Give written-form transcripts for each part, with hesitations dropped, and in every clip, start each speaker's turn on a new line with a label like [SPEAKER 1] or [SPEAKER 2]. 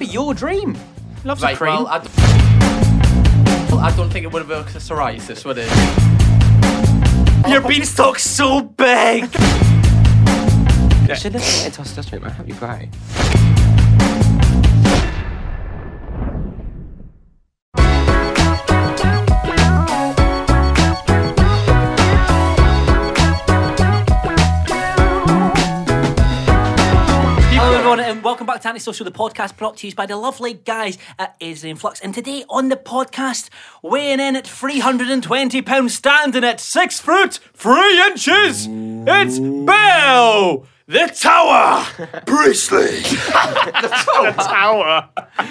[SPEAKER 1] be your dream. Loves
[SPEAKER 2] Right,
[SPEAKER 1] a cream.
[SPEAKER 2] well, I don't think it would have worked for psoriasis, would it?
[SPEAKER 1] Your beanstalk's so big.
[SPEAKER 3] You should listen to testosterone, man. That'd be great.
[SPEAKER 4] And welcome back to Antisocial, the podcast brought to you by the lovely guys at Aisling and Flux. And today on the podcast, weighing in at 320 pounds, standing at 6 foot 3 inches, it's Belle the Tower Priestley.
[SPEAKER 1] The tower.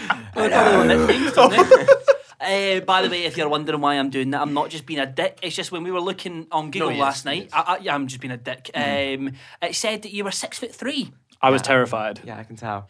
[SPEAKER 4] By the way, if you're wondering why I'm doing that, I'm not just being a dick. It's just when we were looking on Google last night, I'm just being a dick. It said that you were 6'3".
[SPEAKER 1] I was terrified.
[SPEAKER 3] Yeah, I can tell.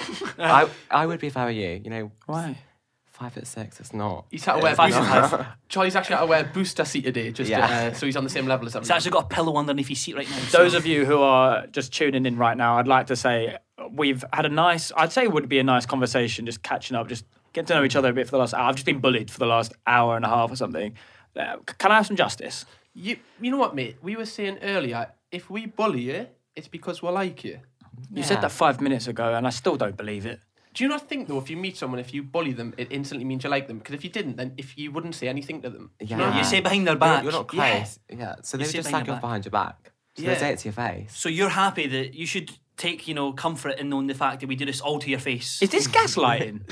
[SPEAKER 3] I would be if I were you. You know
[SPEAKER 1] Why?
[SPEAKER 3] 5'6". It's not.
[SPEAKER 2] He's had to wear
[SPEAKER 4] 5'5".
[SPEAKER 2] Charlie's actually had to wear booster seat today, just so he's on the same level as
[SPEAKER 4] He's
[SPEAKER 2] everyone.
[SPEAKER 4] actually got a pillow underneath his seat right now.
[SPEAKER 1] Those of you who are just tuning in right now, I'd like to say we've had a nice, I'd say it would be a nice conversation, just catching up, just getting to know each other a bit for the last hour. I've just been bullied for the last hour and a half or something. Can I have some justice?
[SPEAKER 2] You know what, mate? We were saying earlier, if we bully you, it's because we like you.
[SPEAKER 1] You said that 5 minutes ago, and I still don't believe it.
[SPEAKER 2] Do you not think, though, if you meet someone, if you bully them, it instantly means you like them? Because if you didn't, then if you wouldn't say anything to them.
[SPEAKER 3] Yeah.
[SPEAKER 2] You know?
[SPEAKER 4] You say behind their back.
[SPEAKER 3] You're not close. Yeah. So they
[SPEAKER 4] You
[SPEAKER 3] would
[SPEAKER 4] say
[SPEAKER 3] just
[SPEAKER 4] behind
[SPEAKER 3] like
[SPEAKER 4] your
[SPEAKER 3] off
[SPEAKER 4] back.
[SPEAKER 3] behind your back. So they say it to your face.
[SPEAKER 4] So you're happy that you should take, comfort in knowing the fact that we do this all to your face.
[SPEAKER 1] Is this gaslighting?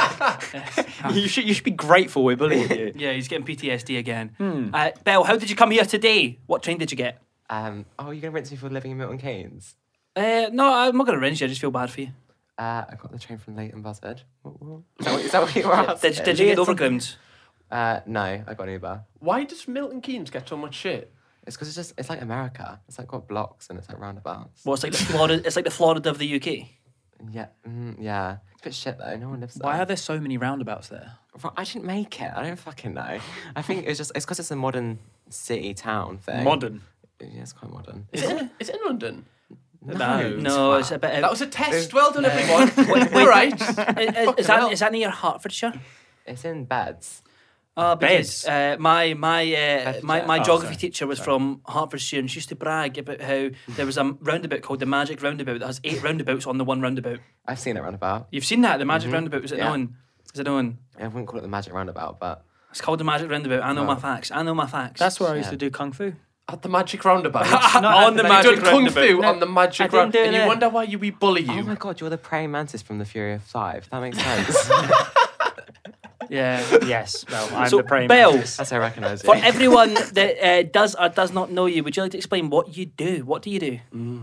[SPEAKER 1] you should be grateful we're bullying you.
[SPEAKER 4] Yeah, he's getting PTSD again. Belle, how did you come here today? What train did you get?
[SPEAKER 3] Oh, you're going to rinse me for living in Milton Keynes?
[SPEAKER 4] No, I'm not going to rinse you. I just feel bad for you.
[SPEAKER 3] I got the train from Leighton Buzzard. Is that what you were asking?
[SPEAKER 4] Did you get overground?
[SPEAKER 3] No, I got an Uber.
[SPEAKER 2] Why does Milton Keynes get so much shit?
[SPEAKER 3] It's because it's like America. It's like got blocks and it's like roundabouts.
[SPEAKER 4] Well, it's like the Florida. It's like the Florida of the UK.
[SPEAKER 3] Yeah, yeah. It's a bit shit though. No one lives there.
[SPEAKER 1] Why are there so many roundabouts there?
[SPEAKER 3] I didn't make it. I don't fucking know. I think it's because it's a modern city town thing.
[SPEAKER 1] Modern.
[SPEAKER 3] Yeah, it's quite modern.
[SPEAKER 2] Is it in London?
[SPEAKER 4] No, it's a bit.
[SPEAKER 2] That was a test. Well done, everyone. All right.
[SPEAKER 4] Is that near Hertfordshire?
[SPEAKER 3] It's in Beds.
[SPEAKER 4] Because my geography
[SPEAKER 3] sorry.
[SPEAKER 4] teacher was from Hertfordshire, and she used to brag about how there was a roundabout called the Magic Roundabout that has 8 roundabouts on the one roundabout.
[SPEAKER 3] I've seen it roundabout.
[SPEAKER 4] You've seen that, the Magic Roundabout? Was it known? Is it known?
[SPEAKER 3] I wouldn't call it the magic roundabout, but
[SPEAKER 4] It's called the Magic Roundabout. I know my facts.
[SPEAKER 1] That's where I used to do kung fu.
[SPEAKER 2] At the Magic Roundabout.
[SPEAKER 4] On the Magic
[SPEAKER 2] You're doing Kung
[SPEAKER 4] Roundabout.
[SPEAKER 2] Fu on the Magic
[SPEAKER 4] I didn't do
[SPEAKER 2] Roundabout. And you
[SPEAKER 4] it.
[SPEAKER 2] wonder why we bully you.
[SPEAKER 3] oh my god, you're the praying mantis from the Fury of 5. That makes sense.
[SPEAKER 4] Yeah.
[SPEAKER 1] Yes. Well, I'm
[SPEAKER 4] So,
[SPEAKER 1] the praying
[SPEAKER 4] Belle,
[SPEAKER 1] mantis.
[SPEAKER 3] That's how I recognise
[SPEAKER 4] for
[SPEAKER 3] it.
[SPEAKER 4] everyone that does or does not know you, would you like to explain what you do? What do you do?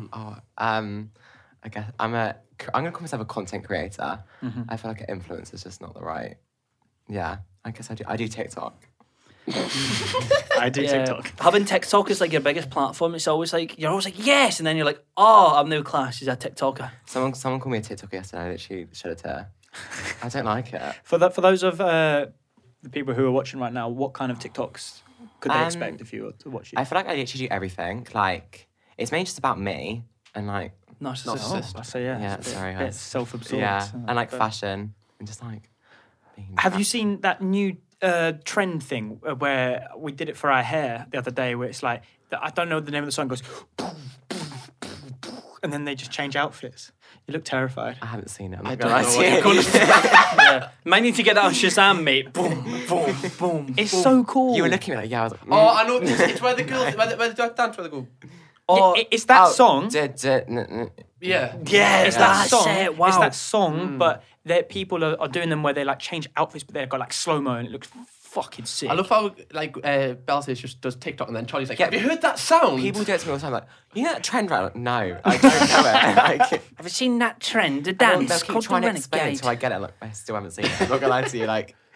[SPEAKER 3] I guess I'm gonna call myself a content creator. I feel like an influencer is just not the right. Yeah, I guess I do TikTok.
[SPEAKER 1] I do TikTok.
[SPEAKER 4] Having TikTok is like your biggest platform. It's always like you're always like yes, and then you're like, oh, I'm now classed as a TikToker.
[SPEAKER 3] Someone called me a TikToker yesterday. I literally shed a tear. I don't like it.
[SPEAKER 1] For those of the people who are watching right now, what kind of TikToks could they expect if you were to watch you?
[SPEAKER 3] I feel like I literally do everything. Like it's mainly just about me and like
[SPEAKER 4] Narcissist.
[SPEAKER 1] I say yeah.
[SPEAKER 3] yeah,
[SPEAKER 1] it's a
[SPEAKER 3] sorry
[SPEAKER 1] bit
[SPEAKER 3] guys.
[SPEAKER 1] self-absorbed.
[SPEAKER 3] Yeah, and like
[SPEAKER 1] But-
[SPEAKER 3] fashion and just like. Being
[SPEAKER 1] Have you seen that new trend thing where we did it for our hair the other day, where it's like I don't know the name of the song, goes and then they just change outfits. You look terrified.
[SPEAKER 3] I haven't seen it. I'm
[SPEAKER 2] I
[SPEAKER 3] not
[SPEAKER 2] don't
[SPEAKER 3] gonna
[SPEAKER 2] know
[SPEAKER 3] lie
[SPEAKER 2] what
[SPEAKER 3] to
[SPEAKER 2] you're
[SPEAKER 3] you.
[SPEAKER 2] going to say.
[SPEAKER 4] Might need to get that on Shazam, mate. Boom, boom, boom.
[SPEAKER 1] It's so cool.
[SPEAKER 3] You were looking at me like, yeah, I was like,
[SPEAKER 2] Oh, I know. It's where the girls, where the dance, where they go.
[SPEAKER 4] Oh,
[SPEAKER 1] It's that song.
[SPEAKER 2] Yeah.
[SPEAKER 4] yeah,
[SPEAKER 1] It's that song.
[SPEAKER 4] It. Wow.
[SPEAKER 1] It's that song, but people are doing them where they like change outfits, but they've got like slow mo, and it looks fucking sick.
[SPEAKER 2] I love how Belle says just does TikTok and then Charlie's like, have you heard that sound?
[SPEAKER 3] People do it to me all the time, like, you know that trend right? Like, no, I don't know it. Like,
[SPEAKER 4] Have you seen that trend, the
[SPEAKER 3] they'll
[SPEAKER 4] dance
[SPEAKER 3] keep
[SPEAKER 4] called
[SPEAKER 3] trying
[SPEAKER 4] the
[SPEAKER 3] to explain it
[SPEAKER 4] Renegade?
[SPEAKER 3] until I get it. Like, I still haven't seen it. I'm not gonna lie to you. Like,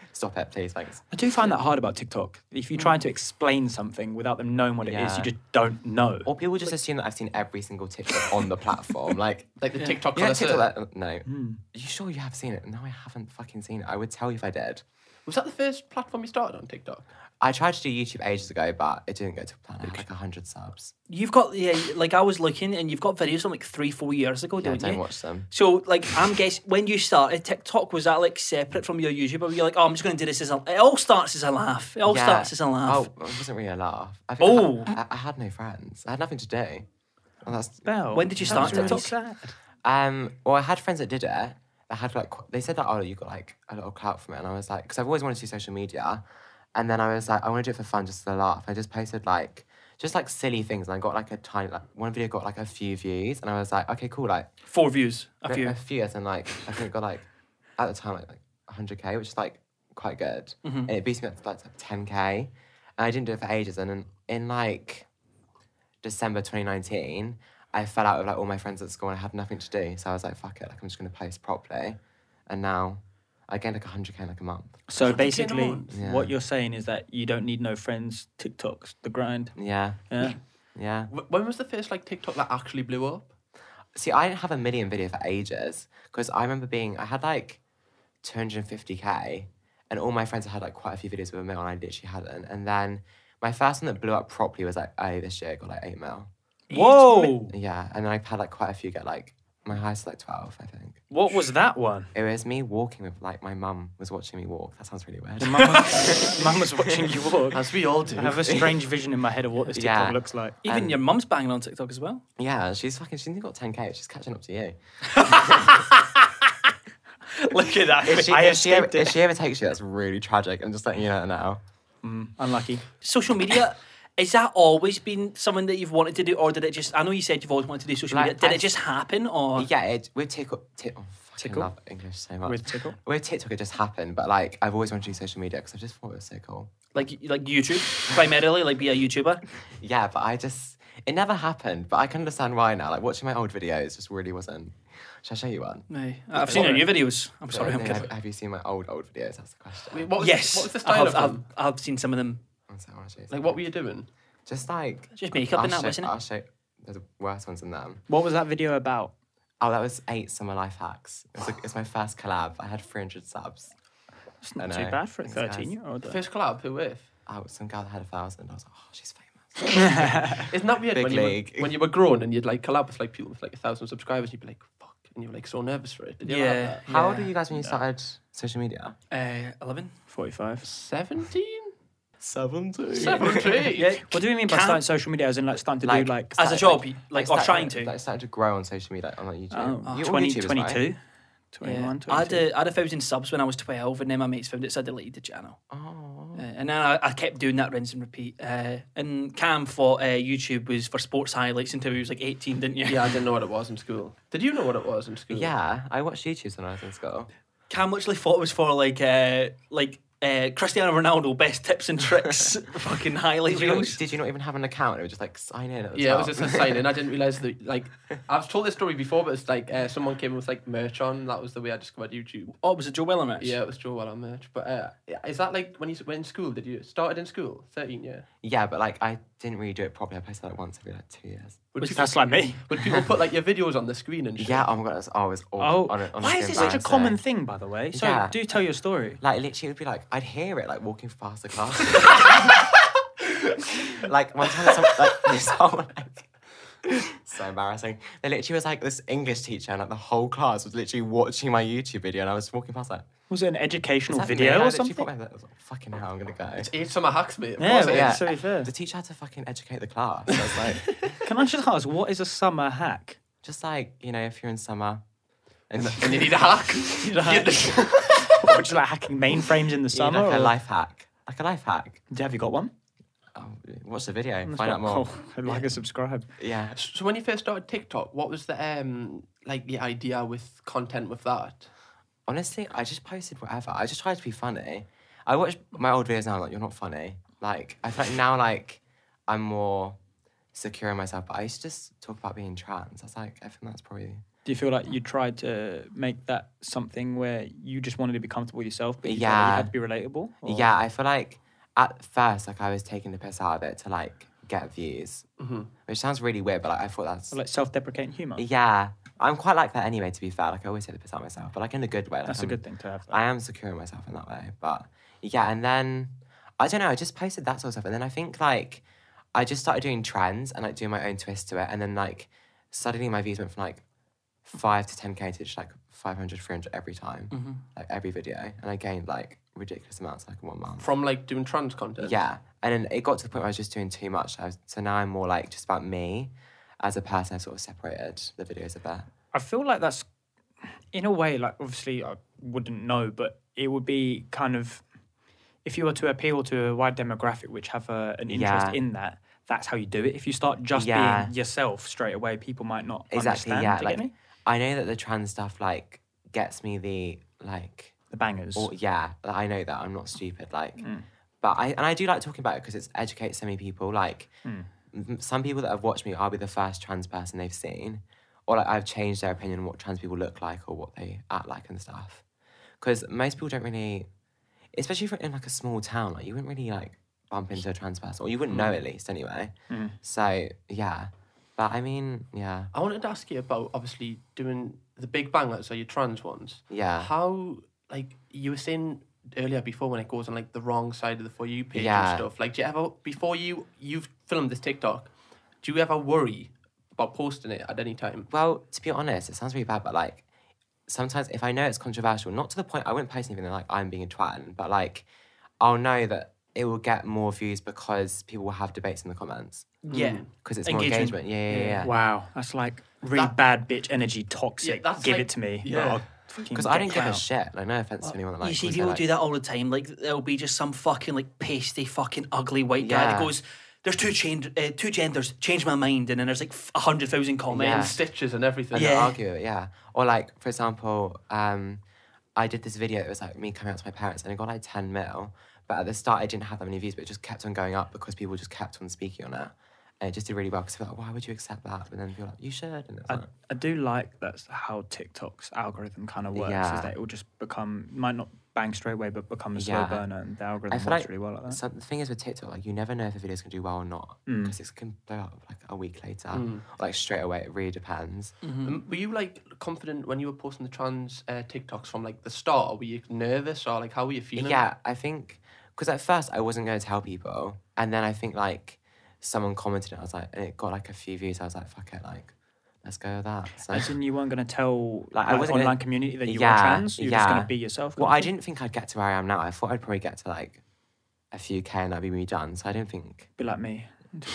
[SPEAKER 3] Stop it, please, thanks.
[SPEAKER 1] I do find that hard about TikTok. If you're trying to explain something without them knowing what it is,
[SPEAKER 3] Yeah.
[SPEAKER 1] you just don't know.
[SPEAKER 3] Or people just assume that I've seen every single TikTok on the platform. Like
[SPEAKER 2] Like the TikTok
[SPEAKER 3] yeah,
[SPEAKER 2] connoisseur.
[SPEAKER 3] TikTok. No, are you sure you have seen it? No, I haven't fucking seen it. I would tell you if I did.
[SPEAKER 2] Was that the first platform you started on, TikTok?
[SPEAKER 3] I tried to do YouTube ages ago, but it didn't go to plan. I had like 100 subs.
[SPEAKER 4] You've got, like I was looking, and you've got videos from like 3-4 years ago,
[SPEAKER 3] Yeah, I
[SPEAKER 4] don't
[SPEAKER 3] don't
[SPEAKER 4] you?
[SPEAKER 3] watch them.
[SPEAKER 4] So, like, I'm guessing when you started TikTok, was that like separate from your YouTube? Or were you like, oh, I'm just going to do this as a... It all starts as a laugh. It all starts as a laugh.
[SPEAKER 3] Oh, it wasn't really a laugh.
[SPEAKER 4] Oh.
[SPEAKER 3] I had no friends. I had nothing to do. Well, that's
[SPEAKER 1] Belle,
[SPEAKER 4] When did you
[SPEAKER 1] that
[SPEAKER 4] start
[SPEAKER 1] was really
[SPEAKER 4] TikTok?
[SPEAKER 1] sad.
[SPEAKER 3] Well, I had friends that did it. They had like they said that you got like a little clout from it, and I was like, because I've always wanted to do social media, and then I was like, I want to do it for fun, just to laugh. I just posted like just like silly things, and I got like a tiny one video got like a few views, and I was like, okay, cool, like
[SPEAKER 4] 4 views. A few.
[SPEAKER 3] a few, and like I think it got like at the time like 100k, which is like quite good, and it beats me up to like 10k, and I didn't do it for ages, and then in like December 2019. I fell out with like all my friends at school and I had nothing to do. So I was like, fuck it, like I'm just gonna post properly. And now I gained like 100k in like a month.
[SPEAKER 1] So basically,
[SPEAKER 3] Yeah.
[SPEAKER 1] what you're saying is that you don't need no friends. TikTok's the grind.
[SPEAKER 3] Yeah.
[SPEAKER 1] Yeah.
[SPEAKER 3] Yeah.
[SPEAKER 2] When was the first like TikTok that actually blew up?
[SPEAKER 3] See, I didn't have a million video for ages because I remember I had like 250k and all my friends had like quite a few videos with a mil and I literally hadn't. And then my first one that blew up properly was like early this year, got like 8 mil.
[SPEAKER 1] Whoa!
[SPEAKER 3] Yeah, and I've had like quite a few get like, my highest like 12, I think.
[SPEAKER 1] What was that one?
[SPEAKER 3] It was me walking with like, my mum was watching me walk. That sounds really weird.
[SPEAKER 1] Mum was watching you walk.
[SPEAKER 2] As we all do.
[SPEAKER 1] I have a strange vision in my head of what this TikTok
[SPEAKER 3] Yeah.
[SPEAKER 1] looks like.
[SPEAKER 4] Even your mum's banging on TikTok as well.
[SPEAKER 3] Yeah, she's only got 10k, she's catching up to you.
[SPEAKER 1] Look at that.
[SPEAKER 3] If she,
[SPEAKER 1] I
[SPEAKER 3] if, she ever,
[SPEAKER 1] escaped it.
[SPEAKER 3] if she ever takes you, that's really tragic. I'm just letting you know now.
[SPEAKER 1] Unlucky.
[SPEAKER 4] Social media, has that always been something that you've wanted to do, or did it just... I know you said you've always wanted to do social
[SPEAKER 3] Like,
[SPEAKER 4] media. Did
[SPEAKER 3] I-
[SPEAKER 4] it just happen, or...
[SPEAKER 3] Yeah, with TikTok, I
[SPEAKER 1] Tickle?
[SPEAKER 3] love English so much.
[SPEAKER 1] With Tickle?
[SPEAKER 3] With TikTok, it just happened, but like I've always wanted to do social media because I just thought it was so cool.
[SPEAKER 4] Like YouTube, primarily, like be a YouTuber?
[SPEAKER 3] Yeah, but it never happened, but I can understand why now. Like watching my old videos just really wasn't. Should I show you one?
[SPEAKER 4] No. I've seen your new videos. I'm sorry, I'm
[SPEAKER 3] No,
[SPEAKER 4] kidding.
[SPEAKER 3] have you seen my old videos? That's the question.
[SPEAKER 2] Wait, what was
[SPEAKER 4] Yes,
[SPEAKER 2] what was the style of them?
[SPEAKER 4] I've seen some of them.
[SPEAKER 3] One sec, I wanna show you
[SPEAKER 2] Like,
[SPEAKER 3] something.
[SPEAKER 2] what were you doing?
[SPEAKER 3] Just like
[SPEAKER 4] Just makeup and that, wasn't it?
[SPEAKER 3] I'll show. There's worse ones than them.
[SPEAKER 1] What was that video about?
[SPEAKER 3] Oh, that was 8 summer life hacks. It's my first collab. I had 300 subs.
[SPEAKER 1] It's not
[SPEAKER 3] I
[SPEAKER 1] too
[SPEAKER 3] know.
[SPEAKER 1] bad for a
[SPEAKER 3] Thanks, guys.
[SPEAKER 1] 13-year-old.
[SPEAKER 2] First collab, who with?
[SPEAKER 3] Oh, some girl that had 1,000. I was like, oh, she's famous.
[SPEAKER 2] Isn't that weird
[SPEAKER 3] Big
[SPEAKER 2] when you, were,
[SPEAKER 3] league.
[SPEAKER 2] when you were grown and you'd like collab with like people with like 1,000 subscribers, you'd be like, fuck, and you were like so nervous for it. Did you ever
[SPEAKER 4] Yeah.
[SPEAKER 2] have
[SPEAKER 3] How old were you guys when you started social media?
[SPEAKER 4] 11.
[SPEAKER 1] 45.
[SPEAKER 2] that? 17?
[SPEAKER 3] 17.
[SPEAKER 2] 17?
[SPEAKER 4] Yeah.
[SPEAKER 1] What do you mean by
[SPEAKER 4] Can't-
[SPEAKER 1] starting social media? As in like starting to
[SPEAKER 3] Like,
[SPEAKER 1] do like...
[SPEAKER 4] As a job, like, or trying to.
[SPEAKER 3] Like started to grow on social media, on like YouTube.
[SPEAKER 1] Oh,
[SPEAKER 3] You're all
[SPEAKER 1] 20,
[SPEAKER 3] YouTubers,
[SPEAKER 1] 22,
[SPEAKER 3] right?
[SPEAKER 1] 21,
[SPEAKER 4] I
[SPEAKER 1] 22.
[SPEAKER 4] had 1,000 subs when I was 12, and then my mates found it, so I deleted the channel.
[SPEAKER 3] Oh.
[SPEAKER 4] And then I kept doing that rinse and repeat. And Cam thought YouTube was for sports highlights until he was like 18, didn't you?
[SPEAKER 2] Yeah, I didn't know what it was in school. Did you know what it was in school?
[SPEAKER 3] Yeah, I watched YouTube when I was in school.
[SPEAKER 4] Cam literally thought it was for like Cristiano Ronaldo best tips and tricks fucking highlight reels.
[SPEAKER 3] Did you not even have an account? It was just like sign in at the
[SPEAKER 2] Yeah, it
[SPEAKER 3] top.
[SPEAKER 2] was just a sign in. I didn't realise that, like, I've told this story before, but it's like someone came with like merch on. That was the way I discovered YouTube.
[SPEAKER 4] Oh, was it Joe Weller match?
[SPEAKER 2] Yeah, it was Joe Weller merch. But is that like when you went in school? Did you started in school? 13, yeah.
[SPEAKER 3] Yeah, but like I didn't really do it properly. I posted like once every like 2 years.
[SPEAKER 2] Would people,
[SPEAKER 1] That's like me.
[SPEAKER 2] would people put like your videos on the screen and shit?
[SPEAKER 3] Yeah, oh my god, that's always
[SPEAKER 1] Oh,
[SPEAKER 3] awful.
[SPEAKER 1] why is this such a common thing, by the way? So
[SPEAKER 3] Yeah.
[SPEAKER 1] do tell your story.
[SPEAKER 3] Like literally, it would be like I'd hear it like walking past the class. Like one time, this whole like, so embarrassing. There literally was like this English teacher, and like the whole class was literally watching my YouTube video, and I was walking past that.
[SPEAKER 1] Was it an educational
[SPEAKER 3] Is that me?
[SPEAKER 1] video
[SPEAKER 3] I
[SPEAKER 1] or
[SPEAKER 3] literally
[SPEAKER 1] something?
[SPEAKER 3] thought about that. I was like, fucking hell, I'm gonna go.
[SPEAKER 2] 8 summer hacks, mate. Of
[SPEAKER 1] Yeah,
[SPEAKER 2] course
[SPEAKER 1] but
[SPEAKER 2] it
[SPEAKER 1] yeah.
[SPEAKER 2] is.
[SPEAKER 1] to be fair.
[SPEAKER 3] The teacher had to fucking educate the class. I was like,
[SPEAKER 1] Can I just ask, what is a summer hack?
[SPEAKER 3] just like, you know, if you're in summer. And
[SPEAKER 2] And you need a hack.
[SPEAKER 1] What, just like hacking mainframes in the summer?
[SPEAKER 3] like a
[SPEAKER 1] or-
[SPEAKER 3] life hack. Like a life hack.
[SPEAKER 1] Have you got one?
[SPEAKER 3] Oh, watch the video, find out more.
[SPEAKER 1] Oh, like and subscribe.
[SPEAKER 3] Yeah.
[SPEAKER 2] So when you first started TikTok, what was the like the idea with content with that?
[SPEAKER 3] Honestly, I just posted whatever. I just tried to be funny. I watch my old videos now, I'm like, you're not funny. Like, I feel like now, like, I'm more secure in myself, but I used to just talk about being trans. I was like, I think that's probably...
[SPEAKER 1] Do you feel like you tried to make that something where you just wanted to be comfortable with yourself, but you felt like
[SPEAKER 3] Yeah.
[SPEAKER 1] you had to be relatable? Or-
[SPEAKER 3] Yeah, I feel like at first, like I was taking the piss out of it to like get views, which sounds really weird, but like, I thought that's
[SPEAKER 1] Or like self-deprecating humour?
[SPEAKER 3] yeah. I'm quite like that anyway. To be fair, like I always take the piss out of myself, but like in a good way. Like,
[SPEAKER 1] That's a good thing to have.
[SPEAKER 3] I am secure in myself in that way, but yeah. And then I don't know. I just posted that sort of stuff, and then I think like I just started doing trends and like doing my own twist to it, and then like suddenly my views went from like 5 to 10K to just like 500, 300 every time, like every video, and I gained like ridiculous amounts like in 1 month.
[SPEAKER 2] From like doing trans content.
[SPEAKER 3] Yeah, and then it got to the point where I was just doing too much. So now I'm more like just about me as a person. I've sort of separated the videos a bit.
[SPEAKER 1] I feel like that's, in a way, like obviously I wouldn't know, but it would be kind of, if you were to appeal to a wide demographic which have an interest
[SPEAKER 3] Yeah.
[SPEAKER 1] in that, that's how you do it. If you start just
[SPEAKER 3] Yeah.
[SPEAKER 1] being yourself straight away, people might not
[SPEAKER 3] Exactly.
[SPEAKER 1] understand.
[SPEAKER 3] Yeah.
[SPEAKER 1] Do you get
[SPEAKER 3] Like
[SPEAKER 1] me?
[SPEAKER 3] I know that the trans stuff like gets me the like.
[SPEAKER 1] The bangers.
[SPEAKER 3] Or, yeah, like, I know that I'm not stupid. Like, but I do like talking about it because it educates so many people. Like, some people that have watched me, I'll be the first trans person they've seen, or like I've changed their opinion on what trans people look like or what they act like and stuff. Because most people don't really, especially if you're in like a small town, like you wouldn't really like bump into a trans person, or you wouldn't know at least anyway. So yeah, but I mean, yeah,
[SPEAKER 2] I wanted to ask you about obviously doing the Big Bang, like so your trans ones.
[SPEAKER 3] yeah.
[SPEAKER 2] How, like you were saying earlier before, when it goes on like the wrong side of the For You page
[SPEAKER 3] Yeah.
[SPEAKER 2] and stuff, like do you ever, before you've filmed this TikTok, do you ever worry about posting it at any time?
[SPEAKER 3] Well, to be honest, it sounds really bad, but like sometimes if I know it's controversial, not to the point I wouldn't post anything like I'm being a twat, but like I'll know that it will get more views because people will have debates in the comments
[SPEAKER 4] Yeah.
[SPEAKER 3] because it's more
[SPEAKER 4] Engagement.
[SPEAKER 3] engagement. Yeah.
[SPEAKER 1] Wow, that's like really
[SPEAKER 2] That-
[SPEAKER 1] bad bitch energy, toxic.
[SPEAKER 2] Yeah, that's
[SPEAKER 1] Give
[SPEAKER 2] like-
[SPEAKER 1] it to me.
[SPEAKER 2] yeah.
[SPEAKER 3] Because I don't give a shit. Like no offense to anyone that like.
[SPEAKER 4] You see
[SPEAKER 3] will say,
[SPEAKER 4] people
[SPEAKER 3] like,
[SPEAKER 4] do that all the time. Like there'll be just some fucking like pasty, fucking ugly white guy that
[SPEAKER 3] Yeah.
[SPEAKER 4] goes, "There's two genders. Change my mind," and then there's like 100,000 comments.
[SPEAKER 3] Yeah.
[SPEAKER 2] Stitches and everything.
[SPEAKER 3] And
[SPEAKER 4] Yeah.
[SPEAKER 3] they'll argue it, yeah. Or like, for example, I did this video. It was like me coming out to my parents, and it got like 10 mil. But at the start, I didn't have that many views, but it just kept on going up because people just kept on speaking on it, and it just did really well. Because I feel like, why would you accept that? But then people like, you should. And it's like,
[SPEAKER 1] I do like that's how TikTok's algorithm kind of works.
[SPEAKER 3] Yeah.
[SPEAKER 1] Is that it will just become, might not bang straight away, but become a slow
[SPEAKER 3] Yeah.
[SPEAKER 1] burner, and the
[SPEAKER 3] I
[SPEAKER 1] algorithm
[SPEAKER 3] feel
[SPEAKER 1] works
[SPEAKER 3] like
[SPEAKER 1] really well like that.
[SPEAKER 3] the thing is with TikTok, like you never know if a video's gonna do well or not because it can blow up like a week later, or, like straight away. It really depends.
[SPEAKER 2] Were you like confident when you were posting the trans TikToks from like the start? Or were you nervous, or like how were you feeling?
[SPEAKER 3] Yeah, I think because at first I wasn't going to tell people, and then I think like someone commented it. I was like, and it got like a few views. I was like, fuck it, like let's go with that. So,
[SPEAKER 1] As in, you weren't going to tell
[SPEAKER 3] Like, I
[SPEAKER 1] like,
[SPEAKER 3] wasn't
[SPEAKER 1] online
[SPEAKER 3] gonna-
[SPEAKER 1] community that you
[SPEAKER 3] Yeah,
[SPEAKER 1] were trans. You're just
[SPEAKER 3] yeah.
[SPEAKER 1] going to be yourself.
[SPEAKER 3] well,
[SPEAKER 1] kind
[SPEAKER 3] I
[SPEAKER 1] of thing?
[SPEAKER 3] didn't think I'd get to where I am now. I thought I'd probably get to like a few K and that'd be me done. So I didn't think.
[SPEAKER 1] Be like me.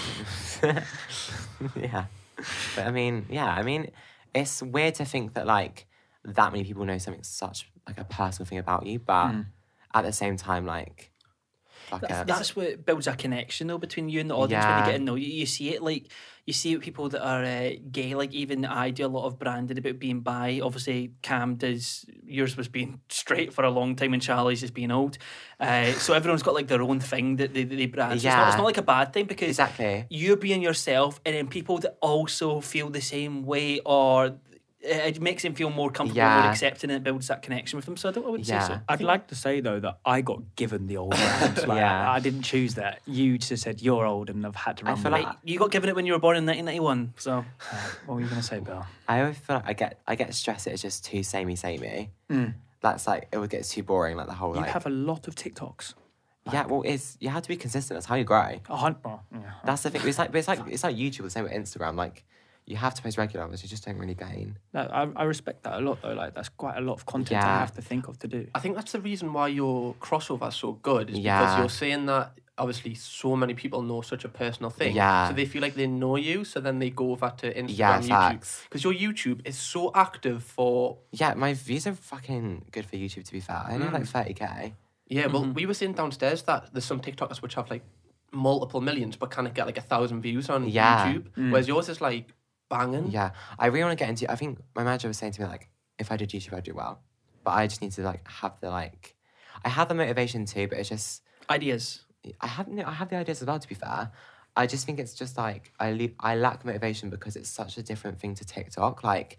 [SPEAKER 3] Yeah, but I mean, it's weird to think that like that many people know something such like a personal thing about you, but at the same time, like, fuck it.
[SPEAKER 4] That's what builds a connection though between you and the audience when you
[SPEAKER 3] Yeah.
[SPEAKER 4] get to know you. You see it like you see it with people that are gay. Like even I do a lot of branding about being bi. Obviously, Cam does. Yours was being straight for a long time, and Charlie's just being old. So everyone's got like their own thing that they brand. So
[SPEAKER 3] Yeah.
[SPEAKER 4] it's not like a bad thing because
[SPEAKER 3] Exactly.
[SPEAKER 4] you're being yourself, and then people that also feel the same way or. It makes them feel more comfortable,
[SPEAKER 3] Yeah.
[SPEAKER 4] more accepting, and it builds that connection with them. So I wouldn't say
[SPEAKER 3] Yeah.
[SPEAKER 4] so.
[SPEAKER 1] I'd like to say though that I got given the old brand. Like,
[SPEAKER 3] Yeah.
[SPEAKER 1] I didn't choose that. You just said you're old, and I've had to run
[SPEAKER 3] feel
[SPEAKER 1] with
[SPEAKER 3] like-
[SPEAKER 1] it.
[SPEAKER 4] You got given it when you were born in 1991. So
[SPEAKER 1] What were you going to say, Bill?
[SPEAKER 3] I always feel like I get stressed. It's just too samey. That's like it would get too boring. Like the whole
[SPEAKER 1] You
[SPEAKER 3] like
[SPEAKER 1] have a lot of TikToks.
[SPEAKER 3] yeah. Well, it's you have to be consistent. That's how you grow.
[SPEAKER 1] Well, yeah.
[SPEAKER 3] That's the thing. It's like YouTube. The same with Instagram. Like you have to post regular, but you just don't really gain.
[SPEAKER 1] No, I respect that a lot though. Like that's quite a lot of content to
[SPEAKER 3] Yeah.
[SPEAKER 1] have to think of to do.
[SPEAKER 2] I think that's the reason why your crossover is so good, is because
[SPEAKER 3] Yeah.
[SPEAKER 2] you're saying that obviously so many people know such a personal thing.
[SPEAKER 3] Yeah.
[SPEAKER 2] So they feel like they know you, so then they go over to Instagram,
[SPEAKER 3] Yeah,
[SPEAKER 2] YouTube.
[SPEAKER 3] facts.
[SPEAKER 2] Because your YouTube is so active for...
[SPEAKER 3] Yeah, my views are fucking good for YouTube. To be fair, I know like 30K.
[SPEAKER 2] Yeah, well, we were saying downstairs that there's some TikTokers which have like multiple millions but can't get like 1,000 views on
[SPEAKER 3] Yeah.
[SPEAKER 2] YouTube, whereas yours is like banging.
[SPEAKER 3] Yeah, I really want to get into. I think my manager was saying to me like, if I did YouTube, I'd do well, but I just need to like have the like, I have the motivation too, but it's just
[SPEAKER 4] ideas.
[SPEAKER 3] I have the ideas as well. To be fair, I just think it's just like I lack motivation because it's such a different thing to TikTok. Like,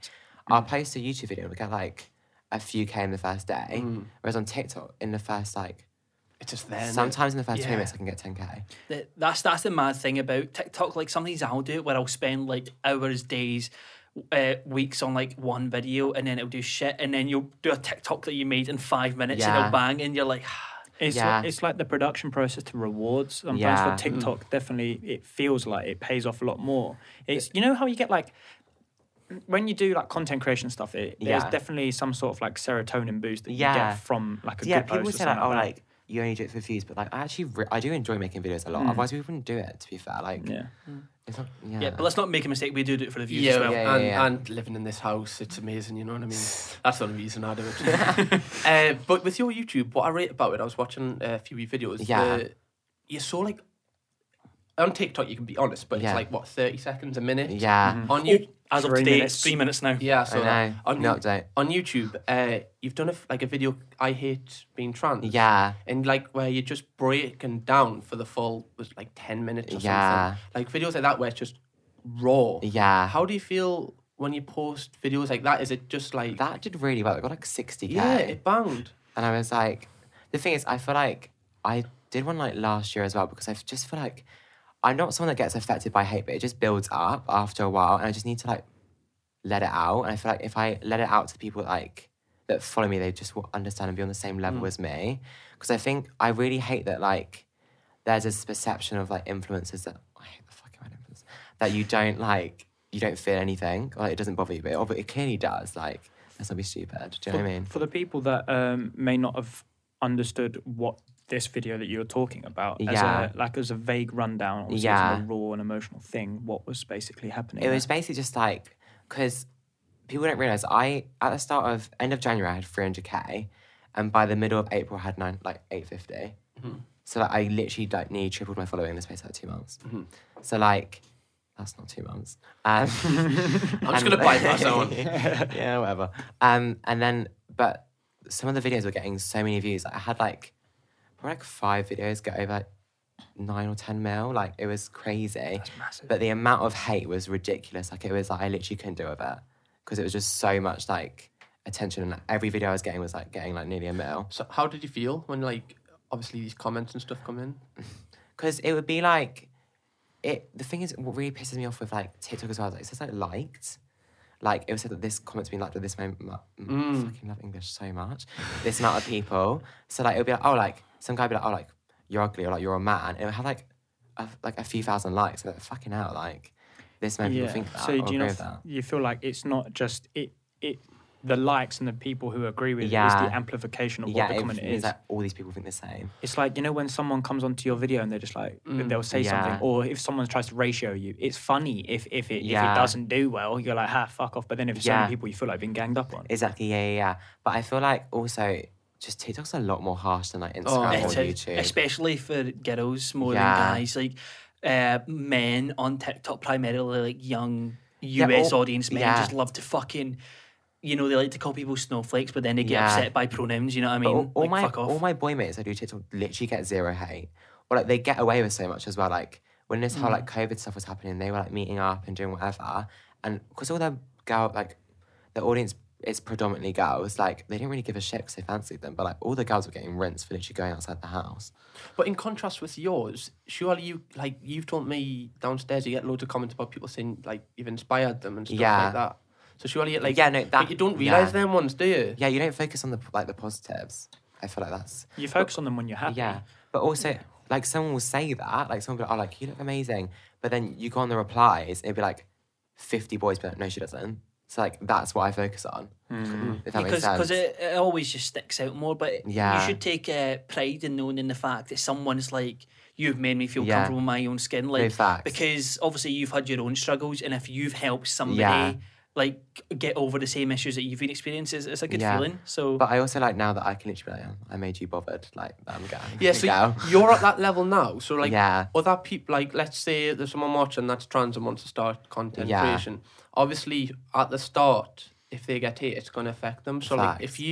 [SPEAKER 3] I'll post a YouTube video and we'll get like a few K in the first day. Whereas on TikTok, in the first like,
[SPEAKER 2] It's just there.
[SPEAKER 3] sometimes in the first 20
[SPEAKER 2] Yeah.
[SPEAKER 3] minutes I can get 10K.
[SPEAKER 4] That's the mad thing about TikTok. Like some days I'll do it where I'll spend like hours, days, weeks on like one video, and then it'll do shit, and then you'll do a TikTok that you made in 5 minutes, and
[SPEAKER 3] Yeah.
[SPEAKER 4] it'll bang, and you're like,
[SPEAKER 1] It's like the production process to rewards. Sometimes
[SPEAKER 3] Yeah.
[SPEAKER 1] for TikTok, definitely it feels like it pays off a lot more. It's how you get like when you do like content creation stuff, there's
[SPEAKER 3] Yeah.
[SPEAKER 1] definitely some sort of like serotonin boost that you
[SPEAKER 3] Yeah.
[SPEAKER 1] get from like a
[SPEAKER 3] Yeah,
[SPEAKER 1] good
[SPEAKER 3] people
[SPEAKER 1] post or
[SPEAKER 3] say like,
[SPEAKER 1] something
[SPEAKER 3] oh,
[SPEAKER 1] that.
[SPEAKER 3] like you only do it for views, but like I actually I do enjoy making videos a lot. Otherwise, we wouldn't do it. To be fair, like
[SPEAKER 1] Yeah.
[SPEAKER 3] it's not.
[SPEAKER 4] yeah, but let's not make a mistake. We do it for the views
[SPEAKER 2] Yeah,
[SPEAKER 4] as well.
[SPEAKER 3] yeah.
[SPEAKER 2] and living in this house, it's amazing. You know what I mean? That's the only reason I do it. But with your YouTube, what I rate about it, I was watching a few videos.
[SPEAKER 3] Yeah.
[SPEAKER 2] You're so like on TikTok, you can be honest, but
[SPEAKER 3] Yeah.
[SPEAKER 2] it's like what 30 seconds a minute.
[SPEAKER 3] Yeah.
[SPEAKER 2] On you,
[SPEAKER 4] As of
[SPEAKER 1] 3
[SPEAKER 4] today,
[SPEAKER 1] minutes.
[SPEAKER 4] it's 3 minutes now.
[SPEAKER 2] yeah. So
[SPEAKER 3] I know.
[SPEAKER 2] on
[SPEAKER 3] No update.
[SPEAKER 2] on YouTube, you've done like a video. I hate being trans.
[SPEAKER 3] Yeah.
[SPEAKER 2] And like where you're just breaking down for the full was like 10 minutes or
[SPEAKER 3] Yeah.
[SPEAKER 2] something. Like videos like that where it's just raw.
[SPEAKER 3] Yeah.
[SPEAKER 2] How do you feel when you post videos like that? Is it just like
[SPEAKER 3] That did really well. It got like 60K.
[SPEAKER 2] yeah, it banged.
[SPEAKER 3] And I was like, the thing is, I feel like I did one like last year as well because I just feel like I'm not someone that gets affected by hate, but it just builds up after a while, and I just need to like let it out. And I feel like if I let it out to the people like that follow me, they just will understand and be on the same level as me. Because I think I really hate that like there's this perception of like influencers that I hate the fucking word influencers that you don't feel anything, or like, it doesn't bother you, but it clearly does. Like, let's not be stupid. Do you know what I mean?
[SPEAKER 1] For the people that may not have understood what this video that you're talking about
[SPEAKER 3] Yeah.
[SPEAKER 1] as a vague rundown, obviously
[SPEAKER 3] Yeah.
[SPEAKER 1] it's a raw and emotional thing. What was basically happening?
[SPEAKER 3] It
[SPEAKER 1] there?
[SPEAKER 3] was basically just like, because people don't realise, at the start of, end of January, I had 300K, and by the middle of April, I had 850. So like, I literally like nearly tripled my following in the space of like 2 months. So like, that's not 2 months.
[SPEAKER 2] I'm just gonna bypass that one.
[SPEAKER 3] Yeah, whatever. And then, but some of the videos were getting so many views. Like, I had like, probably like 5 videos get over like 9 or 10 mil. Like, it was crazy. That's
[SPEAKER 1] massive.
[SPEAKER 3] But the amount of hate was ridiculous. Like, it was like, I literally couldn't deal with it. Because it was just so much like attention. And every video I was getting was like getting like nearly 1 mil.
[SPEAKER 2] So how did you feel when like obviously these comments and stuff come in?
[SPEAKER 3] Because it would be like, the thing is, what really pisses me off with like TikTok as well is like, it says like liked. Like, it was said that this comment's been liked by this many, fucking love English so much, this amount of people. So like, it would be like, oh, like, some guy would be like, oh, like, you're ugly, or like, you're a man. And it would have like a few thousand likes. So like, fucking hell, like, this many people think that.
[SPEAKER 1] So
[SPEAKER 3] or
[SPEAKER 1] do you
[SPEAKER 3] agree
[SPEAKER 1] not
[SPEAKER 3] with that.
[SPEAKER 1] you feel like it's not just the likes and the people who agree with it is
[SPEAKER 3] Yeah.
[SPEAKER 1] the amplification of what
[SPEAKER 3] Yeah,
[SPEAKER 1] the
[SPEAKER 3] it
[SPEAKER 1] comment
[SPEAKER 3] means
[SPEAKER 1] is.
[SPEAKER 3] that all these people think the same.
[SPEAKER 1] It's like, when someone comes onto your video and they're just like, they'll say
[SPEAKER 3] Yeah.
[SPEAKER 1] something, or if someone tries to ratio you, it's funny if it
[SPEAKER 3] Yeah.
[SPEAKER 1] doesn't do well, you're like, fuck off. But then if it's so
[SPEAKER 3] Yeah.
[SPEAKER 1] many people you feel like being ganged up on.
[SPEAKER 3] Exactly, yeah. But I feel like also, just TikTok's a lot more harsh than like Instagram or
[SPEAKER 4] It is,
[SPEAKER 3] YouTube.
[SPEAKER 4] especially for girls more
[SPEAKER 3] Yeah.
[SPEAKER 4] than guys. Like men on TikTok, primarily like young
[SPEAKER 3] Yeah,
[SPEAKER 4] US audience men,
[SPEAKER 3] yeah.
[SPEAKER 4] just love to fucking. They like to call people snowflakes, but then they get
[SPEAKER 3] Yeah.
[SPEAKER 4] upset by pronouns. You know what I
[SPEAKER 3] But
[SPEAKER 4] mean?
[SPEAKER 3] all
[SPEAKER 4] Fuck off.
[SPEAKER 3] all my boy mates I do TikTok literally get zero hate. Or like they get away with so much as well. Like when this whole like COVID stuff was happening, they were like meeting up and doing whatever. And because all the the audience is predominantly girls, like they didn't really give a shit because they fancied them. But like all the girls were getting rinsed for literally going outside the house.
[SPEAKER 2] But in contrast with yours, surely you've told me downstairs you get loads of comments about people saying like you've inspired them and stuff
[SPEAKER 3] Yeah.
[SPEAKER 2] like that. So surely like
[SPEAKER 3] Yeah, no,
[SPEAKER 2] like, you don't realise them ones, do you?
[SPEAKER 3] Yeah, you don't focus on the positives. I feel like that's
[SPEAKER 1] You focus on them when you're happy.
[SPEAKER 3] yeah. But also like someone will say that, like someone will be like, oh, like you look amazing. But then you go on the replies, it'd be like 50 boys, but no, she doesn't. So like that's what I focus on. If that makes sense.
[SPEAKER 4] Because it always just sticks out more. But
[SPEAKER 3] Yeah.
[SPEAKER 4] you should take pride in knowing in the fact that someone's like, you've made me feel
[SPEAKER 3] Yeah.
[SPEAKER 4] comfortable in my own skin. Like,
[SPEAKER 3] facts.
[SPEAKER 4] because obviously you've had your own struggles, and if you've helped somebody
[SPEAKER 3] Yeah.
[SPEAKER 4] like get over the same issues that you've been experiencing, it's a good
[SPEAKER 3] Yeah.
[SPEAKER 4] feeling. So
[SPEAKER 3] But I also like now that I can literally be like, I made you bothered. Like, I'm going.
[SPEAKER 2] Yeah, so you're at that level now. So like
[SPEAKER 3] Yeah.
[SPEAKER 2] other people, like let's say there's someone watching that's trans and wants to start content
[SPEAKER 3] Yeah.
[SPEAKER 2] creation. Obviously, at the start, if they get hate, it's going to affect them. So like,
[SPEAKER 3] Facts.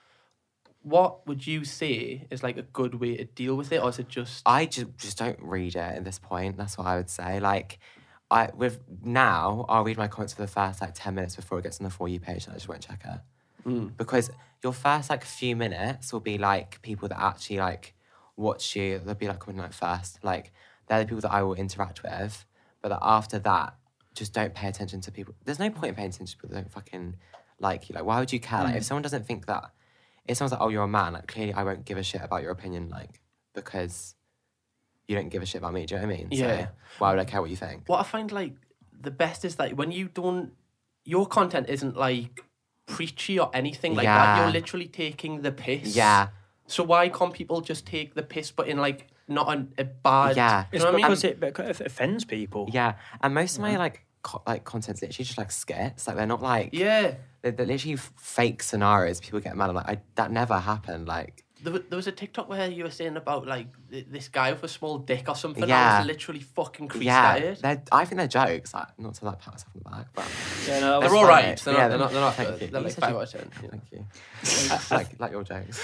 [SPEAKER 2] what would you say is like a good way to deal with it, or is it just?
[SPEAKER 3] I just don't read it at this point. That's what I would say. Like, I'll read my comments for the first like 10 minutes before it gets on the For You page, and I just won't check it. Because your first like few minutes will be like people that actually like watch you. They'll be like commenting like first, like they're the people that I will interact with. But like, after that, just don't pay attention to people. There's no point in paying attention to people that don't fucking like you. Like, why would you care? Like, if someone doesn't think that, if someone's like, oh, you're a man, like clearly I won't give a shit about your opinion, like because you don't give a shit about me. Do you know what I mean?
[SPEAKER 2] Yeah.
[SPEAKER 3] So why would I care what you think?
[SPEAKER 2] What I find like the best is like when you don't, your content isn't like preachy or anything like that.
[SPEAKER 3] Yeah.
[SPEAKER 2] You're literally taking the piss.
[SPEAKER 3] Yeah.
[SPEAKER 2] So why can't people just take the piss, but in like not a bad?
[SPEAKER 3] Yeah.
[SPEAKER 2] You
[SPEAKER 1] It's
[SPEAKER 2] know what I mean?
[SPEAKER 1] because it offends people.
[SPEAKER 3] Yeah, and most of my like content's literally just like skits. Like they're not like
[SPEAKER 2] Yeah.
[SPEAKER 3] they're literally fake scenarios. People get mad. I'm like, that never happened. Like
[SPEAKER 2] There was a TikTok where you were saying about like this guy with a small dick or something. I
[SPEAKER 3] Yeah.
[SPEAKER 2] was literally fucking creased
[SPEAKER 3] yeah,
[SPEAKER 2] at it.
[SPEAKER 3] I think they're jokes. Like not to like pat myself on the back, but
[SPEAKER 4] Yeah, no,
[SPEAKER 2] They're
[SPEAKER 3] That's
[SPEAKER 2] all
[SPEAKER 3] fine.
[SPEAKER 2] right. They're
[SPEAKER 3] Yeah,
[SPEAKER 2] not. They're not.
[SPEAKER 3] thank you.
[SPEAKER 2] They're
[SPEAKER 3] You
[SPEAKER 2] like
[SPEAKER 3] said
[SPEAKER 2] 5
[SPEAKER 3] you-
[SPEAKER 2] out of 10. Yeah.
[SPEAKER 3] thank you. like your jokes.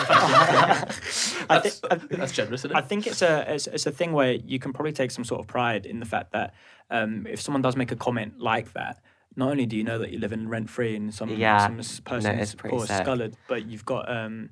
[SPEAKER 2] That's generous, isn't
[SPEAKER 1] I
[SPEAKER 2] it?
[SPEAKER 1] think it's a thing where you can probably take some sort of pride in the fact that if someone does make a comment like that, not only do you know that you're living rent free in some
[SPEAKER 3] Yeah.
[SPEAKER 1] person's
[SPEAKER 3] it's pretty
[SPEAKER 1] poor
[SPEAKER 3] sick.
[SPEAKER 1] sculled, but you've got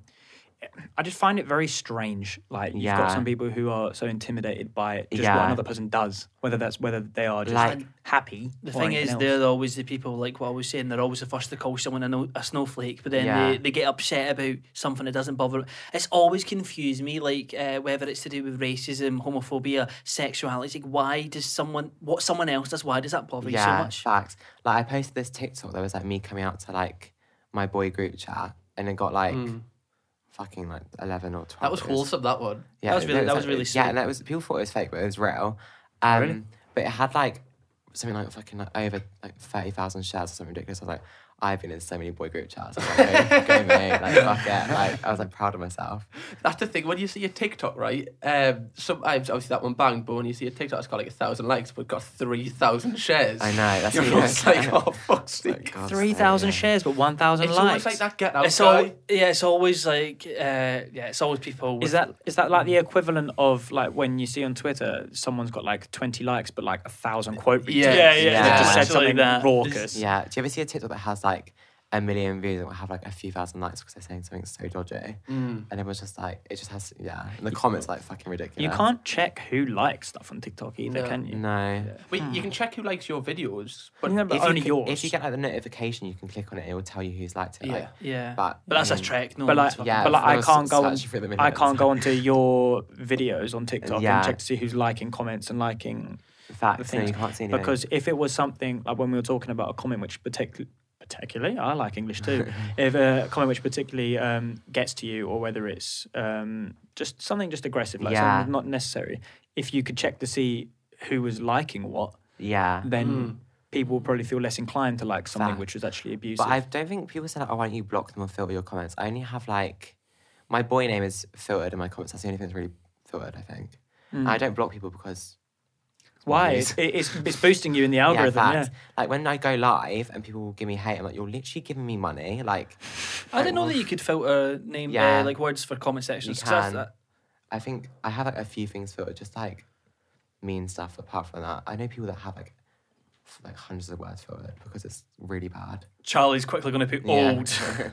[SPEAKER 1] I just find it very strange. Like you've got
[SPEAKER 3] Yeah.
[SPEAKER 1] some people who are so intimidated by just
[SPEAKER 3] Yeah.
[SPEAKER 1] what another person does, whether they are just
[SPEAKER 3] Like-
[SPEAKER 1] happy.
[SPEAKER 4] The
[SPEAKER 1] or
[SPEAKER 4] thing
[SPEAKER 1] anything
[SPEAKER 4] is,
[SPEAKER 1] else.
[SPEAKER 4] they're always the people, like what I was saying, they're always the first to call someone a snowflake, but then
[SPEAKER 3] Yeah.
[SPEAKER 4] they get upset about something that doesn't bother. It's always confused me, like whether it's to do with racism, homophobia, sexuality. It's like, why does what someone else does, why does that bother you so
[SPEAKER 3] Yeah,
[SPEAKER 4] much?
[SPEAKER 3] facts. Like I posted this TikTok that was like me coming out to like my boy group chat, and it got like fucking like 11 or 12.
[SPEAKER 2] That was
[SPEAKER 3] views.
[SPEAKER 2] wholesome. That one.
[SPEAKER 3] Yeah,
[SPEAKER 4] That was really-
[SPEAKER 3] it
[SPEAKER 4] that was
[SPEAKER 3] like-
[SPEAKER 4] really
[SPEAKER 3] Yeah,
[SPEAKER 4] sweet.
[SPEAKER 3] and that was people thought it was fake, but it was real.
[SPEAKER 1] Really?
[SPEAKER 3] But it had like something like fucking like over like 30,000 shares or something ridiculous. I was like, I've been in so many boy group chats. I was like, go me, like fuck it. Like I was like proud of myself.
[SPEAKER 2] That's the thing. When you see a TikTok, right? Sometimes obviously that one banged, but when you see a TikTok, it's got like 1,000 likes, but got 3,000 shares.
[SPEAKER 3] I know. That's
[SPEAKER 2] You're
[SPEAKER 3] what
[SPEAKER 2] just like, oh fuck's
[SPEAKER 3] Like,
[SPEAKER 2] sake.
[SPEAKER 3] God's
[SPEAKER 1] 3,000
[SPEAKER 3] sake,
[SPEAKER 1] shares, but 1,000
[SPEAKER 2] It's
[SPEAKER 1] likes.
[SPEAKER 2] almost like that Get Out
[SPEAKER 4] It's
[SPEAKER 2] guy.
[SPEAKER 4] it's always like it's always people.
[SPEAKER 1] Is that like the equivalent of like when you see on Twitter someone's got like 20 likes but like 1,000 quote retweets?
[SPEAKER 2] Yeah,
[SPEAKER 4] yeah,
[SPEAKER 3] Yeah.
[SPEAKER 1] They just said
[SPEAKER 4] Literally
[SPEAKER 1] something
[SPEAKER 4] that.
[SPEAKER 1] raucous.
[SPEAKER 3] Yeah. Do you ever see a TikTok that has like 1 million views and will have like a few thousand likes because they're saying something so dodgy? And it was just like, it just has, yeah. And the comments like fucking ridiculous.
[SPEAKER 1] You can't check who likes stuff on TikTok either,
[SPEAKER 2] No.
[SPEAKER 1] can you?
[SPEAKER 3] No.
[SPEAKER 2] Wait, you can check who likes your videos, but
[SPEAKER 1] Yeah, but
[SPEAKER 3] If
[SPEAKER 1] only
[SPEAKER 3] you,
[SPEAKER 1] yours.
[SPEAKER 3] If you get like the notification, you can click on it. It will tell you who's liked it.
[SPEAKER 2] Yeah.
[SPEAKER 3] Like,
[SPEAKER 4] yeah,
[SPEAKER 3] but
[SPEAKER 4] that's a
[SPEAKER 3] mm,
[SPEAKER 4] trick. No,
[SPEAKER 1] But like,
[SPEAKER 4] one's fucking-
[SPEAKER 3] Yeah,
[SPEAKER 1] but like
[SPEAKER 3] if
[SPEAKER 1] I
[SPEAKER 3] I was
[SPEAKER 1] can't go on.
[SPEAKER 3] searching for them in
[SPEAKER 1] I
[SPEAKER 3] minutes.
[SPEAKER 1] can't go onto your videos on TikTok
[SPEAKER 3] Yeah.
[SPEAKER 1] and check to see who's liking comments and liking the
[SPEAKER 3] facts. No,
[SPEAKER 1] things.
[SPEAKER 3] you can't see anything.
[SPEAKER 1] Because if it was something like when we were talking about a comment which particularly, I like English too. If a comment which particularly gets to you, or whether it's just something just aggressive, like
[SPEAKER 3] Yeah.
[SPEAKER 1] something not necessary, if you could check to see who was liking what,
[SPEAKER 3] yeah.
[SPEAKER 1] then people will probably feel less inclined to like something
[SPEAKER 3] Fact.
[SPEAKER 1] which was actually abusive.
[SPEAKER 3] But I don't think people say like, oh, why don't you block them or filter your comments? I only have like, my boy name is filtered in my comments. That's the only thing that's really filtered, I think. I don't block people because...
[SPEAKER 1] Why?
[SPEAKER 3] It's
[SPEAKER 1] It's boosting you in the algorithm, yeah.
[SPEAKER 3] facts. Like when I go live and people will give me hate, I'm like, you're literally giving me money. Like,
[SPEAKER 4] I didn't know that you could filter name
[SPEAKER 3] Yeah.
[SPEAKER 4] like words for comment sections.
[SPEAKER 3] You
[SPEAKER 4] 'cause that's
[SPEAKER 3] can.
[SPEAKER 4] that-
[SPEAKER 3] I think I have like a few things filtered, just like mean stuff. Apart from that, I know people that have like hundreds of words filtered because it's really bad.
[SPEAKER 4] Charlie's quickly going to put
[SPEAKER 3] Yeah.
[SPEAKER 4] old.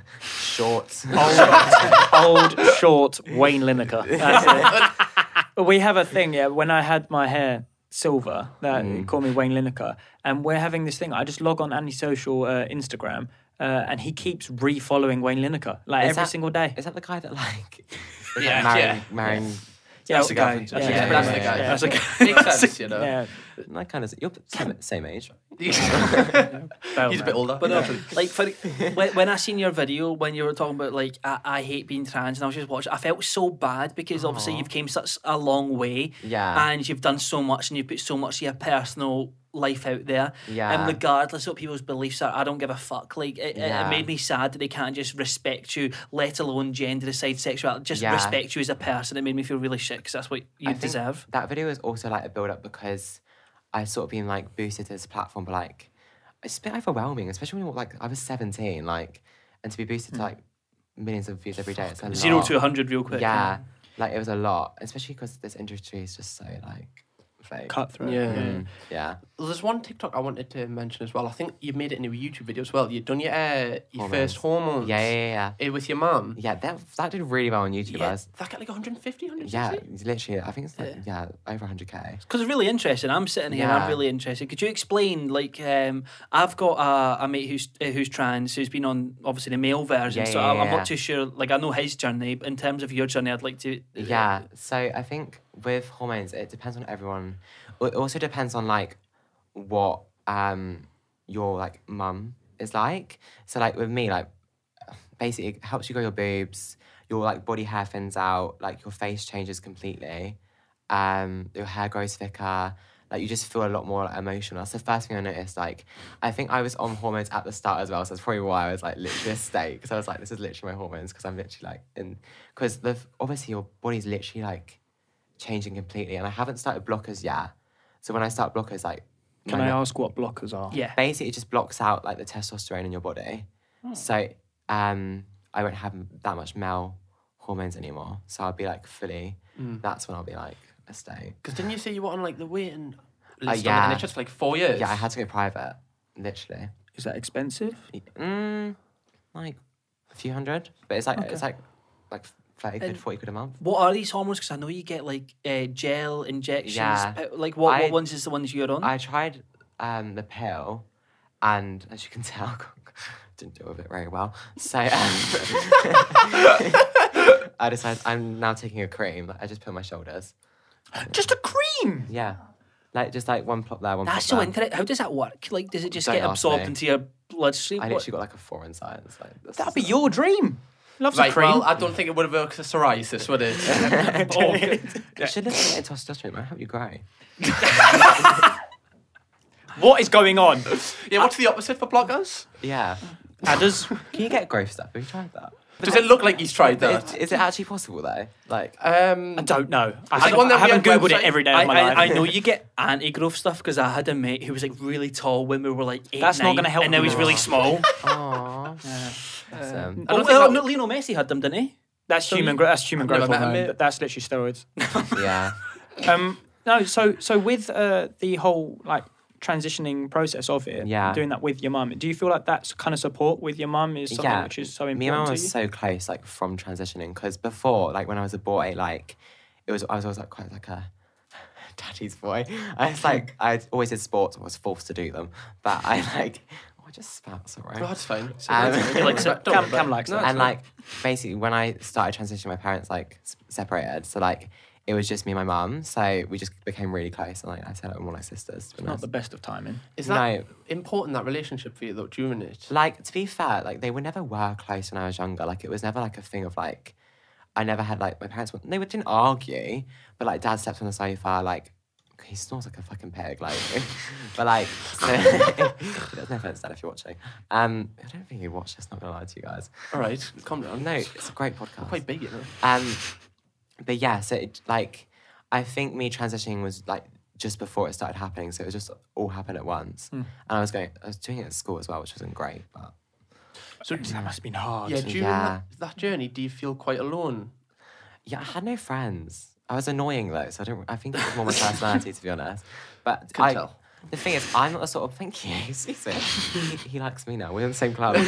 [SPEAKER 3] Short.
[SPEAKER 1] Old, short Wayne Lineker. That's it. We have a thing, yeah. When I had my hair silver, that called me Wayne Lineker, and we're having this thing. I just log on antisocial Instagram, and he keeps refollowing Wayne Lineker like
[SPEAKER 3] Is
[SPEAKER 1] every
[SPEAKER 3] that-
[SPEAKER 1] single day.
[SPEAKER 3] Is that the guy that like? is
[SPEAKER 2] Yeah,
[SPEAKER 3] like
[SPEAKER 2] yeah.
[SPEAKER 3] marrying.
[SPEAKER 1] Yeah,
[SPEAKER 4] That's the guy.
[SPEAKER 1] yeah,
[SPEAKER 4] That's
[SPEAKER 1] yeah,
[SPEAKER 2] That's the
[SPEAKER 1] yeah,
[SPEAKER 2] guy.
[SPEAKER 1] yeah.
[SPEAKER 4] That's a guy.
[SPEAKER 2] Makes sense, you know.
[SPEAKER 1] Yeah,
[SPEAKER 3] That kind of. You're same age.
[SPEAKER 2] He's
[SPEAKER 1] Bell,
[SPEAKER 2] a bit
[SPEAKER 1] man.
[SPEAKER 2] older.
[SPEAKER 4] But like for when I seen your video when you were talking about like I hate being trans and I was just watching, I felt so bad because obviously you've came such a long way,
[SPEAKER 3] Yeah.
[SPEAKER 4] and you've done so much and you've put so much of your personal life out there,
[SPEAKER 3] Yeah.
[SPEAKER 4] and regardless of what people's beliefs are, I don't give a fuck. Like it
[SPEAKER 3] Yeah.
[SPEAKER 4] made me sad that they can't just respect you, let alone gender aside sexuality, just
[SPEAKER 3] Yeah.
[SPEAKER 4] respect you as a person. It made me feel really shit because that's what you
[SPEAKER 3] I think
[SPEAKER 4] deserve.
[SPEAKER 3] That video was also like a build up because I sort of been like boosted to this platform, but like it's a bit overwhelming, especially when like I was 17, like, and to be boosted to like millions of views every day. It's a lot.
[SPEAKER 4] 0 to 100 real quick.
[SPEAKER 3] Yeah, like it was a lot, especially because this industry is just so like fake.
[SPEAKER 1] Cutthroat.
[SPEAKER 2] Yeah.
[SPEAKER 3] Yeah.
[SPEAKER 2] Well, there's one TikTok I wanted to mention as well. I think you've made it into a YouTube video as well. You've done your
[SPEAKER 3] Hormones.
[SPEAKER 2] first hormones.
[SPEAKER 3] Yeah.
[SPEAKER 2] With your mum.
[SPEAKER 3] Yeah, that did really well on YouTube.
[SPEAKER 2] Yeah, that got like 150, 160?
[SPEAKER 3] Yeah, it's literally, I think it's like, over 100k.
[SPEAKER 4] Because it's really interesting. I'm sitting here.
[SPEAKER 3] Yeah.
[SPEAKER 4] I'm really interested. Could you explain? Like, I've got a mate who's trans, who's been on obviously the male version. So I'm not too sure. Like, I know his journey. But in terms of your journey, I'd like to.
[SPEAKER 3] Yeah, so I think with hormones, it depends on everyone. It also depends on like what your like mum is like. So like with me, like basically it helps you grow your boobs, your like body hair thins out, like your face changes completely, your hair grows thicker. Like you just feel a lot more like, emotional. That's the first thing I noticed. Like I think I was on hormones at the start as well, so that's probably why I was like literally a state, because I was like, this is literally my hormones, because I'm literally like because obviously your body's literally like changing completely, and I haven't started blockers yet. So when I start blockers, like
[SPEAKER 1] Can I ask what blockers are?
[SPEAKER 4] Yeah.
[SPEAKER 3] basically it just blocks out like the testosterone in your body. So I won't have that much male hormones anymore. So I'll be like fully. That's when I'll be like a state.
[SPEAKER 2] Because didn't you say you were on like the waiting list
[SPEAKER 3] yeah.
[SPEAKER 2] on the NHS for like 4 years?
[SPEAKER 3] Yeah, I had to go private, literally.
[SPEAKER 1] Is that expensive?
[SPEAKER 3] Like a few hundred, but it's like 30 quid, 40 quid a month.
[SPEAKER 4] What are these hormones? Because I know you get like gel injections.
[SPEAKER 3] Yeah.
[SPEAKER 4] Like what ones is the ones you're on?
[SPEAKER 3] I tried the pill, and as you can tell, didn't deal with it very well. So I decided I'm now taking a cream. Like, I just put on my shoulders.
[SPEAKER 1] Just a cream.
[SPEAKER 3] Yeah, like just like one plop there, one
[SPEAKER 4] That's
[SPEAKER 3] plop
[SPEAKER 4] so
[SPEAKER 3] there.
[SPEAKER 4] interesting. How does that work? Like, does it just
[SPEAKER 3] Don't
[SPEAKER 4] get
[SPEAKER 3] ask
[SPEAKER 4] absorbed
[SPEAKER 3] me.
[SPEAKER 4] into your bloodstream?
[SPEAKER 3] I
[SPEAKER 4] What-
[SPEAKER 3] literally got like a 4 in science. Like,
[SPEAKER 1] That'd be your dream. Loves a
[SPEAKER 2] Right,
[SPEAKER 1] cream.
[SPEAKER 2] well, I don't think it would have worked for psoriasis, would it?
[SPEAKER 3] You should listen to testosterone. It might help you grow.
[SPEAKER 1] What is going on?
[SPEAKER 2] Yeah, what's the opposite for blockers?
[SPEAKER 3] Yeah.
[SPEAKER 1] Adders?
[SPEAKER 3] Can you get growth stuff? Have you tried that?
[SPEAKER 2] Does it look like he's tried that?
[SPEAKER 3] Is it actually possible though? Like,
[SPEAKER 1] I don't know. I
[SPEAKER 2] the one that we
[SPEAKER 1] haven't
[SPEAKER 2] had
[SPEAKER 1] Googled
[SPEAKER 2] website-
[SPEAKER 1] it every day of my life.
[SPEAKER 4] I know you get anti-growth stuff because I had a mate who was like really tall when we were like 8,
[SPEAKER 1] That's not
[SPEAKER 4] 9,
[SPEAKER 1] gonna help
[SPEAKER 4] and now
[SPEAKER 1] you.
[SPEAKER 4] he's really small.
[SPEAKER 3] aww.
[SPEAKER 2] I don't
[SPEAKER 4] Oh,
[SPEAKER 2] think
[SPEAKER 4] well,
[SPEAKER 2] that-
[SPEAKER 4] no, Lionel Messi had them, didn't he?
[SPEAKER 1] That's human
[SPEAKER 2] I've
[SPEAKER 1] growth
[SPEAKER 2] never met him,
[SPEAKER 1] hormone.
[SPEAKER 2] mate.
[SPEAKER 1] That's literally steroids.
[SPEAKER 3] Yeah.
[SPEAKER 1] No, so with the whole like transitioning process of it,
[SPEAKER 3] Yeah.
[SPEAKER 1] doing that with your mum, do you feel like that's kind of support with your mum is something which is so important
[SPEAKER 3] Me and mum
[SPEAKER 1] to
[SPEAKER 3] was
[SPEAKER 1] you?
[SPEAKER 3] so close, like from transitioning, because before, like when I was a boy, like I was always like quite like a daddy's boy. I always did sports. I was forced to do them, but I just spat. Sorry.
[SPEAKER 2] Oh, that's fine.
[SPEAKER 1] You like Cam likes that.
[SPEAKER 3] And like basically when I started transitioning, my parents like separated, so like it was just me and my mum, so we just became really close, and like I said, like, we're more like sisters. To be
[SPEAKER 1] Not
[SPEAKER 3] honest.
[SPEAKER 1] the best of timing.
[SPEAKER 2] Is that
[SPEAKER 3] No.
[SPEAKER 2] important, that relationship for you, though, during it?
[SPEAKER 3] Like, to be fair, like they never were close when I was younger. Like it was never like a thing of like, I never had like my parents. They didn't argue, but like dad slept on the sofa. Like he snores like a fucking pig. Like, but like, so, there's no offense, Dad, if you're watching. I don't think you watch this. Not gonna lie to you guys.
[SPEAKER 2] All right, calm down.
[SPEAKER 3] No, it's a great podcast.
[SPEAKER 2] Quite big, you know.
[SPEAKER 3] But yeah, so it, like, I think me transitioning was like just before it started happening, so it was just all happened at once. And I was doing it at school as well, which wasn't great, but
[SPEAKER 2] So,
[SPEAKER 1] That must have been hard.
[SPEAKER 2] yeah, during
[SPEAKER 3] Yeah.
[SPEAKER 2] that journey, do you feel quite alone?
[SPEAKER 3] yeah, I had no friends. I was annoying though, so I think it was more my personality, to be honest. But
[SPEAKER 2] Can tell.
[SPEAKER 3] The thing is, I'm not the sort of thank you. Excuse me. He likes me now. We're in the same club.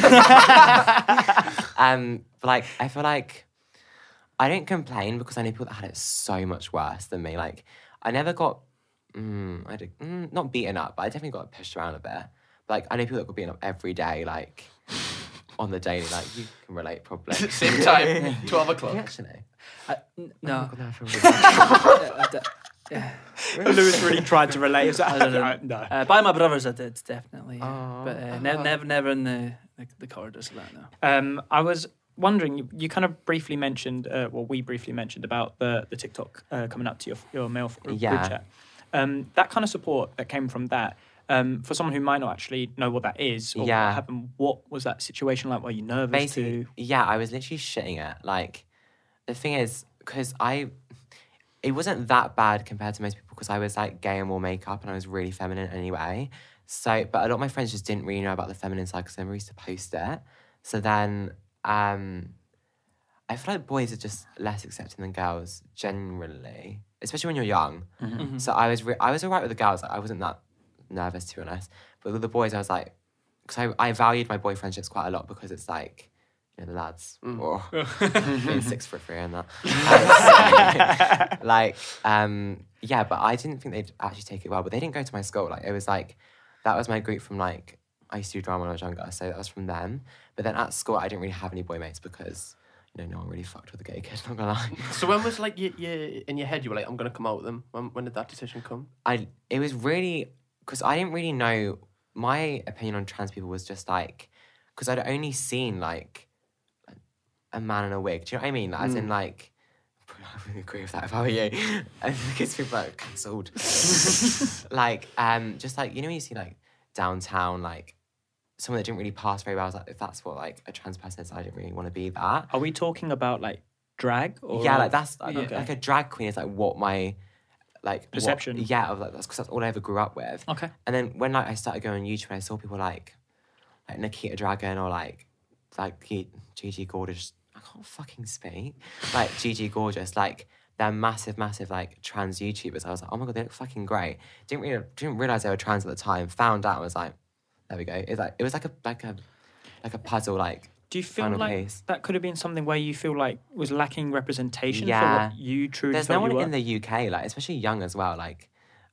[SPEAKER 3] But like, I feel like I didn't complain because I knew people that had it so much worse than me. Like, I never got, not beaten up, but I definitely got pushed around a bit. But like, I know people that got beaten up every day, like on the daily. Like, you can relate probably.
[SPEAKER 2] Same time, 12
[SPEAKER 3] You
[SPEAKER 2] o'clock.
[SPEAKER 3] actually?
[SPEAKER 4] No.
[SPEAKER 3] Oh, God, now I feel really bad.
[SPEAKER 1] Lewis really tried to relate.
[SPEAKER 4] I don't know.
[SPEAKER 1] No.
[SPEAKER 4] By my brothers, I did definitely,
[SPEAKER 3] Oh.
[SPEAKER 4] but never in the corridors of that. No.
[SPEAKER 1] I was wondering, you kind of briefly mentioned, we briefly mentioned about the TikTok coming up to your mail group
[SPEAKER 3] Yeah.
[SPEAKER 1] chat. That kind of support that came from that, for someone who might not actually know what that is or
[SPEAKER 3] Yeah.
[SPEAKER 1] what happened, what was that situation like? Were you nervous
[SPEAKER 3] Basically,
[SPEAKER 1] too?
[SPEAKER 3] yeah, I was literally shitting it. Like, the thing is, because it wasn't that bad compared to most people because I was like gay and wore makeup and I was really feminine anyway. So, but a lot of my friends just didn't really know about the feminine side because they never used to post it. So then, I I feel like boys are just less accepting than girls generally, especially when you're young. So I was alright with the girls. Like, I wasn't that nervous, to be honest. But with the boys, I was like, because I valued my boy friendships quite a lot because it's like, you know, the lads, or being 6'3" and that. Like, yeah, but I didn't think they'd actually take it well. But they didn't go to my school. Like, it was like, that was my group from like, I used to do drama when I was younger, so that was from them. But then at school, I didn't really have any boy mates because, you know, no one really fucked with the gay kid, not gonna lie.
[SPEAKER 2] So when was like you in your head you were like, I'm gonna come out with them? When did that decision come?
[SPEAKER 3] It was really, because I didn't really know, my opinion on trans people was just like, because I'd only seen like a man in a wig. Do you know what I mean? Like, as in like, I wouldn't agree with that if I were you. I think it's people like cancelled. Like, just like, you know when you see like downtown, like someone that didn't really pass very well, I was like, if that's what like a trans person is, I didn't really want to be that.
[SPEAKER 1] Are we talking about like drag? Or
[SPEAKER 3] Yeah, like that's
[SPEAKER 1] Okay.
[SPEAKER 3] like a drag queen is like what my like
[SPEAKER 1] Perception.
[SPEAKER 3] of like that's because that's all I ever grew up with.
[SPEAKER 1] Okay.
[SPEAKER 3] And then when like I started going on YouTube and I saw people like Nikita Dragon or like Gigi Gorgeous, I can't fucking speak. Like Gigi Gorgeous, like they're massive like trans YouTubers. I was like, oh my god, they look fucking great. Didn't realize they were trans at the time. Found out, I was like, there we go. It was like a puzzle. Like,
[SPEAKER 1] Do you feel
[SPEAKER 3] final
[SPEAKER 1] like
[SPEAKER 3] piece.
[SPEAKER 1] that could have been something where you feel like was lacking representation
[SPEAKER 3] Yeah.
[SPEAKER 1] for what you truly
[SPEAKER 3] There's
[SPEAKER 1] felt
[SPEAKER 3] no
[SPEAKER 1] you
[SPEAKER 3] one
[SPEAKER 1] were?
[SPEAKER 3] in the UK, like especially young as well. Like,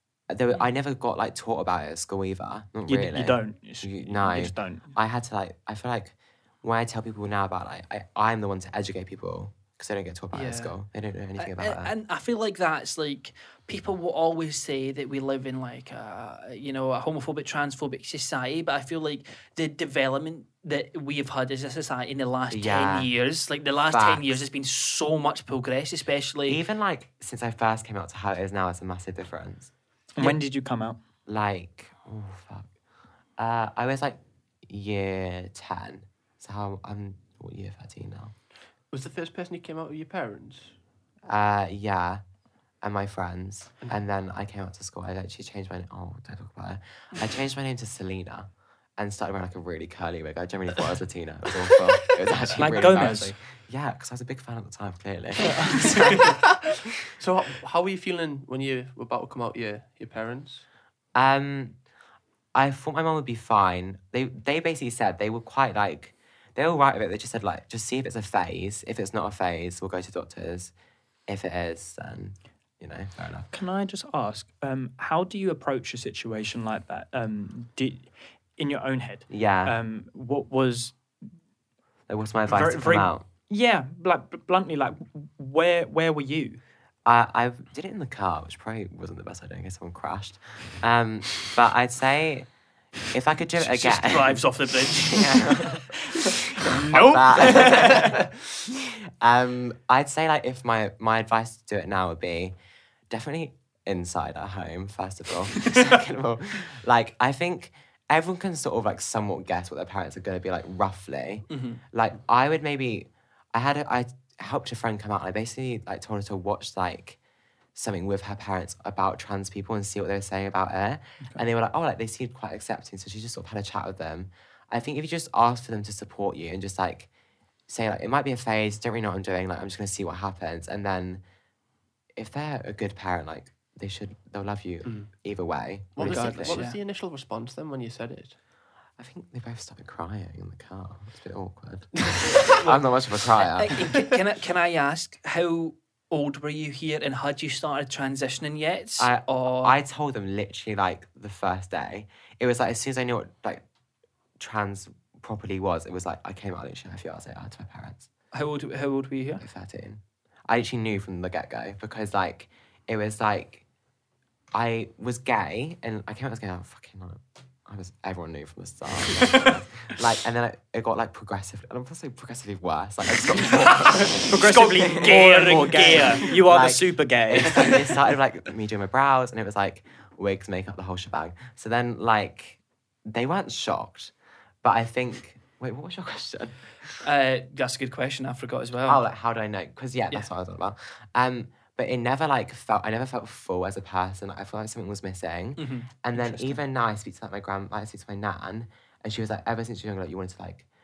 [SPEAKER 3] I never got like taught about it at school either. Not
[SPEAKER 1] You,
[SPEAKER 3] really.
[SPEAKER 1] you don't.
[SPEAKER 3] No.
[SPEAKER 1] You just don't.
[SPEAKER 3] I had to like. I feel like when I tell people now about like, I'm the one to educate people because they don't get taught about it at
[SPEAKER 2] Yeah.
[SPEAKER 3] school. They don't know anything about it.
[SPEAKER 4] And I feel like that's like people will always say that we live in like a homophobic, transphobic society, but I feel like the development that we have had as a society in the last 10 years, like the last 10
[SPEAKER 3] Facts.
[SPEAKER 4] years, has been so much progress, especially.
[SPEAKER 3] Even like since I first came out to how it is now, it's a massive difference.
[SPEAKER 1] And when did you come out?
[SPEAKER 3] Like, oh fuck, I was like year 10. So I'm year 13 now.
[SPEAKER 2] Was the first person who came out with your parents?
[SPEAKER 3] Yeah, and my friends. And then I came out to school. I actually changed my name. Oh, don't talk about it. I changed my name to Selena and started wearing like a really curly wig. I generally thought I was Latina. It was awful. It was actually
[SPEAKER 1] Like
[SPEAKER 3] really
[SPEAKER 1] Gomez?
[SPEAKER 3] embarrassing. Yeah, because I was a big fan at the time, clearly.
[SPEAKER 2] So how were you feeling when you were about to come out your parents?
[SPEAKER 3] I thought my mum would be fine. They basically said they were quite like, they were right with it. They just said like, just see if it's a phase. If it's not a phase, we'll go to doctors. If it is, then, you know, fair enough.
[SPEAKER 1] Can I just ask, how do you approach a situation like that? In your own head?
[SPEAKER 3] Yeah.
[SPEAKER 1] What was...
[SPEAKER 3] Like, what's my advice to come out?
[SPEAKER 1] Yeah, like bluntly, like where were you?
[SPEAKER 3] I did it in the car, which probably wasn't the best idea in case someone crashed. But I'd say if I could do it again...
[SPEAKER 4] Just drives off the bridge.
[SPEAKER 1] Nope.
[SPEAKER 3] I'd say like if my advice to do it now would be definitely inside at home, first of all. Second of all, like I think everyone can sort of like somewhat guess what their parents are going to be like roughly. Like I would maybe, I helped a friend come out and I basically like told her to watch like something with her parents about trans people and see what they were saying about it. And they were like, oh, like they seemed quite accepting. So she just sort of had a chat with them. I think if you just ask for them to support you and just like say like, it might be a phase, don't really know what I'm doing, like I'm just gonna see what happens. And then if they're a good parent, like they'll love you either way.
[SPEAKER 2] What was
[SPEAKER 3] regardless.
[SPEAKER 2] the initial response then when you said it?
[SPEAKER 3] I think they both started crying in the car. It's a bit awkward. I'm not much of a crier.
[SPEAKER 4] Can I ask, how old were you here and had you started transitioning yet?
[SPEAKER 3] I told them literally like the first day. It was like as soon as I knew what like trans properly was, it was like I came out literally a few hours later to my parents.
[SPEAKER 4] How old were you here?
[SPEAKER 3] Like 13. I actually knew from the get-go because like it was like I was gay and I came out as gay. Everyone knew from the start. Like, and then it got like progressively, and I'm supposed to say progressively worse. Like, I just got
[SPEAKER 1] Progressively gayer and more gayer. You are the
[SPEAKER 3] Like,
[SPEAKER 1] super gay.
[SPEAKER 3] it started like me doing my brows, and it was like wigs, makeup, the whole shebang. So then like they weren't shocked, but I think. Wait, what was your question?
[SPEAKER 4] That's a good question. I forgot as well.
[SPEAKER 3] Oh, like how do I know? Because that's what I was on about. But it never like I never felt full as a person. I felt like something was missing. And then even now I speak to like my I speak to my nan, and she was like, ever since you were younger, like you wanted to like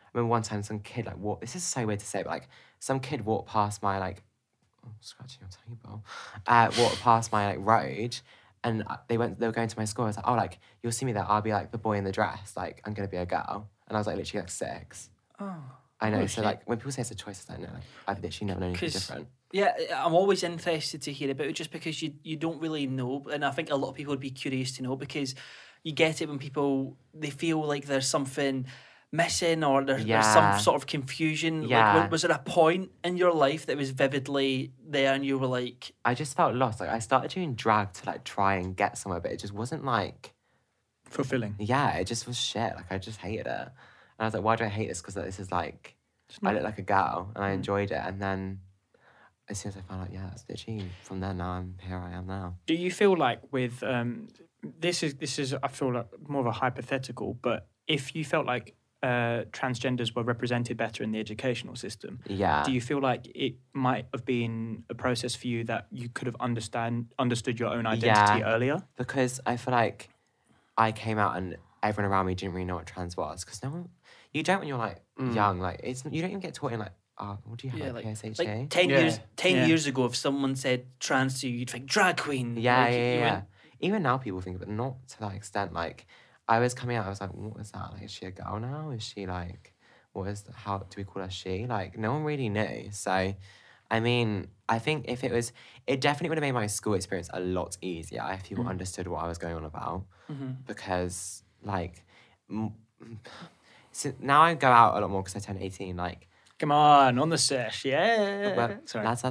[SPEAKER 3] remember one time some kid like walked. This is so weird to say, but like some kid walked past my like, scratching your table, walked past my like road, and they were going to my school. I was like, oh, like you'll see me there. I'll be like the boy in the dress. Like I'm gonna be a girl. And I was like literally like 6.
[SPEAKER 4] Oh.
[SPEAKER 3] I know.
[SPEAKER 4] Oh,
[SPEAKER 3] so
[SPEAKER 4] shit.
[SPEAKER 3] like when people say it's a choice, I don't know. Like, I've literally never known anything
[SPEAKER 4] 'Cause-
[SPEAKER 3] different.
[SPEAKER 4] Yeah, I'm always interested to hear about it just because you don't really know. And I think a lot of people would be curious to know because you get it when people, they feel like there's something missing or there's some sort of confusion.
[SPEAKER 3] Yeah.
[SPEAKER 4] Like, was there a point in your life that was vividly there and you were like...
[SPEAKER 3] I just felt lost. Like I started doing drag to like try and get somewhere, but it just wasn't like,
[SPEAKER 1] Fulfilling.
[SPEAKER 3] yeah, it just was shit. Like I just hated it. And I was like, why do I hate this? Because this is like, I look like a girl and I enjoyed it. And then as soon as I found out, yeah, that's literally from there now, here I am now.
[SPEAKER 1] Do you feel like with this is I feel like more of a hypothetical, but if you felt like transgenders were represented better in the educational system,
[SPEAKER 3] Yeah.
[SPEAKER 1] do you feel like it might have been a process for you that you could have understood your own identity earlier?
[SPEAKER 3] Because I feel like I came out and everyone around me didn't really know what trans was. Because no one, you don't when you're like young, like you don't even get taught in like, what do you have,
[SPEAKER 4] Yeah,
[SPEAKER 3] like PSHE?
[SPEAKER 4] like 10
[SPEAKER 2] Yeah.
[SPEAKER 4] years 10
[SPEAKER 1] Yeah.
[SPEAKER 4] years ago, if someone said trans to you, you'd think drag queen.
[SPEAKER 3] Yeah,
[SPEAKER 4] Like,
[SPEAKER 3] yeah,
[SPEAKER 4] you
[SPEAKER 3] yeah.
[SPEAKER 4] went,
[SPEAKER 3] Even now people think, but not to that extent. Like, I was coming out, I was like, what is that? Like, is she a girl now? Is she like, how do we call her she? Like, no one really knew. So, I mean, I think if it definitely would have made my school experience a lot easier if people understood what I was going on about. Because, like, so now I go out a lot more because I turned 18, like,
[SPEAKER 1] Come on the sesh, yeah.
[SPEAKER 3] but
[SPEAKER 1] Sorry.
[SPEAKER 3] lads.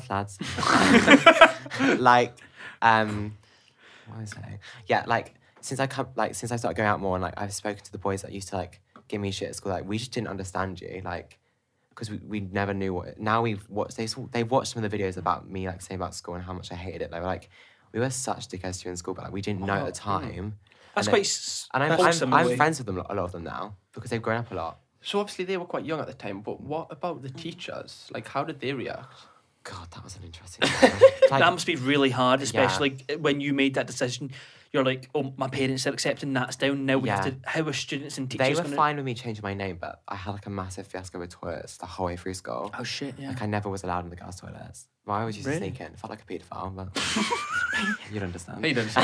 [SPEAKER 3] Like, what was I saying? Yeah, like since I started going out more and like I've spoken to the boys that used to like give me shit at school, like we just didn't understand you, like because we never knew what. Now we've watched. They watched some of the videos about me like saying about school and how much I hated it. They were like, we were such dickheads to you in school, but like we didn't know at the time.
[SPEAKER 4] That's
[SPEAKER 3] And
[SPEAKER 4] quite
[SPEAKER 3] And
[SPEAKER 4] wholesome in a
[SPEAKER 3] I'm
[SPEAKER 4] way.
[SPEAKER 3] friends with them, a lot of them now because they've grown up a lot.
[SPEAKER 2] So obviously they were quite young at the time, but what about the teachers? Like, how did they react?
[SPEAKER 3] God, that was an interesting one. Like,
[SPEAKER 4] That must be really hard, especially when you made that decision. You're like, oh, my parents are accepting that's down. Now we have
[SPEAKER 3] Yeah.
[SPEAKER 4] to. How are students and
[SPEAKER 3] they
[SPEAKER 4] teachers
[SPEAKER 3] were
[SPEAKER 4] going
[SPEAKER 3] fine with me changing my name, but I had like a massive fiasco with toilets the whole way through school.
[SPEAKER 1] Oh shit, yeah.
[SPEAKER 3] Like I never was allowed in the girls' toilets. Well, I always used
[SPEAKER 1] Really?
[SPEAKER 3] to sneak in. Felt like a paedophile, but you'd understand.
[SPEAKER 2] He doesn't.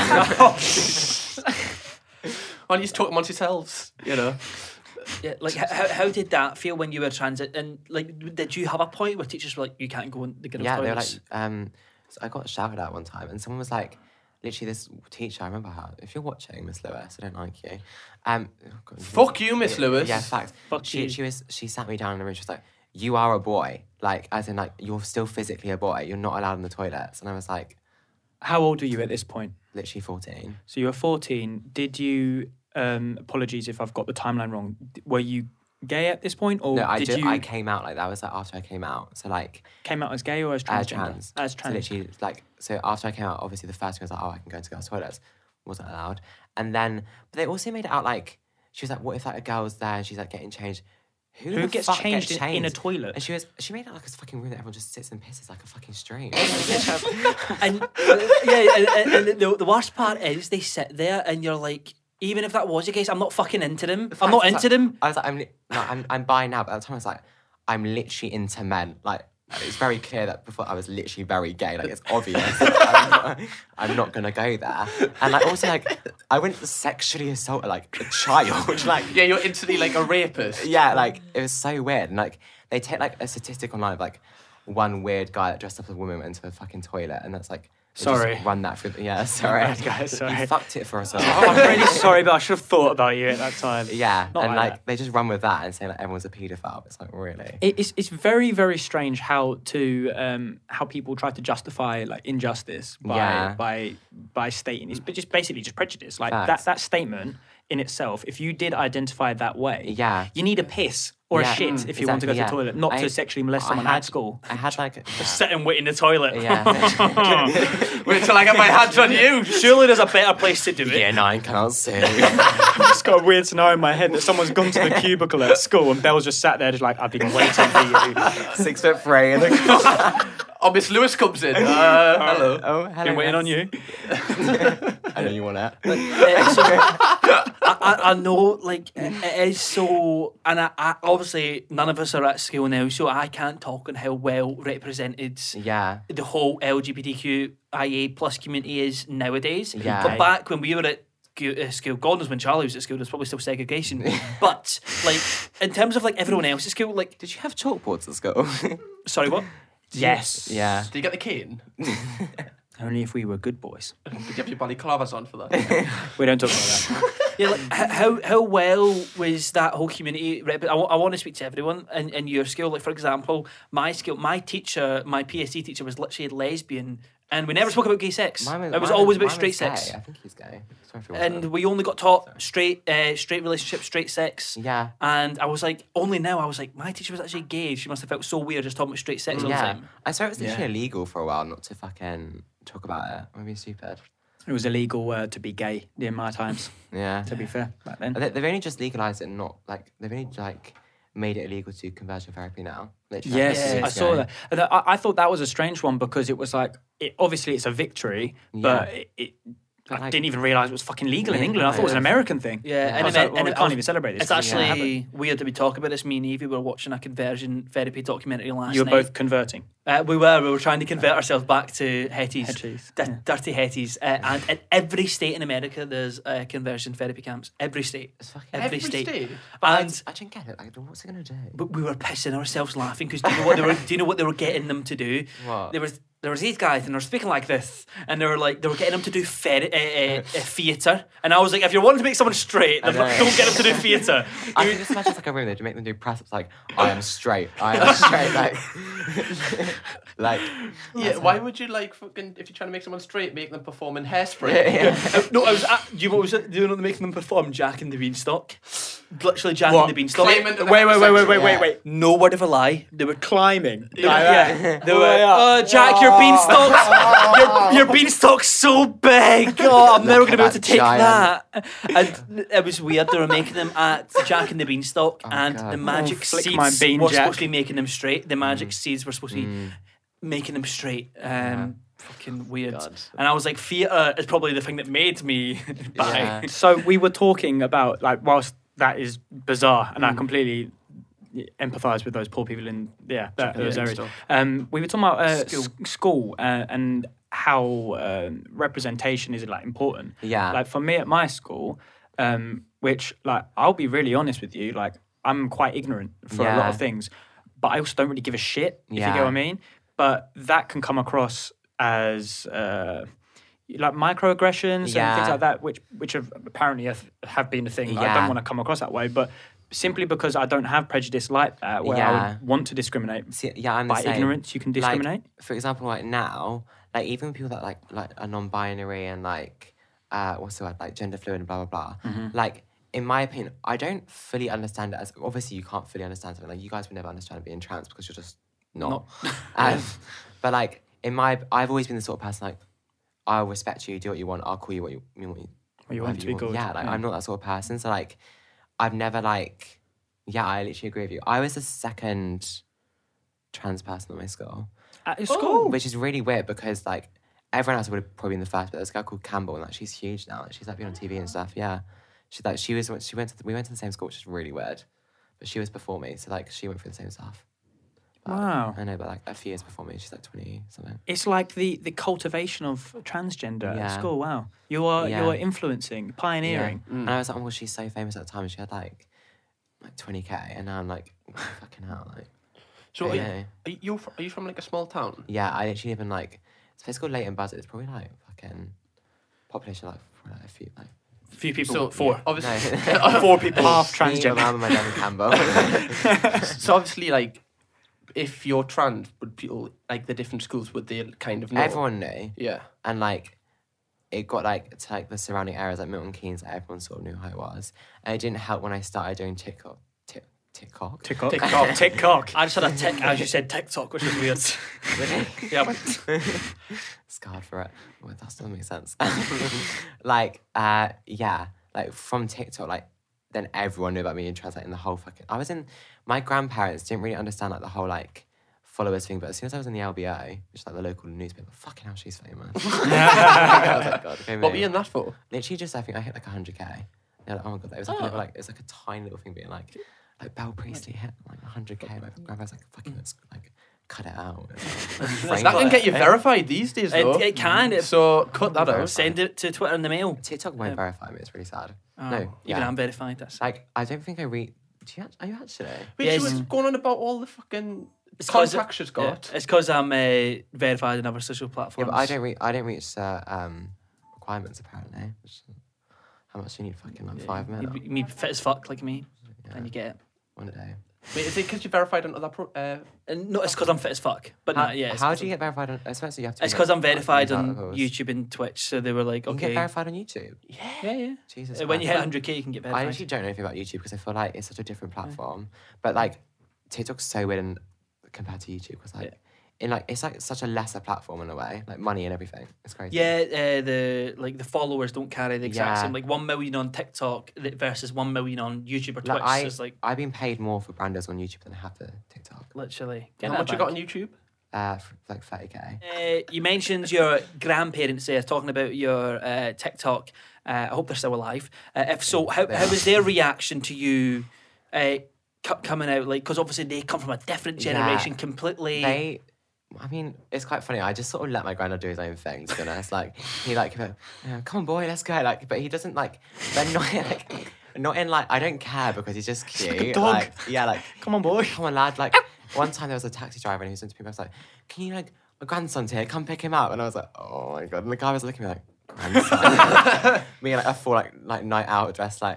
[SPEAKER 2] Well, you just talk amongst yourselves, you know.
[SPEAKER 4] Yeah, like how did that feel when you were transit? And like, did you have a point where teachers were like, you can't go in the girls'
[SPEAKER 3] Yeah, they were
[SPEAKER 4] toilets?
[SPEAKER 3] like, so I got shouted at one time, and someone was like, literally, this teacher, I remember her. If you're watching, Miss Lewis, I don't like you. Oh God,
[SPEAKER 2] Fuck you, Miss Lewis.
[SPEAKER 3] Yeah, fact.
[SPEAKER 1] Fuck you.
[SPEAKER 3] She sat me down in the room. She was like, "You are a boy. Like, as in, like, you're still physically a boy. You're not allowed in the toilets." And I was like,
[SPEAKER 1] How old were you at this point?
[SPEAKER 3] literally 14.
[SPEAKER 1] So you were 14. Did you? Apologies if I've got the timeline wrong. Were you gay at this point, or
[SPEAKER 3] No,
[SPEAKER 1] did you
[SPEAKER 3] I came out like that. Was like after I came out. So like.
[SPEAKER 1] came out as gay or as transgender?
[SPEAKER 3] Trans.
[SPEAKER 1] As
[SPEAKER 3] So
[SPEAKER 1] trans.
[SPEAKER 3] literally, like, so after I came out, obviously the first thing was like, oh, I can go into girls' toilets. Wasn't allowed. And then, but they also made it out like, she was like, what if like a girl was there and she's like getting changed?
[SPEAKER 1] Who
[SPEAKER 3] the
[SPEAKER 1] gets
[SPEAKER 3] fuck
[SPEAKER 1] changed
[SPEAKER 3] gets
[SPEAKER 1] in a toilet?
[SPEAKER 3] And she made it like a fucking room that everyone just sits and pisses like a fucking stream.
[SPEAKER 4] And the worst part is they sit there and you're like, even if that was the case, I'm not fucking into them. I'm not into them.
[SPEAKER 3] I was like, I'm bi now, but at the time I was like, I'm literally into men. Like, it's very clear that before I was literally very gay. Like, it's obvious. I'm not gonna go there. And like, also like, I wouldn't sexually assault like a child. Like,
[SPEAKER 2] Yeah, you're instantly like a rapist.
[SPEAKER 3] yeah, like it was so weird. And like, they take like a statistic online of like one weird guy that dressed up as a woman went into the fucking toilet, and that's like. they just
[SPEAKER 1] Sorry.
[SPEAKER 3] run that through. Yeah, sorry.
[SPEAKER 1] bad, guys, sorry.
[SPEAKER 3] You fucked it for us all.
[SPEAKER 1] I'm really sorry, but I should have thought about you at that time.
[SPEAKER 3] Yeah,
[SPEAKER 1] Not
[SPEAKER 3] and
[SPEAKER 1] like
[SPEAKER 3] like they just run with that and say like everyone's a paedophile. It's like really.
[SPEAKER 1] It's very, very strange how people try to justify like injustice by stating it's just basically just prejudice. Like
[SPEAKER 3] Facts.
[SPEAKER 1] that statement in itself, if you did identify that way,
[SPEAKER 3] Yeah.
[SPEAKER 1] you need a piss or a
[SPEAKER 3] Yeah,
[SPEAKER 1] shit if you want to go to the
[SPEAKER 3] exactly,
[SPEAKER 1] toilet, not
[SPEAKER 3] I-
[SPEAKER 1] to sexually molest
[SPEAKER 3] I
[SPEAKER 1] someone
[SPEAKER 3] had-
[SPEAKER 1] at school.
[SPEAKER 3] I had like
[SPEAKER 4] Sit and wait in the toilet.
[SPEAKER 3] yeah.
[SPEAKER 2] Wait till I get my hands on you.
[SPEAKER 4] Surely there's a better place to do it.
[SPEAKER 3] Yeah, no, I can't see.
[SPEAKER 1] I've just got a weird scenario in my head that someone's gone to the cubicle at school and Belle's just sat there just like, I've been waiting for you.
[SPEAKER 3] 6'3" in the corner.
[SPEAKER 2] Oh, Miss Lewis comes in. Hello.
[SPEAKER 3] Oh, hello.
[SPEAKER 1] Been waiting on
[SPEAKER 3] miss.
[SPEAKER 1] you.
[SPEAKER 3] I know you want that.
[SPEAKER 4] I know, like, it is so, and I obviously none of us are at school now, so I can't talk on how well represented
[SPEAKER 3] Yeah.
[SPEAKER 4] the whole LGBTQIA plus community is nowadays.
[SPEAKER 3] Yeah.
[SPEAKER 4] But back when we were at school, God knows when Charlie was at school, there's probably still segregation. But like in terms of like everyone else at school, like,
[SPEAKER 3] Did you have chalkboards at school?
[SPEAKER 4] sorry, what?
[SPEAKER 1] Yes.
[SPEAKER 3] Yeah.
[SPEAKER 2] Did you get the cane?
[SPEAKER 1] Only if we were good boys.
[SPEAKER 2] Did you have your balaclavas on for that?
[SPEAKER 1] We don't talk about that.
[SPEAKER 4] Yeah, like how well was that whole community? I want to speak to everyone in your school. Like, for example, my school, my teacher, my PSC teacher was literally lesbian, and we never spoke about gay sex. It was always about straight sex.
[SPEAKER 3] I think he's gay. Sorry if he wasn't.
[SPEAKER 4] And we only got taught straight relationships, straight sex.
[SPEAKER 3] Yeah.
[SPEAKER 4] And I was like, only now I was like, my teacher was actually gay. She must have felt so weird just talking about straight sex all the
[SPEAKER 3] Yeah.
[SPEAKER 4] time.
[SPEAKER 3] I swear it was literally illegal for a while not to fucking talk about it. I'm being stupid.
[SPEAKER 1] It was illegal to be gay in my times,
[SPEAKER 3] Yeah.
[SPEAKER 1] to be fair, back then.
[SPEAKER 3] They've only just legalized it, not like they've only like made it illegal to do conversion therapy now. Literally, like,
[SPEAKER 1] Yes,
[SPEAKER 3] 2 years
[SPEAKER 1] I saw
[SPEAKER 3] ago.
[SPEAKER 1] that. And I thought that was a strange one because it was like, obviously it's a victory, but
[SPEAKER 3] But,
[SPEAKER 1] I
[SPEAKER 3] like,
[SPEAKER 1] didn't even realise it was fucking legal in
[SPEAKER 3] Yeah,
[SPEAKER 1] England. I thought it was an
[SPEAKER 3] yeah.
[SPEAKER 1] American thing.
[SPEAKER 4] Yeah,
[SPEAKER 1] I was like, well, we can't even celebrate this.
[SPEAKER 4] It's
[SPEAKER 1] 'cause we can't have it.
[SPEAKER 4] actually weird that we talk about this. Me and Evie were watching a conversion therapy documentary last
[SPEAKER 1] You were
[SPEAKER 4] night.
[SPEAKER 1] both converting.
[SPEAKER 4] We were trying to convert ourselves back to hetties,
[SPEAKER 1] Hetties,
[SPEAKER 4] Di- dirty hetties. And in every state in America, there's conversion therapy camps. Every state,
[SPEAKER 3] It's fucking.
[SPEAKER 4] every state.
[SPEAKER 2] state.
[SPEAKER 4] And
[SPEAKER 3] I didn't get it. Like, what's it gonna do?
[SPEAKER 4] but we were pissing ourselves laughing because do you know what they were getting them to do?
[SPEAKER 3] What?
[SPEAKER 4] There was these guys and they were speaking like this, and they were getting them to do theatre, and I was like, if you're wanting to make someone straight, then
[SPEAKER 3] I know.
[SPEAKER 4] don't get them to do theatre.
[SPEAKER 3] I can just imagine it's like a room. They make them do press ups like, I am straight. I am straight. Like,
[SPEAKER 2] Yeah, why would you like fucking if you're trying to make someone straight, make them perform in Hairspray?
[SPEAKER 3] yeah.
[SPEAKER 4] No, I was. Do you know what was it? Do you know what making them perform? Jack and the Beanstalk. Literally, Jack and the Beanstalk.
[SPEAKER 2] Climb into the
[SPEAKER 1] Wait,
[SPEAKER 2] heterosexual-
[SPEAKER 4] No word of a lie. They were
[SPEAKER 1] Climbing.
[SPEAKER 4] yeah. They were. Oh, Jack, your beanstalk's your beanstalk's so big. Oh, I'm never gonna be able to take
[SPEAKER 3] Giant.
[SPEAKER 4] that. And it was weird. They were making them at Jack and the Beanstalk, and
[SPEAKER 3] God.
[SPEAKER 4] the magic
[SPEAKER 1] Oh, flick
[SPEAKER 4] seeds
[SPEAKER 1] my bean,
[SPEAKER 4] were
[SPEAKER 1] Jack.
[SPEAKER 4] supposed to be making them straight. The magic seeds were supposed to be making them straight. Fucking weird.
[SPEAKER 2] God.
[SPEAKER 4] And I was like, theatre is probably the thing that made me buy.
[SPEAKER 3] Yeah.
[SPEAKER 1] So we were talking about, like, whilst that is bizarre, and I completely empathise with those poor people in those areas. We were talking about school and how representation is like important.
[SPEAKER 3] Yeah.
[SPEAKER 1] Like for me at my school, which like I'll be really honest with you, like I'm quite ignorant for a lot
[SPEAKER 3] Yeah.
[SPEAKER 1] of things, but I also don't really give a shit. If you
[SPEAKER 3] Yeah.
[SPEAKER 1] get what I mean. But that can come across as like microaggressions and
[SPEAKER 3] Yeah.
[SPEAKER 1] things like that, which have apparently have been a thing. I
[SPEAKER 3] Yeah.
[SPEAKER 1] don't want to come across that way, but simply because I don't have prejudice like that, where I
[SPEAKER 3] Yeah.
[SPEAKER 1] would want to discriminate.
[SPEAKER 3] See, yeah, I'm the
[SPEAKER 1] By
[SPEAKER 3] same.
[SPEAKER 1] ignorance, you can discriminate?
[SPEAKER 3] Like, for example, like now, like even people that like are non-binary and like what's the word, like gender fluid and blah blah blah.
[SPEAKER 1] Mm-hmm.
[SPEAKER 3] Like in my opinion, I don't fully understand it as obviously you can't fully understand something. Like you guys would never understand being trans because you're just not. But like I've always been the sort of person like I'll respect you, do what you want, I'll call you what you want
[SPEAKER 1] want to be called.
[SPEAKER 3] Yeah, like I'm not that sort of person. So like I've never like I literally agree with you. I was the second trans person at my school.
[SPEAKER 1] At school?
[SPEAKER 3] Which is really weird because like everyone else would have probably been the first, but there's a girl called Campbell and like she's huge now. She's like been on TV and stuff. Yeah, we went to the same school, which is really weird. But she was before me, so like she went through the same stuff. But,
[SPEAKER 1] Wow.
[SPEAKER 3] I know, but like a few years before me, she's like 20 something.
[SPEAKER 1] It's like the cultivation of transgender at
[SPEAKER 3] Yeah.
[SPEAKER 1] school. Wow, you are influencing, pioneering.
[SPEAKER 3] Yeah. And I was like, oh, well, she's so famous at the time, and she had like 20k, and now I'm like, fucking hell, like.
[SPEAKER 2] So
[SPEAKER 3] Yeah.
[SPEAKER 2] are you from like a small town?
[SPEAKER 3] Yeah, I literally live in like it's a place called Leighton Buzzard. It's probably like fucking population like probably like a few like.
[SPEAKER 4] Few people.
[SPEAKER 2] So
[SPEAKER 4] Four.
[SPEAKER 2] obviously,
[SPEAKER 3] No.
[SPEAKER 4] 4 people.
[SPEAKER 1] Half
[SPEAKER 3] Me,
[SPEAKER 1] transgender.
[SPEAKER 3] my mum, and my dad, and Campbell.
[SPEAKER 2] so obviously, like, if you're trans, would people like the different schools would they kind of know?
[SPEAKER 3] Everyone knew,
[SPEAKER 2] Yeah.
[SPEAKER 3] and like it got like to like the surrounding areas like Milton Keynes. Like, everyone sort of knew how it was, and it didn't help when I started doing TikTok.
[SPEAKER 1] TikTok.
[SPEAKER 2] TikTok.
[SPEAKER 1] TikTok.
[SPEAKER 4] I just had a tick as you said TikTok, which is weird.
[SPEAKER 3] Really?
[SPEAKER 4] Yeah.
[SPEAKER 3] Scarred for it. Well, that doesn't make sense. Like, yeah, like from TikTok, like then everyone knew about me and trans. Like in the whole fucking, my grandparents didn't really understand like the whole like followers thing, but as soon as I was in the LBO, which is like the local newspaper, fucking hell, she's famous. I was like, God, okay,
[SPEAKER 2] What were
[SPEAKER 3] mate.
[SPEAKER 2] you in that for?
[SPEAKER 3] Literally just, I think I hit like 100k. They're like, oh my god, it was like, it's like a tiny little thing being like Belle Priestley hit like 100k. My grandpa's like, fucking let's like cut it out.
[SPEAKER 2] That can get you verified these days, though.
[SPEAKER 4] It can.
[SPEAKER 2] So cut that out.
[SPEAKER 4] Send it to Twitter in the mail.
[SPEAKER 3] TikTok won't verify me. It's really sad.
[SPEAKER 4] Oh,
[SPEAKER 3] No,
[SPEAKER 4] even I'm verified. That's
[SPEAKER 3] like I don't think I read. Are you actually?
[SPEAKER 2] Wait,
[SPEAKER 4] Yes.
[SPEAKER 2] she was going on about all the fucking
[SPEAKER 4] It's 'cause
[SPEAKER 2] contacts she's got.
[SPEAKER 4] it's because I'm verified on other social
[SPEAKER 3] Yeah,
[SPEAKER 4] platforms.
[SPEAKER 3] but I don't reach requirements apparently. How much do you need? Fucking like 5 minutes.
[SPEAKER 4] You need fit as fuck like me, and you get it.
[SPEAKER 3] One a day.
[SPEAKER 2] Wait, is it because you're verified on other
[SPEAKER 4] And no, it's because I'm fit as fuck. But
[SPEAKER 3] How,
[SPEAKER 4] no, yeah.
[SPEAKER 3] how do you get verified on? Especially you have to.
[SPEAKER 4] It's because I'm verified
[SPEAKER 3] like,
[SPEAKER 4] on
[SPEAKER 3] levels.
[SPEAKER 4] YouTube and Twitch, so they were like,
[SPEAKER 3] You can get
[SPEAKER 4] okay,
[SPEAKER 3] verified on YouTube.
[SPEAKER 4] yeah.
[SPEAKER 3] Jesus.
[SPEAKER 4] When you
[SPEAKER 3] Christ.
[SPEAKER 4] hit 100k, you can get
[SPEAKER 3] I
[SPEAKER 4] verified.
[SPEAKER 3] actually don't know anything about YouTube because I feel like it's such a different platform. But like TikTok's so weird compared to YouTube because like it's like such a lesser platform in a way, like money and everything. It's crazy.
[SPEAKER 4] Yeah, the followers don't carry the exact
[SPEAKER 3] Yeah.
[SPEAKER 4] same. Like 1 million on TikTok versus 1 million on YouTube or Twitch.
[SPEAKER 3] Like,
[SPEAKER 4] is like
[SPEAKER 3] I've been paid more for brand deals on YouTube than I have for TikTok.
[SPEAKER 4] literally.
[SPEAKER 2] How much you got on YouTube?
[SPEAKER 3] For like 30k.
[SPEAKER 4] You mentioned your grandparents there talking about your TikTok. I hope they're still alive. If so, how was their reaction to you coming out? Like, because obviously they come from a different generation completely.
[SPEAKER 3] I mean, it's quite funny. I just sort of let my granddad do his own thing, to be honest. Like, he like, come on, boy, let's go. Like, but he doesn't like, they're not in like, I don't care because he's just cute.
[SPEAKER 1] like a dog.
[SPEAKER 3] Like, yeah, like,
[SPEAKER 1] Come on, boy.
[SPEAKER 3] come on, lad. Like, one time there was a taxi driver and he was saying to people, I was like, can you like, my grandson's here, come pick him up. And I was like, oh my God. And the guy was looking at me like, grandson. Me in like a full like night out dress, like,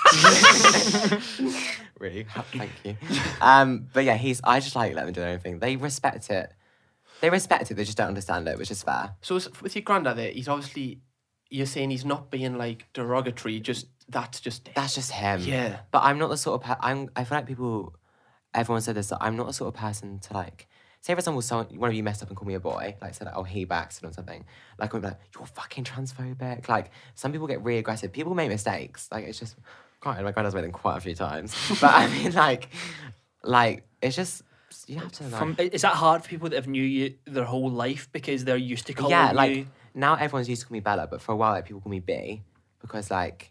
[SPEAKER 3] really, thank you. But yeah, I just like let them do their own thing. They respect it. They just don't understand it, which is fair.
[SPEAKER 2] So with your granddad there, he's obviously, you're saying he's not being like derogatory, that's just
[SPEAKER 3] him.
[SPEAKER 2] Yeah.
[SPEAKER 3] But I'm not the sort of I feel like everyone said this, that I'm not the sort of person to like, say for example, one of you messed up and called me a boy, like said like, oh, he backs or something. Like I'm like, you're fucking transphobic. Like some people get really aggressive. People make mistakes. Like it's just, granted, my granddad's made them quite a few times. But I mean like it's just, you have to like...
[SPEAKER 4] Is that hard for people that have knew you their whole life because they're used to calling
[SPEAKER 3] Yeah, like
[SPEAKER 4] you?
[SPEAKER 3] now everyone's used to call me Bella, but for a while like people call me B because like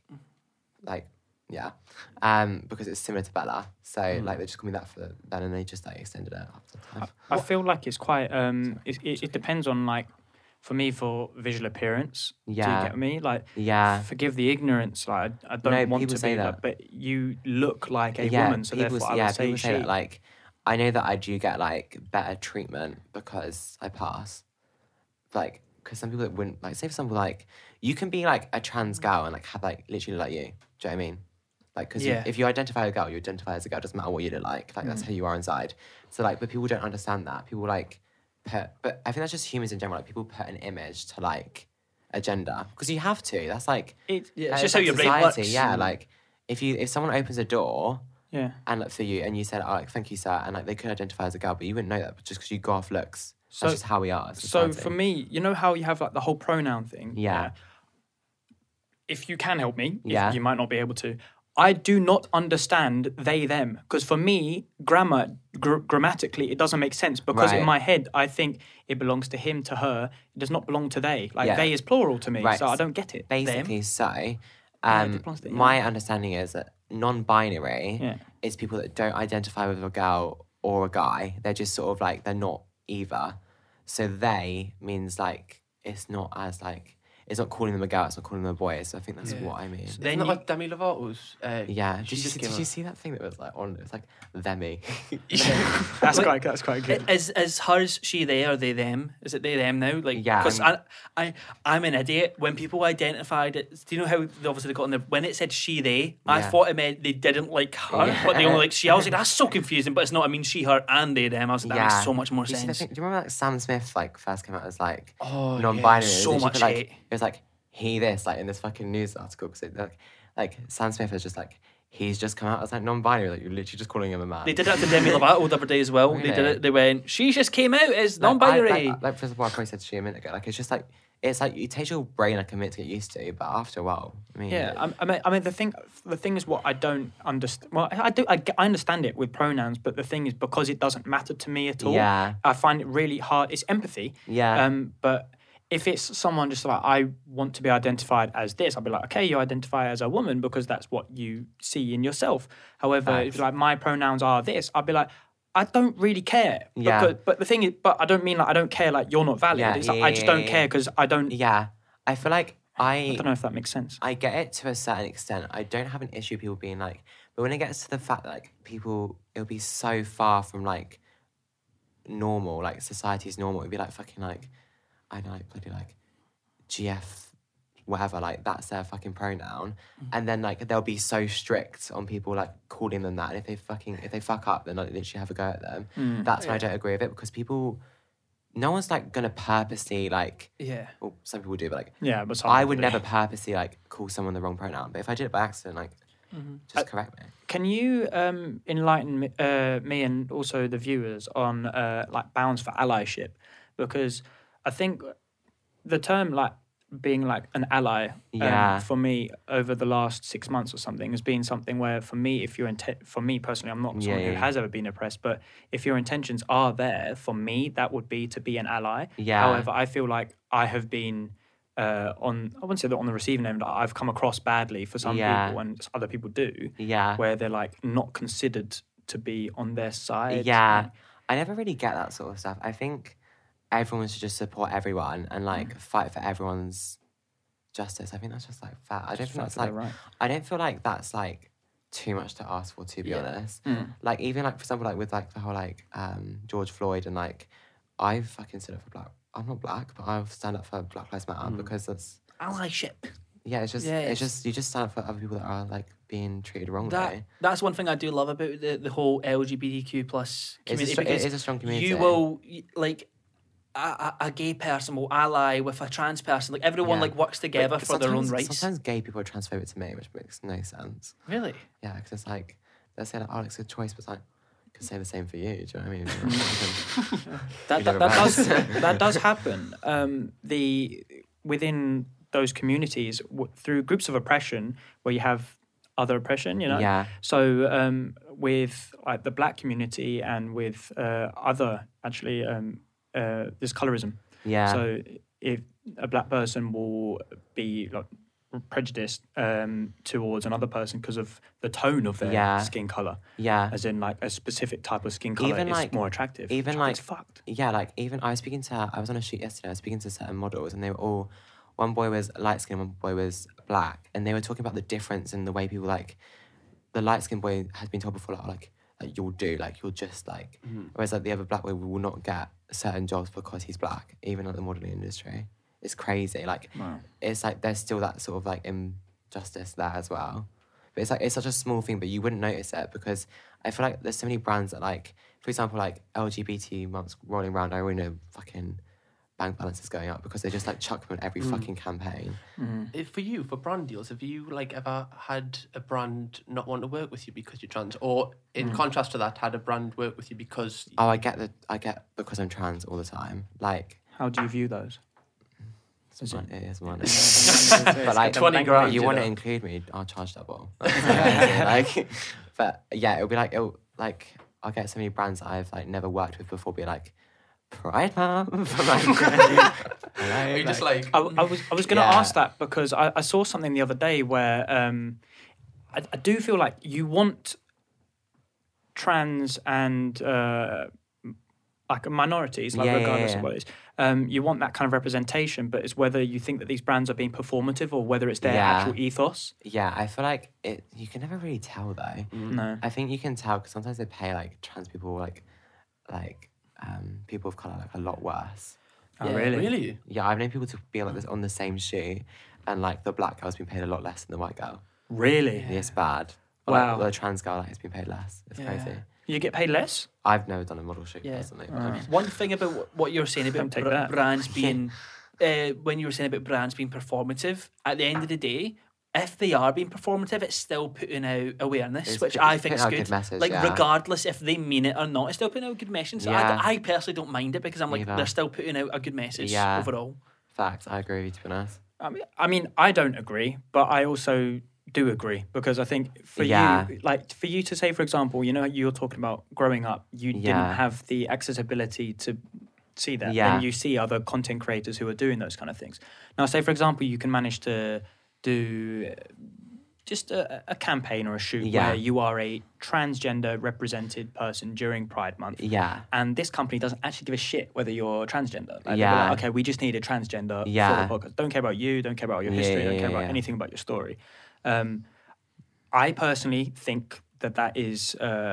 [SPEAKER 3] yeah, because it's similar to Bella. So like they just call me that for then, and they just like extended it after time.
[SPEAKER 1] I feel like it's quite. It depends on like, for me, for visual appearance. Do you
[SPEAKER 3] Yeah.
[SPEAKER 1] get me? Like,
[SPEAKER 3] Yeah.
[SPEAKER 1] forgive the ignorance. Like, I don't
[SPEAKER 3] No,
[SPEAKER 1] want
[SPEAKER 3] people
[SPEAKER 1] to
[SPEAKER 3] say
[SPEAKER 1] be
[SPEAKER 3] that.
[SPEAKER 1] like, but you look like a woman, so therefore I would say
[SPEAKER 3] people
[SPEAKER 1] she.
[SPEAKER 3] say that like I know that I do get like better treatment because I pass. Like, because some people that wouldn't like, say for example, like you can be like a trans gal and like have like literally like you. Do you know what I mean? Like, because if you identify as a girl, you identify as a girl. It doesn't matter what you look like. Like that's how you are inside. So like, but people don't understand that. People like but I think that's just humans in general. Like people put an image to like a gender because you have to. That's like
[SPEAKER 4] It's
[SPEAKER 3] that's
[SPEAKER 4] just how
[SPEAKER 3] like
[SPEAKER 4] your brain
[SPEAKER 3] society.
[SPEAKER 4] works.
[SPEAKER 3] Yeah, like if someone opens a door.
[SPEAKER 1] Yeah.
[SPEAKER 3] And like for you, and you said, "Oh, like thank you, sir," and like they could identify as a girl, but you wouldn't know that just because you go off looks.
[SPEAKER 1] So-
[SPEAKER 3] That's just how we are. as
[SPEAKER 1] So
[SPEAKER 3] society.
[SPEAKER 1] for me, you know how you have like the whole pronoun thing?
[SPEAKER 3] Yeah.
[SPEAKER 1] If you can help me,
[SPEAKER 3] Yeah.
[SPEAKER 1] you might not be able to. I do not understand they, them. Because for me, grammatically, it doesn't make sense. Because in
[SPEAKER 3] Right.
[SPEAKER 1] my head, I think it belongs to him, to her. It does not belong to they. Like,
[SPEAKER 3] Yeah.
[SPEAKER 1] they is plural to me.
[SPEAKER 3] Right.
[SPEAKER 1] So I don't get it.
[SPEAKER 3] basically,
[SPEAKER 1] it belongs to-
[SPEAKER 3] my understanding is that non-binary
[SPEAKER 1] Yeah.
[SPEAKER 3] is people that don't identify with a girl or a guy. They're just sort of like they're not either. So they means like it's not as like it's not calling them a girl. It's not calling them a boy. So I think that's what I mean.
[SPEAKER 4] Then
[SPEAKER 2] Isn't that
[SPEAKER 4] you-
[SPEAKER 2] like Demi Lovato's?
[SPEAKER 3] Yeah.
[SPEAKER 2] she
[SPEAKER 3] Did
[SPEAKER 2] just came
[SPEAKER 3] you
[SPEAKER 2] out.
[SPEAKER 3] see that thing that was like on? It was like themmy.
[SPEAKER 1] That's quite good.
[SPEAKER 4] Is hers she they or they them? Is it they them now? Like
[SPEAKER 3] Yeah,
[SPEAKER 4] because I'm an idiot. When people identified it, do you know how they obviously got in there? When it said she they, I
[SPEAKER 3] Yeah.
[SPEAKER 4] thought it meant they didn't like her,
[SPEAKER 3] Yeah.
[SPEAKER 4] but they only like she. I was like, that's so confusing, but it's not. I mean she, her, and they them. I was like, that makes so much more
[SPEAKER 3] Do you see the
[SPEAKER 4] sense.
[SPEAKER 3] thing- do you remember like Sam Smith like first came out as like
[SPEAKER 2] Oh, yeah.
[SPEAKER 3] non-binary?
[SPEAKER 4] So
[SPEAKER 3] And she
[SPEAKER 4] much
[SPEAKER 3] put, like,
[SPEAKER 4] hate.
[SPEAKER 3] It was like he this like in this fucking news article because like Sam Smith was just like he's just come out as like non-binary. Like you're literally just calling him a man.
[SPEAKER 4] They did it to Demi Lovato the other day as well. They did
[SPEAKER 3] Really?
[SPEAKER 4] it. They went, she just came out as
[SPEAKER 3] Like,
[SPEAKER 4] non-binary.
[SPEAKER 3] like for example, I probably said to you a minute ago. Like it's just like it's like it takes your brain like a minute to get used to, but after a while, I mean,
[SPEAKER 1] Yeah, I mean, the thing is what I don't understand. Well, I understand it with pronouns, but the thing is because it doesn't matter to me at all.
[SPEAKER 3] Yeah.
[SPEAKER 1] I find it really hard. It's empathy.
[SPEAKER 3] Yeah.
[SPEAKER 1] But if it's someone just like, I want to be identified as this, I'll be like, okay, you identify as a woman because that's what you see in yourself. However, if like my pronouns are this, I'll be like, I don't really care.
[SPEAKER 3] Yeah.
[SPEAKER 1] But the thing is, but I don't mean like I don't care like you're not valid. It's like, I just don't care because I don't.
[SPEAKER 3] Yeah. I feel like
[SPEAKER 1] I don't know if that makes sense.
[SPEAKER 3] I get it to a certain extent. I don't have an issue with people being like, but when it gets to the fact that like people, it'll be so far from like normal, like society's normal. It'd be like fucking like, I know, like bloody like GF, whatever, like that's their fucking pronoun. And then like they'll be so strict on people like calling them that. And if they fuck up, then like literally have a go at them. That's when I don't agree with it because people, no one's like gonna purposely like, well, some people do, but like,
[SPEAKER 1] But
[SPEAKER 3] I would never purposely like call someone the wrong pronoun. But if I did it by accident, like, just correct me.
[SPEAKER 1] Can you enlighten me and also the viewers on like bounds for allyship? Because I think the term like being like an ally for me over the last 6 months or something has been something where for me, if you're for me personally, I'm not someone who has ever been oppressed, but if your intentions are there, for me, that would be to be an ally. However, I feel like I have been I wouldn't say that on the receiving end, but I've come across badly for some people and other people do. Where they're like not considered to be on their side.
[SPEAKER 3] I never really get that sort of stuff. I think everyone should just support everyone and like fight for everyone's justice. I think that's just like fair. I don't think that's like I don't feel like that's like too much to ask for, to be honest. Like even like for example like with like the whole like George Floyd and like I fucking stood up for black. I'm not black, but I'll stand up for Black Lives Matter because that's
[SPEAKER 4] allyship.
[SPEAKER 3] Yeah, it's just you just stand up for other people that are like being treated wrongly.
[SPEAKER 4] That's one thing I do love about the whole LGBTQ plus community.
[SPEAKER 3] It is a strong community.
[SPEAKER 4] You will like a gay person will ally with a trans person. Like everyone like works together for their own rights.
[SPEAKER 3] Sometimes gay people are transphobic to me, which makes no sense.
[SPEAKER 4] Really?
[SPEAKER 3] Yeah, because it's like they'll say like, oh, it's a choice, but it's like I could say the same for you. Do you know what I mean?
[SPEAKER 1] that does happen. Within those communities through groups of oppression where you have other oppression, you know.
[SPEAKER 3] Yeah.
[SPEAKER 1] So with like the black community and with other actually there's colorism.
[SPEAKER 3] Yeah.
[SPEAKER 1] So if a black person will be like prejudiced towards another person because of the tone of their skin color. Yeah. As in like a specific type of skin color is like, more attractive.
[SPEAKER 3] Even like
[SPEAKER 1] it's fucked.
[SPEAKER 3] Yeah, like even I was on a shoot yesterday, I was speaking to certain models and they were all, one boy was light skinned, one boy was black, and they were talking about the difference in the way people like, the light skinned boy has been told before like you'll do, like you'll just like, whereas like the other black boy will not get certain jobs because he's black, even like the modelling industry. It's crazy. Like, it's like there's still that sort of like injustice there as well. But it's like it's such a small thing, but you wouldn't notice it because I feel like there's so many brands that like, for example, like LGBT months rolling around. I already know fucking bank balance is going up because they just like chuck them on every fucking campaign.
[SPEAKER 2] For you, for brand deals, have you like ever had a brand not want to work with you because you're trans, or in contrast to that, had a brand work with you because?
[SPEAKER 3] Oh, I get because I'm trans all the time. Like,
[SPEAKER 1] how do you view those?
[SPEAKER 3] It is money. But like
[SPEAKER 2] 20 grand.
[SPEAKER 3] You want to include me, I'll charge double. Like, but yeah, it'll be like I'll get so many brands that I've like never worked with before. Be like, Pride Month.
[SPEAKER 2] Are you just like?
[SPEAKER 1] I was going to ask that because I saw something the other day where I do feel like you want trans and like minorities, like regardless of what it is. You want that kind of representation, but it's whether you think that these brands are being performative or whether it's their actual ethos.
[SPEAKER 3] Yeah, I feel like you can never really tell though.
[SPEAKER 1] No.
[SPEAKER 3] I think you can tell because sometimes they pay like trans people like people of colour like a lot worse.
[SPEAKER 1] Oh, really?
[SPEAKER 2] Really?
[SPEAKER 3] Yeah, I've known people to be like this on the same shoot and like the black girl's been paid a lot less than the white girl.
[SPEAKER 1] Really?
[SPEAKER 3] Yeah, it's bad. But,
[SPEAKER 1] wow.
[SPEAKER 3] Like, the trans girl has been paid less. It's crazy.
[SPEAKER 1] You get paid less?
[SPEAKER 3] I've never done a model shoot personally.
[SPEAKER 4] One thing about what you're saying about brands being, when you were saying about brands being performative, at the end of the day, if they are being performative, it's still putting out awareness, which I think is good.
[SPEAKER 3] Message,
[SPEAKER 4] like regardless if they mean it or not, it's still putting out a good message. So I personally don't mind it because I'm like they're still putting out a good message overall.
[SPEAKER 3] Facts, I agree with you, to be honest.
[SPEAKER 1] I mean, I don't agree, but I also do agree because I think for you, like for you to say, for example, you know, you're talking about growing up, you didn't have the accessibility to see that.
[SPEAKER 3] Yeah.
[SPEAKER 1] Then you see other content creators who are doing those kind of things. Now, say for example, you can manage to do just a campaign or a shoot
[SPEAKER 3] Yeah.
[SPEAKER 1] where you are a transgender represented person during Pride Month.
[SPEAKER 3] Yeah.
[SPEAKER 1] And this company doesn't actually give a shit whether you're transgender. Like, they'll be
[SPEAKER 3] Yeah.
[SPEAKER 1] like, okay, we just need a transgender
[SPEAKER 3] Yeah.
[SPEAKER 1] for the podcast. Don't care about you. Don't care about your
[SPEAKER 3] Yeah,
[SPEAKER 1] history.
[SPEAKER 3] yeah,
[SPEAKER 1] Don't care
[SPEAKER 3] yeah,
[SPEAKER 1] about
[SPEAKER 3] yeah.
[SPEAKER 1] anything about your story. I personally think that is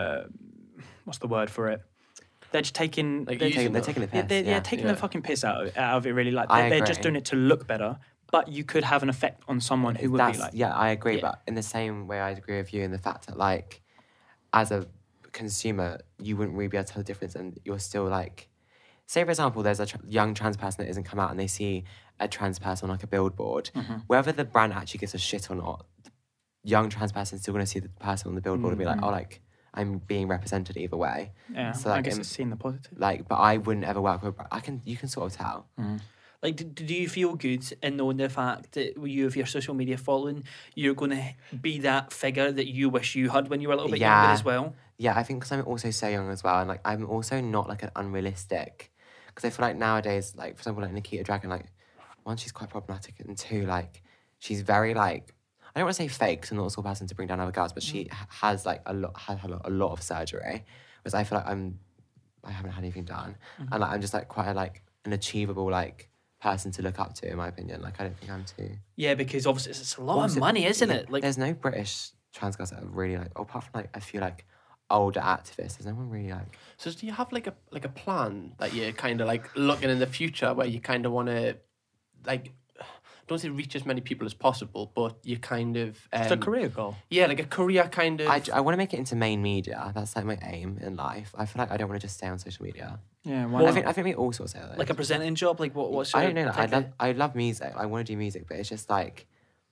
[SPEAKER 1] what's the word for it? They're just taking
[SPEAKER 2] Like
[SPEAKER 1] they're
[SPEAKER 2] using
[SPEAKER 3] They're
[SPEAKER 2] it.
[SPEAKER 3] taking the
[SPEAKER 1] yeah,
[SPEAKER 3] piss.
[SPEAKER 1] they're taking the fucking piss out of it. Really, like
[SPEAKER 3] I
[SPEAKER 1] they're just
[SPEAKER 3] agree.
[SPEAKER 1] doing it to look better. But you could have an effect on someone who would be like,
[SPEAKER 3] Yeah, I agree.
[SPEAKER 1] Yeah.
[SPEAKER 3] But in the same way, I agree with you in the fact that, like, as a consumer, you wouldn't really be able to tell the difference, and you're still like, say for example, there's a young trans person that isn't come out, and they see a trans person on like a billboard.
[SPEAKER 1] Mm-hmm.
[SPEAKER 3] Whether the brand actually gives a shit or not, the young trans person is still going to see the person on the billboard and be like, oh, like, I'm being represented either way.
[SPEAKER 1] yeah,
[SPEAKER 3] So,
[SPEAKER 1] I
[SPEAKER 3] like,
[SPEAKER 1] guess it's seeing the positive.
[SPEAKER 3] Like, but I wouldn't ever work with. You can sort of tell.
[SPEAKER 4] Like, do you feel good in knowing the fact that you have your social media following, you're going to be that figure that you wish you had when you were a little bit younger as well?
[SPEAKER 3] Yeah, I think because I'm also so young as well, and like I'm also not like an unrealistic. Because I feel like nowadays, like for example, like Nikita Dragon, like one, she's quite problematic, and two, like she's very like, I don't want to say fake, because I'm not the sort of person to bring down other girls, but she has like a lot of surgery, whereas I feel like I haven't had anything done, and like I'm just like quite an achievable like person to look up to, in my opinion. Like I don't think I'm too.
[SPEAKER 4] Yeah, because obviously it's a lot
[SPEAKER 3] Also,
[SPEAKER 4] of money, isn't it? Like,
[SPEAKER 3] there's no British trans girls that are really like, apart from like a few like older activists, there's no one really like.
[SPEAKER 2] So do you have like a plan that you're kind of like looking in the future where you kind of want to like, don't say reach as many people as possible, but you kind of
[SPEAKER 1] It's a career goal.
[SPEAKER 2] yeah, like a career kind of.
[SPEAKER 3] I want to make it into main media. That's like my aim in life. I feel like I don't want to just stay on social media.
[SPEAKER 1] Yeah,
[SPEAKER 3] I think we all sort of say that.
[SPEAKER 4] like a presenting job? Like, what's
[SPEAKER 3] I
[SPEAKER 4] your
[SPEAKER 3] don't know.
[SPEAKER 4] particular-
[SPEAKER 3] I love music. I want to do music, but it's just like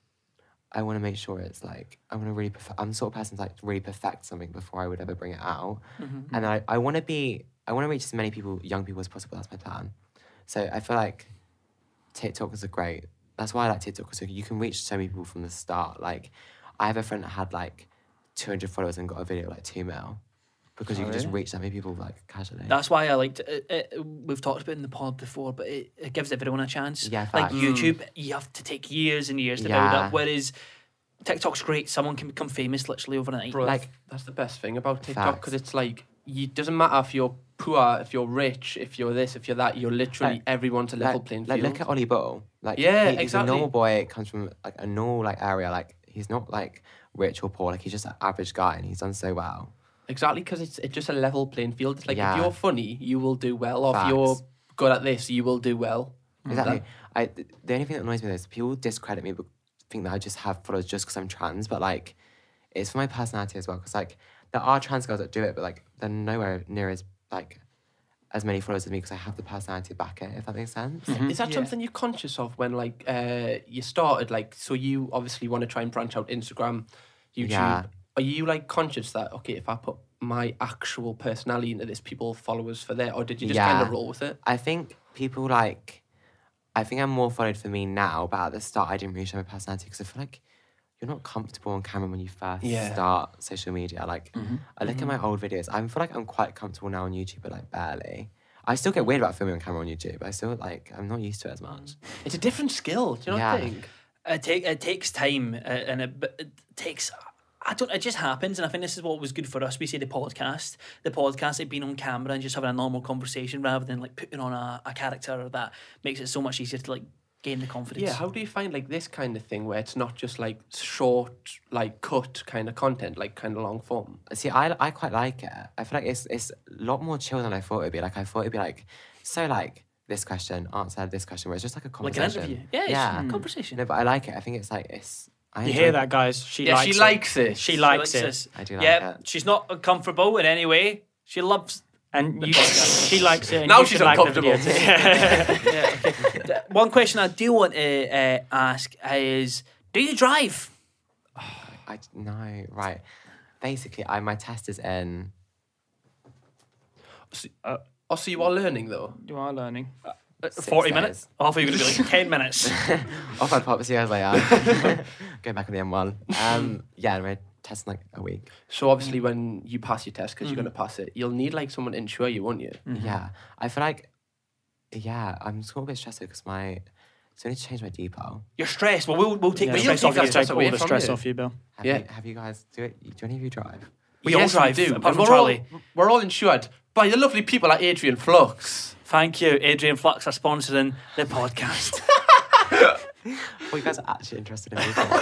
[SPEAKER 3] I want to make sure it's like I want to really. I'm the sort of person to like really perfect something before I would ever bring it out. And I want to reach as many people, young people as possible. That's my plan. So I feel like TikTokers are great. That's why I like TikTok, because you can reach so many people from the start. Like, I have a friend that had like 200 followers and got a video like 2 mil, because you can just reach that many people like casually.
[SPEAKER 4] That's why I liked it. We've talked about it in the pod before, but it gives everyone a chance.
[SPEAKER 3] Yeah,
[SPEAKER 4] like
[SPEAKER 3] facts.
[SPEAKER 4] YouTube, you have to take years and years to build
[SPEAKER 3] Yeah.
[SPEAKER 4] up. Whereas TikTok's great; someone can become famous literally overnight.
[SPEAKER 2] Bro,
[SPEAKER 3] like-
[SPEAKER 2] that's the best thing about TikTok,
[SPEAKER 3] Facts.
[SPEAKER 2] because it's like it doesn't matter if you're poor, if you're rich, if you're this, if you're that. You're literally
[SPEAKER 3] Like-
[SPEAKER 2] everyone's a level playing field.
[SPEAKER 3] Like look at Ollie Buttle. Like
[SPEAKER 2] Yeah,
[SPEAKER 3] he's
[SPEAKER 2] exactly.
[SPEAKER 3] a normal boy. Comes from like a normal like area. Like he's not like rich or poor. Like he's just an average guy, and he's done so well.
[SPEAKER 2] Exactly, because it's just a level playing field. It's like
[SPEAKER 3] Yeah.
[SPEAKER 2] if you're funny, you will do well. Or if
[SPEAKER 3] Facts.
[SPEAKER 2] you're good at this, you will do well.
[SPEAKER 3] Exactly. The only thing that annoys me is people discredit me, but think that I just have followers just because I'm trans. But like, it's for my personality as well. Because like, there are trans girls that do it, but like, they're nowhere near as like as many followers as me because I have the personality to back it. If that makes sense.
[SPEAKER 2] Is that something you're conscious of when like you started? Like, so you obviously want to try and branch out Instagram, YouTube.
[SPEAKER 3] Yeah.
[SPEAKER 2] Are you like conscious that okay, if I put my actual personality into this, people followers for there, or did you just kind of roll with it?
[SPEAKER 3] I think people like. I think I'm more followed for me now, but at the start I didn't really show my personality because I feel like you're not comfortable on camera when you first start social media. Like, I look at my old videos. I feel like I'm quite comfortable now on YouTube, but like barely. I still get weird about filming on camera on YouTube. I still like, I'm not used to it as much.
[SPEAKER 2] It's a different skill. Do you
[SPEAKER 3] Yeah.
[SPEAKER 2] not think?
[SPEAKER 4] It takes time, and it takes. It just happens, and I think this is what was good for us. We say the podcast, like being on camera and just having a normal conversation rather than like putting on a character that makes it so much easier to like gain the confidence.
[SPEAKER 2] Yeah. How do you find like this kind of thing where it's not just like short, like cut kind of content, like kind of long form?
[SPEAKER 3] See, I quite like it. I feel like it's a lot more chill than I thought it'd be. Like, I thought it'd be like, so like, this question, answer this question, where it's just like a
[SPEAKER 4] like an
[SPEAKER 3] conversation.
[SPEAKER 4] interview. Yeah, it's a conversation.
[SPEAKER 3] No, but I like it. I think it's like, I
[SPEAKER 1] You
[SPEAKER 3] enjoy
[SPEAKER 1] hear
[SPEAKER 3] it.
[SPEAKER 1] that, guys? She
[SPEAKER 2] Yeah,
[SPEAKER 1] likes
[SPEAKER 2] she
[SPEAKER 1] it.
[SPEAKER 2] likes it.
[SPEAKER 1] She likes it.
[SPEAKER 4] this.
[SPEAKER 3] I do like
[SPEAKER 4] yeah,
[SPEAKER 3] it.
[SPEAKER 4] she's not uncomfortable in any way. She loves.
[SPEAKER 1] And you, she likes it. And
[SPEAKER 2] Now
[SPEAKER 1] you
[SPEAKER 2] she's
[SPEAKER 1] should like the
[SPEAKER 2] uncomfortable.
[SPEAKER 1] video too.
[SPEAKER 4] Yeah, okay. One question I do want to ask is: do you drive?
[SPEAKER 3] No, right. Basically, my test is in.
[SPEAKER 2] Oh, so you are learning though?
[SPEAKER 1] You are learning.
[SPEAKER 4] 40
[SPEAKER 3] days.
[SPEAKER 4] minutes? Oh, I thought you were going to be like 10 minutes.
[SPEAKER 3] Off my pop, see you guys later. Go back on the M1. Yeah, and we're testing like a week.
[SPEAKER 2] So obviously, when you pass your test, because you're going to pass it, you'll need like someone to insure you, won't you?
[SPEAKER 3] Yeah, I feel like Yeah, I'm sort of a bit stressed because so I need to change my depot.
[SPEAKER 4] You're stressed. Well, we'll take
[SPEAKER 1] Yeah,
[SPEAKER 4] the
[SPEAKER 2] you'll
[SPEAKER 4] stress off
[SPEAKER 2] take
[SPEAKER 4] you.
[SPEAKER 2] that
[SPEAKER 1] Take
[SPEAKER 2] stress
[SPEAKER 1] all
[SPEAKER 2] away
[SPEAKER 1] the
[SPEAKER 2] from
[SPEAKER 1] stress
[SPEAKER 2] you.
[SPEAKER 1] off you, Bill.
[SPEAKER 3] Have you guys do any of you drive?
[SPEAKER 4] We all drive,
[SPEAKER 2] we do.
[SPEAKER 4] apart from
[SPEAKER 2] And
[SPEAKER 4] Charlie.
[SPEAKER 2] we're all insured by the lovely people at Adrian Flux.
[SPEAKER 4] Thank you, Adrian Flux, for sponsoring the podcast.
[SPEAKER 3] Well, you guys are actually interested in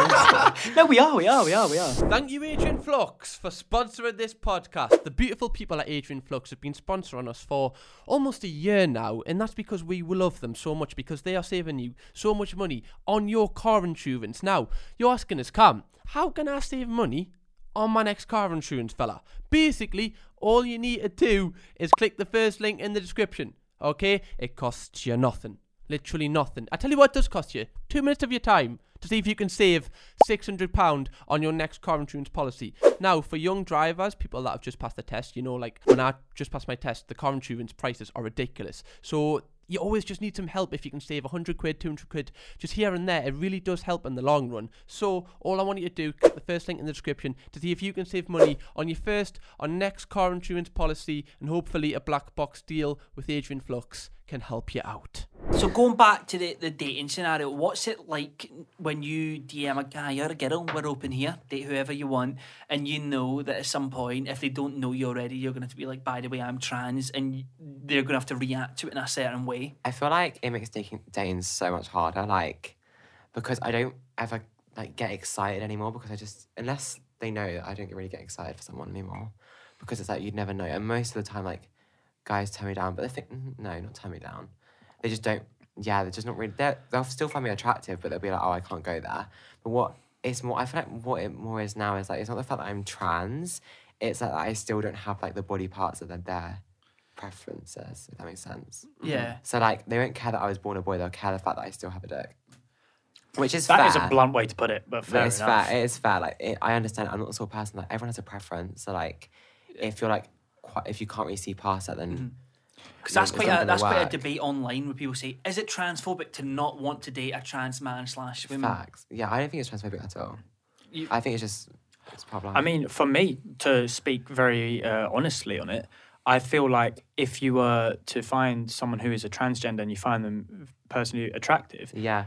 [SPEAKER 3] me.
[SPEAKER 1] No, we are.
[SPEAKER 2] Thank you, Adrian Flux, for sponsoring this podcast. The beautiful people at Adrian Flux have been sponsoring us for almost a year now, and that's because we love them so much, because they are saving you so much money on your car insurance. Now, you're asking us, Cam, how can I save money on my next car insurance, fella? Basically, all you need to do is click the first link in the description, okay? It costs you nothing. Literally nothing. I tell you what it does cost you. 2 minutes of your time to see if you can save £600 on your next car insurance policy. Now, for young drivers, people that have just passed the test, you know, like when I just passed my test, the car insurance prices are ridiculous. So you always just need some help. If you can save 100 quid, 200 quid, just here and there, it really does help in the long run. So all I want you to do, click the first link in the description to see if you can save money on your next car insurance policy, and hopefully a black box deal with Adrian Flux can help you out.
[SPEAKER 4] So going back to the dating scenario, what's it like when you DM a guy or a girl, we're open here, date whoever you want, and you know that at some point, if they don't know you already, you're going to have to be like, by the way, I'm trans, and they're going to have to react to it in a certain way.
[SPEAKER 3] I feel like it makes dating so much harder, like, because I don't ever like get excited anymore, because I just, unless they know, I don't really get excited for someone anymore, because it's like you'd never know. And most of the time, like, guys turn me down, but they think, no, not turn me down. They just don't, they're just not really, they'll still find me attractive, but they'll be like, oh, I can't go there. But what it's more, I feel like what it more is now is like, it's not the fact that I'm trans, it's like I still don't have like the body parts that are their preferences, if that makes sense.
[SPEAKER 4] Yeah.
[SPEAKER 3] So like, they won't care that I was born a boy, they'll care the fact that I still have a dick. Which is
[SPEAKER 1] That
[SPEAKER 3] fair.
[SPEAKER 1] is a blunt way to put it, but fair
[SPEAKER 3] It's
[SPEAKER 1] enough.
[SPEAKER 3] fair. It is fair. Like, I understand. I'm not the sort of person that everyone has a preference. So like, if you're like, if you can't really see past that, then
[SPEAKER 4] Because that's
[SPEAKER 3] it's
[SPEAKER 4] quite
[SPEAKER 3] not
[SPEAKER 4] a
[SPEAKER 3] gonna work.
[SPEAKER 4] debate online where people say, is it transphobic to not want to date a trans man / women?
[SPEAKER 3] Facts. Yeah, I don't think it's transphobic at all. I think it's problematic.
[SPEAKER 1] I mean, for me, to speak very honestly on it, I feel like if you were to find someone who is a transgender and you find them personally attractive,
[SPEAKER 3] yeah,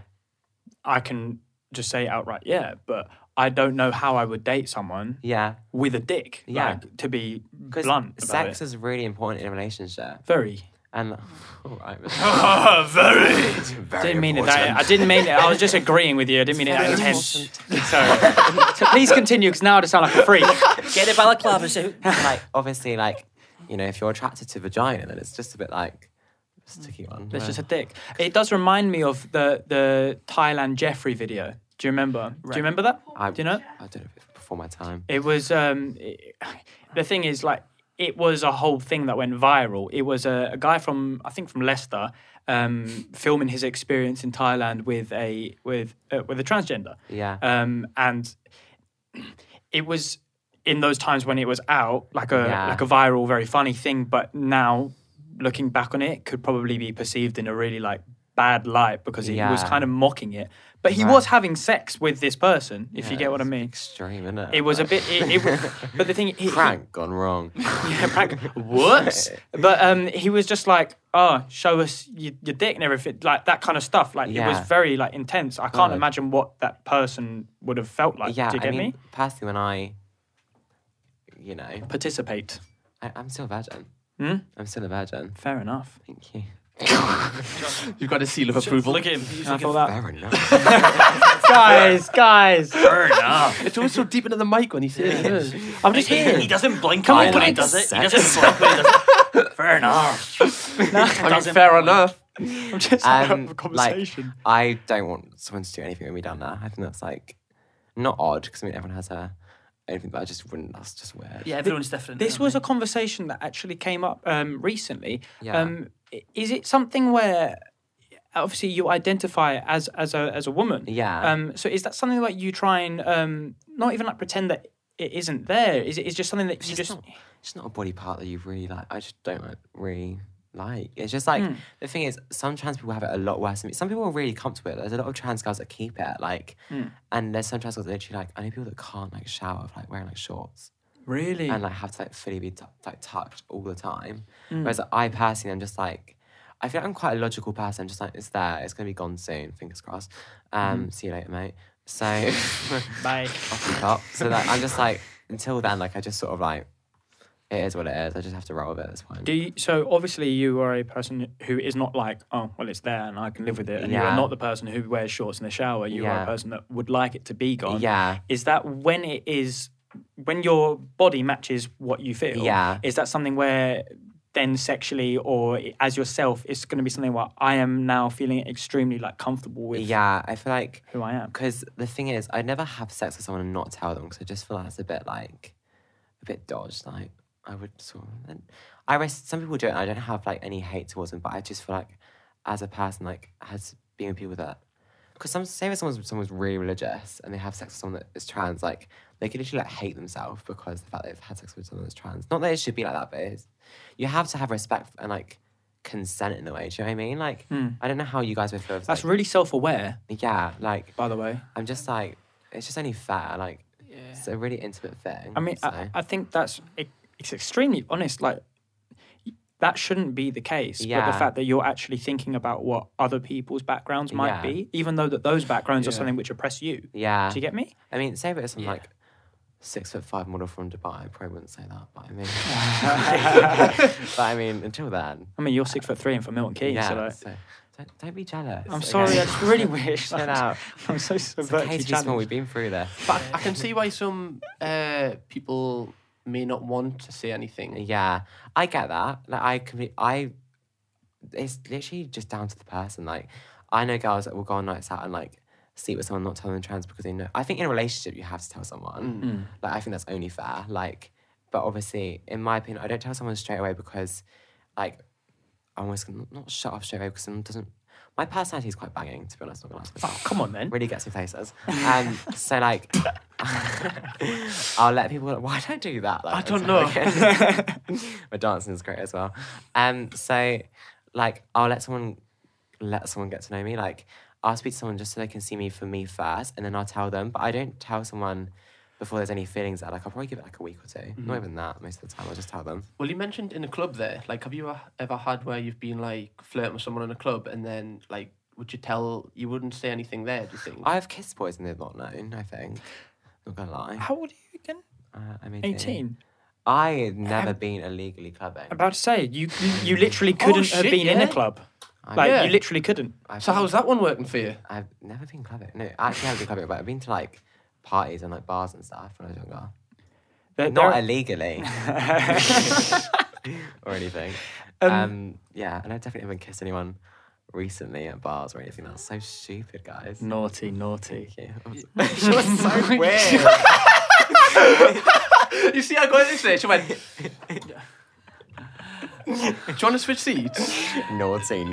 [SPEAKER 1] I can just say outright, yeah, but I don't know how I would date someone
[SPEAKER 3] yeah.
[SPEAKER 1] with a dick,
[SPEAKER 3] Yeah.
[SPEAKER 1] like, to be
[SPEAKER 3] Because
[SPEAKER 1] blunt about
[SPEAKER 3] sex
[SPEAKER 1] it.
[SPEAKER 3] is really important in a relationship.
[SPEAKER 1] Very.
[SPEAKER 3] And all right,
[SPEAKER 1] Very.
[SPEAKER 3] very
[SPEAKER 1] Didn't mean it.
[SPEAKER 3] important.
[SPEAKER 1] I didn't mean it. I was just agreeing with you. I didn't mean it that intense. So please continue, because now I just sound like a freak.
[SPEAKER 4] Get the balaclavas out.
[SPEAKER 3] Like, obviously, like, you know, if you're attracted to vagina, then it's just a bit like a sticky one.
[SPEAKER 1] It's just a dick. It does remind me of the Thailand Jeffrey video. Do you remember? Do you remember that? Do you know?
[SPEAKER 3] I don't know if it's before my time.
[SPEAKER 1] It was the thing is, like, it was a whole thing that went viral. It was a guy from, I think, from Leicester, filming his experience in Thailand with a transgender.
[SPEAKER 3] Yeah.
[SPEAKER 1] And it was in those times when it was out, like a
[SPEAKER 3] Yeah.
[SPEAKER 1] viral, very funny thing. But now, looking back on it, it could probably be perceived in a really like bad light, because he was
[SPEAKER 3] Yeah.
[SPEAKER 1] kind of mocking it. But he
[SPEAKER 3] Right.
[SPEAKER 1] was having sex with this person, if you
[SPEAKER 3] Yeah,
[SPEAKER 1] get what I
[SPEAKER 3] it's
[SPEAKER 1] mean.
[SPEAKER 3] Extreme, isn't it?
[SPEAKER 1] It was a bit. But the thing,
[SPEAKER 3] Prank gone wrong.
[SPEAKER 1] yeah, prank. Whoops. But he was just like, oh, show us your dick and everything, like that kind of stuff. Like, it was
[SPEAKER 3] Yeah.
[SPEAKER 1] very like intense. I can't
[SPEAKER 3] God.
[SPEAKER 1] imagine what that person would have felt like.
[SPEAKER 3] Yeah,
[SPEAKER 1] Do you get
[SPEAKER 3] I mean,
[SPEAKER 1] me?
[SPEAKER 3] personally, when I, you know,
[SPEAKER 1] Participate.
[SPEAKER 3] I'm still a virgin.
[SPEAKER 1] Hmm?
[SPEAKER 3] I'm still a virgin.
[SPEAKER 1] Fair enough.
[SPEAKER 3] Thank you.
[SPEAKER 2] You've got a seal of approval.
[SPEAKER 4] Look at him. He's
[SPEAKER 1] I
[SPEAKER 4] looking
[SPEAKER 1] thought that.
[SPEAKER 3] Fair enough.
[SPEAKER 1] guys.
[SPEAKER 4] fair enough.
[SPEAKER 2] It's always so deep into the mic when he says it.
[SPEAKER 1] I'm just here.
[SPEAKER 4] He doesn't blink
[SPEAKER 1] Come
[SPEAKER 4] when
[SPEAKER 1] on,
[SPEAKER 4] he
[SPEAKER 1] like
[SPEAKER 4] does it. He
[SPEAKER 3] sex.
[SPEAKER 4] doesn't blink when he does it. Fair enough.
[SPEAKER 2] I mean, fair enough.
[SPEAKER 1] I'm just having a conversation.
[SPEAKER 3] Like, I don't want someone to do anything with me down there. I think that's like not odd, because I mean everyone has anything, but I just wouldn't. That's just weird.
[SPEAKER 4] Yeah, everyone's different.
[SPEAKER 1] This
[SPEAKER 4] aren't
[SPEAKER 1] was
[SPEAKER 4] they?
[SPEAKER 1] a conversation that actually came up recently.
[SPEAKER 3] Yeah.
[SPEAKER 1] Is it something where obviously you identify as a woman?
[SPEAKER 3] Yeah.
[SPEAKER 1] So is that something that you try and not even like pretend that it isn't there? Is it just something that you just?
[SPEAKER 3] It's not a body part that you really like. I just don't really like. It's just like the thing is, some trans people have it a lot worse than me. Some people are really comfortable with it. There's a lot of trans girls that keep it, like, and there's some trans girls that literally like. I know people that can't like shower like wearing like shorts.
[SPEAKER 1] Really?
[SPEAKER 3] And like have to like fully be like tucked all the time. Whereas I personally, I'm just like, I feel like I'm quite a logical person. I'm just like, it's there. It's going to be gone soon. Fingers crossed. See you later, mate. So,
[SPEAKER 1] Bye.
[SPEAKER 3] off the top. So like, I'm just like, until then, like, I just sort of like, it is what it is. I just have to roll with it. It's fine.
[SPEAKER 1] So obviously you are a person who is not like, oh, well, it's there and I can live with it. And you are not the person who wears shorts in the shower. You are a person that would like it to be gone.
[SPEAKER 3] Yeah.
[SPEAKER 1] Is that when your body matches what you feel?
[SPEAKER 3] Yeah.
[SPEAKER 1] Is that something where then sexually or as yourself, it's going to be something where I am now feeling extremely like comfortable with
[SPEAKER 3] Yeah, I feel like...
[SPEAKER 1] who I am?
[SPEAKER 3] Because the thing is, I'd never have sex with someone and not tell them because I just feel like it's a bit dodged. Like, I would sort of... some people do it and I don't have like any hate towards them, but I just feel like as a person, like, has been with people that... Because say if someone's really religious and they have sex with someone that is trans, like, they could literally like hate themselves because the fact that they've had sex with someone that's trans. Not that it should be like that, but you have to have respect and like consent in a way. Do you know what I mean? Like, I don't know how you guys would feel.
[SPEAKER 1] That's really self-aware.
[SPEAKER 3] Yeah, like...
[SPEAKER 1] By the way.
[SPEAKER 3] I'm just like, it's just only fair. Like, it's a really intimate thing.
[SPEAKER 1] I mean,
[SPEAKER 3] so.
[SPEAKER 1] I think it's extremely honest. Like, that shouldn't be the case. But the fact that you're actually thinking about what other people's backgrounds might be, even though that those backgrounds are something which oppress you.
[SPEAKER 3] Yeah.
[SPEAKER 1] Do you get me?
[SPEAKER 3] I mean, say if it's some like 6'5" model from Dubai, I probably wouldn't say that. But I mean, until then.
[SPEAKER 1] I mean, you're 6'3" and from Milton Keynes.
[SPEAKER 3] Yeah.
[SPEAKER 1] So
[SPEAKER 3] don't be jealous.
[SPEAKER 1] I'm sorry. I just really wish.
[SPEAKER 3] Chill out.
[SPEAKER 1] I'm so virtually
[SPEAKER 3] small. We've been through this.
[SPEAKER 2] But I can see why some people may not want to say anything.
[SPEAKER 3] Yeah, I get that. Like, it's literally just down to the person. Like, I know girls that will go on nights out and like sleep with someone, not tell them they're trans because they know. I think in a relationship you have to tell someone. Like, I think that's only fair. Like, but obviously, in my opinion, I don't tell someone straight away because, like, I'm always gonna not shut off straight away because someone doesn't. My personality is quite banging, to be honest. Not gonna lie to myself.
[SPEAKER 1] Oh, come on then.
[SPEAKER 3] Really gets me places. So like, I'll let people. Why don't I do that? Like,
[SPEAKER 2] I don't know.
[SPEAKER 3] My dancing is great as well. So like, I'll let someone get to know me. Like, I'll speak to someone just so they can see me for me first, and then I'll tell them. But I don't tell someone before there's any feelings there. Like, I'll probably give it like a week or two. Not even that most of the time. I'll just tell them.
[SPEAKER 2] Well, you mentioned in a club there. Like, have you ever had where you've been like flirting with someone in a club and then like, you wouldn't say anything there, do you think?
[SPEAKER 3] I've kissed boys and they've not known, I think. Not gonna lie.
[SPEAKER 1] How old are you again?
[SPEAKER 3] I'm
[SPEAKER 1] 18.
[SPEAKER 3] I've never been illegally clubbing.
[SPEAKER 1] I'm about to say, you literally couldn't have been in a club. Like, you literally couldn't.
[SPEAKER 2] So how's that one working for you?
[SPEAKER 3] I've never been clubbing. No, I actually haven't been clubbing, but I've been to like parties and like bars and stuff when I was younger. Not illegally. or anything. Yeah, and I definitely haven't kissed anyone recently at bars or anything. That's so stupid, guys.
[SPEAKER 1] Naughty.
[SPEAKER 3] Thank you. She was so weird.
[SPEAKER 2] You see, I got this there. She went. Do you want to switch seats?
[SPEAKER 3] Naughty.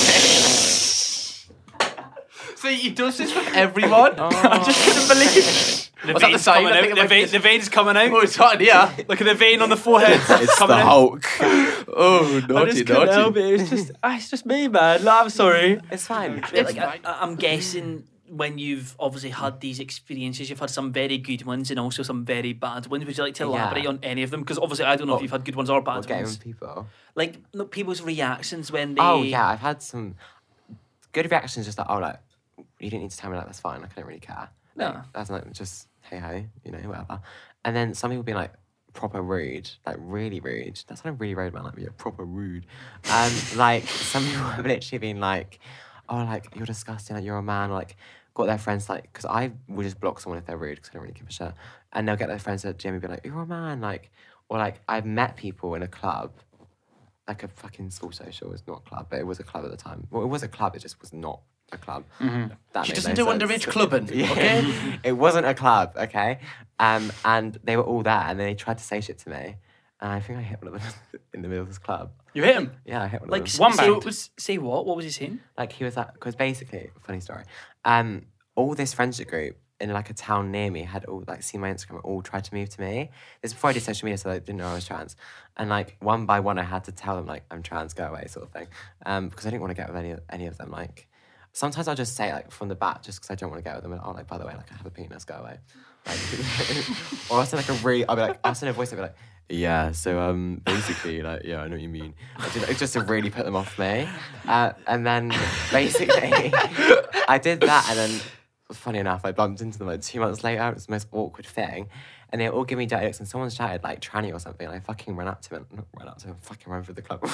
[SPEAKER 2] So he does this with everyone.
[SPEAKER 1] I just couldn't believe it.
[SPEAKER 2] Was that the sign?
[SPEAKER 1] The vein's coming out.
[SPEAKER 2] Oh, it's hot in here.
[SPEAKER 1] Look at the vein on the forehead.
[SPEAKER 3] It's
[SPEAKER 1] coming
[SPEAKER 3] the
[SPEAKER 1] out.
[SPEAKER 3] Hulk.
[SPEAKER 2] Oh,
[SPEAKER 1] I
[SPEAKER 2] naughty,
[SPEAKER 1] just couldn't help
[SPEAKER 2] naughty.
[SPEAKER 1] it. It's just me, man. I'm sorry.
[SPEAKER 3] It's fine.
[SPEAKER 4] I'm guessing when you've obviously had these experiences, you've had some very good ones and also some very bad ones. Would you like to elaborate on any of them? Because obviously I don't know if you've had good ones or bad
[SPEAKER 3] Getting
[SPEAKER 4] ones.
[SPEAKER 3] with people.
[SPEAKER 4] Like people's reactions when they...
[SPEAKER 3] Oh, yeah, I've had some good reactions just like, oh, like, you didn't need to tell me, like, that's fine, like, I don't really care.
[SPEAKER 4] No.
[SPEAKER 3] Like, that's like, just, hey, you know, whatever. And then some people being like, proper rude, like, really rude. That sounded really rude, man, like, yeah, proper rude. Like, some people have literally been like, oh, like, you're disgusting, like, you're a man, or, like, got their friends, like, because I will just block someone if they're rude, because I don't really give a shit. And they'll get their friends to Jamie be like, you're a man, like, or, like, I've met people in a club, like a fucking school social, it's not a club, but it was a club at the time. Well, it was a club, it just was not a club. That
[SPEAKER 2] She
[SPEAKER 3] made
[SPEAKER 2] doesn't
[SPEAKER 3] no
[SPEAKER 2] do
[SPEAKER 3] sense.
[SPEAKER 2] underage clubbing, okay?
[SPEAKER 3] It wasn't a club, okay? And they were all there, and they tried to say shit to me. And I think I hit one of them in the middle of this club.
[SPEAKER 1] You hit him?
[SPEAKER 3] Yeah, I hit one
[SPEAKER 4] Like,
[SPEAKER 3] of them.
[SPEAKER 1] One
[SPEAKER 4] say,
[SPEAKER 1] band.
[SPEAKER 4] say what? What was he saying?
[SPEAKER 3] Like, he was like, because basically, funny story, all this friendship group in like a town near me had all like seen my Instagram and all tried to move to me. This is before I did social media, so they didn't know I was trans. And like one by one, I had to tell them like I'm trans, go away, sort of thing, because I didn't want to get with any of them. Like sometimes I'll just say like from the bat, just because I don't want to get with them. And, oh, like by the way, like I have a penis, go away. Like, or I'll say like I'll be like, I'll send a voice, I'll be like, Yeah, so basically, like, yeah, I know what you mean. It's just to really put them off me. And then basically, I did that, and then, funny enough, I bumped into them like 2 months later. It was the most awkward thing. And they all give me dirty looks, and someone shouted, like, tranny or something, and I fucking ran up to him. Not ran up to him, fucking ran through the club.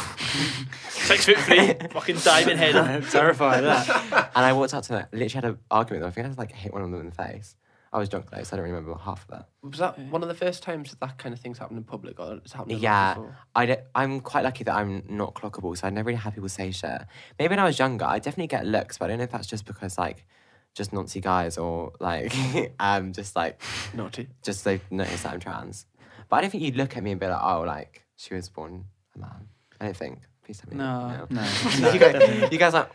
[SPEAKER 4] 6'3", fucking diving header.
[SPEAKER 1] I'm terrified of that.
[SPEAKER 3] And I walked up to them, literally had an argument with them. I think I just, like, hit one of them in the face. I was drunk though, so I don't remember half of it.
[SPEAKER 2] Was that one of the first times that kind of thing's happened in public, or it's happened a lot
[SPEAKER 3] Yeah,
[SPEAKER 2] before?
[SPEAKER 3] I'm quite lucky that I'm not clockable, so I never really had people say shit. Maybe when I was younger, I definitely get looks, but I don't know if that's just because, like, just Nazi guys or, like, just, like...
[SPEAKER 2] Naughty.
[SPEAKER 3] Just they notice that I'm trans. But I don't think you'd look at me and be like, oh, like, she was born a man. I don't think. Please tell me.
[SPEAKER 1] No.
[SPEAKER 3] You guys are like,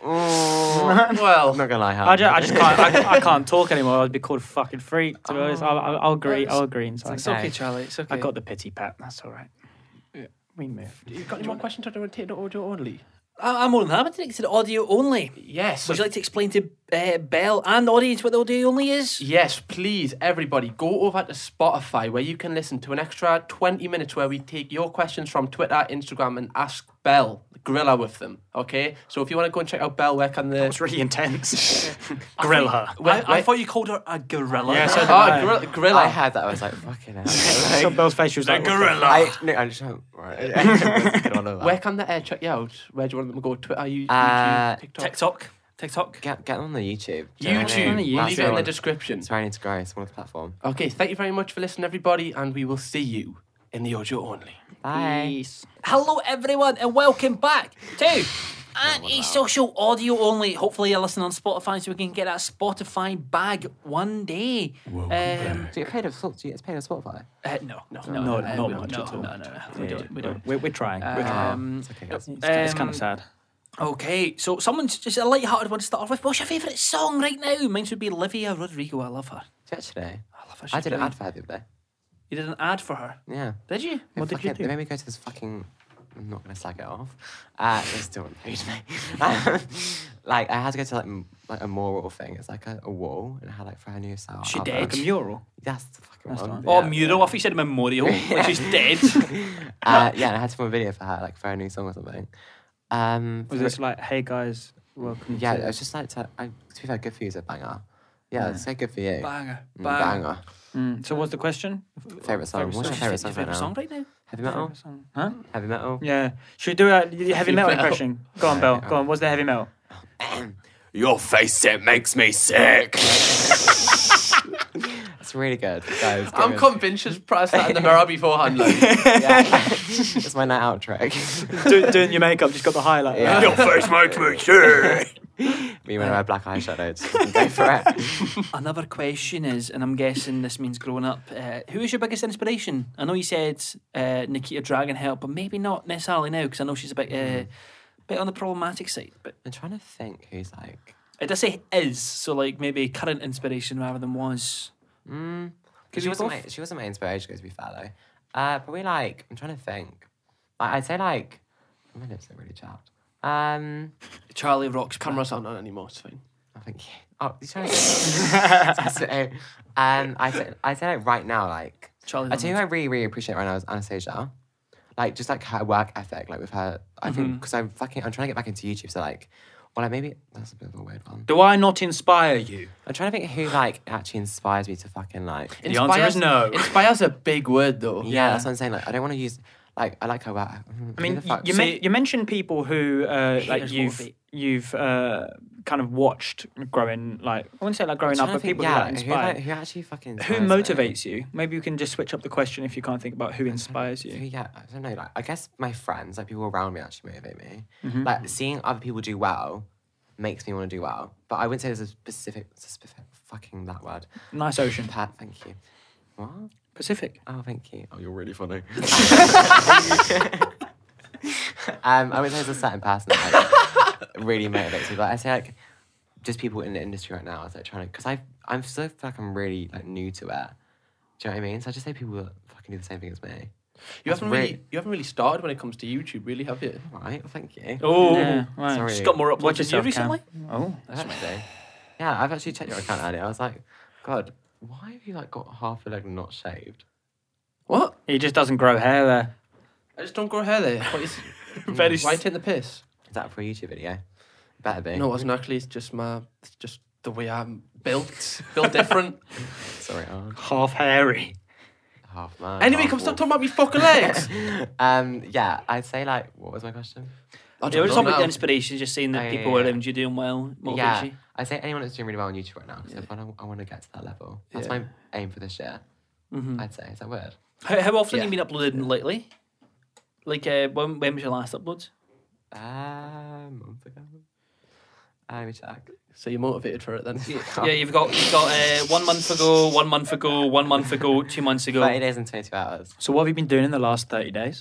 [SPEAKER 3] well, I'm not gonna lie,
[SPEAKER 1] I just can't. I can't talk anymore. I'd be called a fucking freak. To be honest, I'll agree. I'll agree. Inside.
[SPEAKER 4] It's okay, Charlie. It's okay.
[SPEAKER 1] I got the pity pat. That's all right. Yeah, we move.
[SPEAKER 2] You got any more questions, or do you want to take the audio only?
[SPEAKER 4] I'm more than happy to take it to the audio only.
[SPEAKER 2] Yes.
[SPEAKER 4] Would you like to explain to Belle and the audience what the audio only is?
[SPEAKER 2] Yes, please, everybody, go over to Spotify where you can listen to an extra 20 minutes where we take your questions from Twitter, Instagram, and ask Belle, gorilla with them, okay? So if you want to go and check out Belle, where can the...
[SPEAKER 1] That was really intense. Grill her.
[SPEAKER 4] I thought you called her a gorilla.
[SPEAKER 1] Yeah, so did I.
[SPEAKER 2] Gorilla.
[SPEAKER 3] I had that. I was like, fucking hell.
[SPEAKER 1] So Bell's face, she was like,
[SPEAKER 4] gorilla.
[SPEAKER 3] I'm just trying. Right.
[SPEAKER 2] Where can the check you out? Where do you want them to go? Twitter, YouTube, TikTok?
[SPEAKER 4] TikTok.
[SPEAKER 3] Get them on the YouTube.
[SPEAKER 2] YouTube.
[SPEAKER 1] Yeah.
[SPEAKER 2] Leave it in the description.
[SPEAKER 3] It's where I need to grow. It's one of the platform.
[SPEAKER 2] Okay, thank you very much for listening, everybody, and we will see you in the audio only.
[SPEAKER 3] Bye.
[SPEAKER 1] Peace.
[SPEAKER 4] Hello, everyone, and welcome back to Antisocial Audio Only. Hopefully, you're listening on Spotify, so we can get that Spotify bag one day.
[SPEAKER 3] Do you get paid on Spotify?
[SPEAKER 4] No,
[SPEAKER 1] Not much at all.
[SPEAKER 4] No. We don't.
[SPEAKER 1] We're trying.
[SPEAKER 3] It's okay, guys.
[SPEAKER 1] It's kind of sad.
[SPEAKER 4] Okay, so someone's just a light-hearted one to start off with. What's your favourite song right now? Mine would be Olivia Rodrigo. I love her.
[SPEAKER 3] Actually,
[SPEAKER 4] I love her.
[SPEAKER 3] I did an
[SPEAKER 4] brilliant.
[SPEAKER 3] ad for her the other day.
[SPEAKER 4] You did an ad for her.
[SPEAKER 3] Yeah.
[SPEAKER 4] Did you?
[SPEAKER 1] What did you do?
[SPEAKER 3] They made me go to this fucking... I'm not going to slag it off. They still won't pay me. Like, I had to go to, like a mural thing. It's like a wall, and it had, like, for her new style.
[SPEAKER 4] She
[SPEAKER 3] album.
[SPEAKER 4] dead?
[SPEAKER 1] Like a mural.
[SPEAKER 3] That's the fucking
[SPEAKER 1] That's
[SPEAKER 3] one.
[SPEAKER 1] fine.
[SPEAKER 4] Oh,
[SPEAKER 3] Yeah.
[SPEAKER 4] mural. I thought you said memorial. Like she's dead.
[SPEAKER 3] Yeah, and I had to film a video for her, like, for her new song or something.
[SPEAKER 1] Was this like, hey guys, welcome
[SPEAKER 3] Yeah,
[SPEAKER 1] to...
[SPEAKER 3] it was just like, to be fair, good for you is a banger. Yeah, it's like good for you.
[SPEAKER 4] Banger.
[SPEAKER 3] Banger.
[SPEAKER 1] So what's the question?
[SPEAKER 3] Favourite song? What's your favourite song right
[SPEAKER 4] Favourite song
[SPEAKER 3] now?
[SPEAKER 4] right now?
[SPEAKER 3] Heavy metal?
[SPEAKER 1] Huh?
[SPEAKER 3] Heavy metal?
[SPEAKER 1] Yeah. Should we do a heavy metal impression? Go on, Belle.
[SPEAKER 3] Okay.
[SPEAKER 1] Go on. What's the heavy metal?
[SPEAKER 3] Your face, it makes me sick. It's really good, guys.
[SPEAKER 2] I'm convinced she's pressed that in the mirror beforehand. Like.
[SPEAKER 3] Yeah. It's my night out trick.
[SPEAKER 1] Doing your makeup, just got the highlight.
[SPEAKER 3] Yeah.
[SPEAKER 1] Your face makes me sick.
[SPEAKER 3] Me when I wear black eyeshadow, just go for it.
[SPEAKER 4] Another question is, and I'm guessing this means growing up, who is your biggest inspiration? I know you said Nikita Dragonheart, but maybe not necessarily now, because I know she's a bit on the problematic side. But
[SPEAKER 3] I'm trying to think who's like...
[SPEAKER 4] I did say is, so like maybe current inspiration rather than was.
[SPEAKER 3] She wasn't my inspiration, to be fair, though. Probably like... I'm trying to think. Like, I'd say like... My lips are really chapped.
[SPEAKER 4] Charlie Rock's
[SPEAKER 2] Camera's not on anymore, it's fine.
[SPEAKER 3] I think... Oh, he's trying to... I say like right now, like...
[SPEAKER 4] Charlie.
[SPEAKER 3] I tell you who I really, really appreciate right now is Anastasia. Like, just like her work ethic, like with her... I think, because I'm trying to get back into YouTube, so like... Or like maybe... That's a bit of a weird one.
[SPEAKER 1] Do I not inspire you?
[SPEAKER 3] I'm trying to think who like actually inspires me to fucking like...
[SPEAKER 1] The answer is no.
[SPEAKER 2] Inspire's a big word, though.
[SPEAKER 3] Yeah, that's what I'm saying. Like, I don't want to use... Like, I like her work.
[SPEAKER 1] I mean, you mentioned people who like
[SPEAKER 4] Haters
[SPEAKER 1] you've kind of watched growing, like, I wouldn't say like growing up, but people who like inspire.
[SPEAKER 3] Who actually fucking
[SPEAKER 1] Who
[SPEAKER 3] inspires me?
[SPEAKER 1] motivates you? Maybe you can just switch up the question if you can't think about who inspires you.
[SPEAKER 3] Yeah, I don't know. Like, I guess my friends, like people around me, actually motivate me.
[SPEAKER 1] Mm-hmm.
[SPEAKER 3] Like seeing other people do well makes me want to do well. But I wouldn't say there's a specific fucking that word.
[SPEAKER 1] Nice ocean.
[SPEAKER 3] Pat, thank you. What?
[SPEAKER 1] Pacific.
[SPEAKER 3] Oh, thank you. Oh, you're really funny. I would say there's a certain person that like, really motivates me. But I say like just people in the industry right now. I was like trying to, because I'm still feel like I'm really like new to it. Do you know what I mean? So I just say people that fucking do the same thing as me.
[SPEAKER 2] You haven't really started when it comes to YouTube, really, have you?
[SPEAKER 3] Right, well, thank you.
[SPEAKER 4] Oh,
[SPEAKER 1] Yeah, right.
[SPEAKER 3] Sorry.
[SPEAKER 4] she's got more uploads
[SPEAKER 1] Watch
[SPEAKER 4] than you
[SPEAKER 1] yourself,
[SPEAKER 4] recently.
[SPEAKER 1] Cam. Oh,
[SPEAKER 3] Actually, yeah, I've actually checked your account earlier. I was like, God, why have you like got half your leg not shaved?
[SPEAKER 2] What?
[SPEAKER 1] He just doesn't grow hair there.
[SPEAKER 2] I just don't grow hair there. What is,
[SPEAKER 1] Very
[SPEAKER 2] why take the piss?
[SPEAKER 3] Is that for a YouTube video? Better be.
[SPEAKER 2] No, it wasn't actually. It's just the way I'm built. Built different.
[SPEAKER 3] Sorry, Arn.
[SPEAKER 1] Half hairy.
[SPEAKER 3] Half man.
[SPEAKER 2] Anyway,
[SPEAKER 3] half
[SPEAKER 2] come stop
[SPEAKER 3] wolf.
[SPEAKER 2] talking about me fucking legs.
[SPEAKER 3] Yeah, I'd say like, what was my question?
[SPEAKER 2] I
[SPEAKER 4] Yeah, we're
[SPEAKER 2] don't
[SPEAKER 4] just
[SPEAKER 2] know
[SPEAKER 4] talking about
[SPEAKER 2] now.
[SPEAKER 4] inspiration, just saying that
[SPEAKER 3] Oh,
[SPEAKER 4] people
[SPEAKER 3] yeah.
[SPEAKER 4] around you doing well motivates
[SPEAKER 3] Yeah,
[SPEAKER 4] you.
[SPEAKER 3] I'd say anyone that's doing really well on YouTube right now. Because I want to get to that level. That's
[SPEAKER 2] Yeah.
[SPEAKER 3] my aim for this year. I'd say. Is that weird?
[SPEAKER 4] How often
[SPEAKER 2] Yeah.
[SPEAKER 4] have you been uploading lately? Like, when was your last upload?
[SPEAKER 3] A month ago. Let me check.
[SPEAKER 2] So you're motivated for it then?
[SPEAKER 4] Yeah, you've got 1 month ago, 1 month ago, 1 month ago, 2 months ago.
[SPEAKER 3] 30 days and 22 hours.
[SPEAKER 1] So what have you been doing in the last 30 days?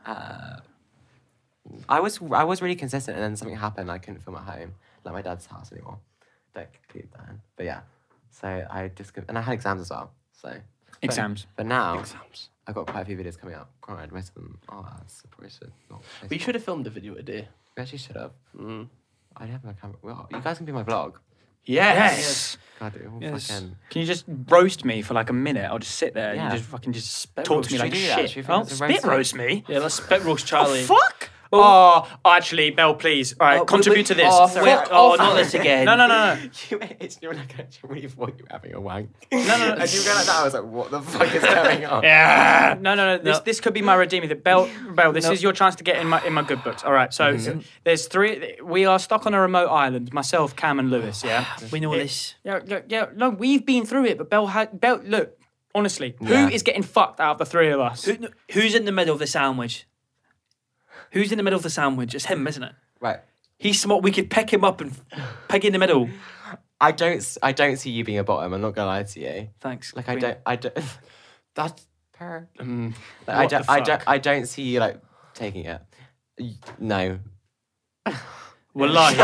[SPEAKER 3] I was really consistent, and then something happened. I couldn't film at home, like my dad's house anymore. Don't keep that in. But yeah, so I just and I had exams as well. So
[SPEAKER 1] Exams.
[SPEAKER 3] but now
[SPEAKER 2] Exams.
[SPEAKER 3] I've got quite a few videos coming up. Granted, most of them are ads. So probably should not.
[SPEAKER 2] We should have filmed a video today.
[SPEAKER 3] We actually should have. I didn't have my camera. Well, you guys can be my vlog.
[SPEAKER 1] Yes.
[SPEAKER 3] God, it will
[SPEAKER 1] Yes.
[SPEAKER 3] fucking.
[SPEAKER 1] Can you just roast me for like a minute? I'll just sit there and
[SPEAKER 3] Yeah.
[SPEAKER 1] you just fucking just
[SPEAKER 4] Spit
[SPEAKER 1] talk to me
[SPEAKER 3] roast.
[SPEAKER 1] like
[SPEAKER 3] Should we do that?
[SPEAKER 1] shit.
[SPEAKER 3] Should we
[SPEAKER 1] Oh,
[SPEAKER 3] film
[SPEAKER 1] spit
[SPEAKER 3] some
[SPEAKER 1] roast me?
[SPEAKER 4] Yeah, let's spit roast Charlie.
[SPEAKER 1] Fuck. Oh, actually, Belle, please. All right, contribute to this.
[SPEAKER 4] Oh,
[SPEAKER 1] Fuck
[SPEAKER 4] wait,
[SPEAKER 1] off.
[SPEAKER 4] not this again.
[SPEAKER 1] No.
[SPEAKER 3] You were like, I really thought you were having a wank.
[SPEAKER 1] No.
[SPEAKER 3] As you were going like that, I was like, what the fuck is going on?
[SPEAKER 1] Yeah. No. This could be my redeeming. Belle, this is your chance to get in my good books. All right. So there's three. We are stuck on a remote island. Myself, Cam, and Lewis. Yeah.
[SPEAKER 4] We know this.
[SPEAKER 1] Yeah. No, we've been through it, but Belle. Look, honestly,
[SPEAKER 3] Yeah.
[SPEAKER 1] who is getting fucked out of the three of us?
[SPEAKER 4] Who's in the middle of the sandwich? Who's in the middle of the sandwich? It's him, isn't it?
[SPEAKER 3] Right.
[SPEAKER 4] He's smart. We could pick him up and peg in the middle.
[SPEAKER 3] I don't see you being a bottom. I'm not gonna lie to you.
[SPEAKER 4] Thanks.
[SPEAKER 3] Like
[SPEAKER 4] Queen.
[SPEAKER 3] I don't.
[SPEAKER 2] That's
[SPEAKER 3] Like,
[SPEAKER 1] What the fuck?
[SPEAKER 3] I don't see you like taking it. No.
[SPEAKER 1] Wallahi.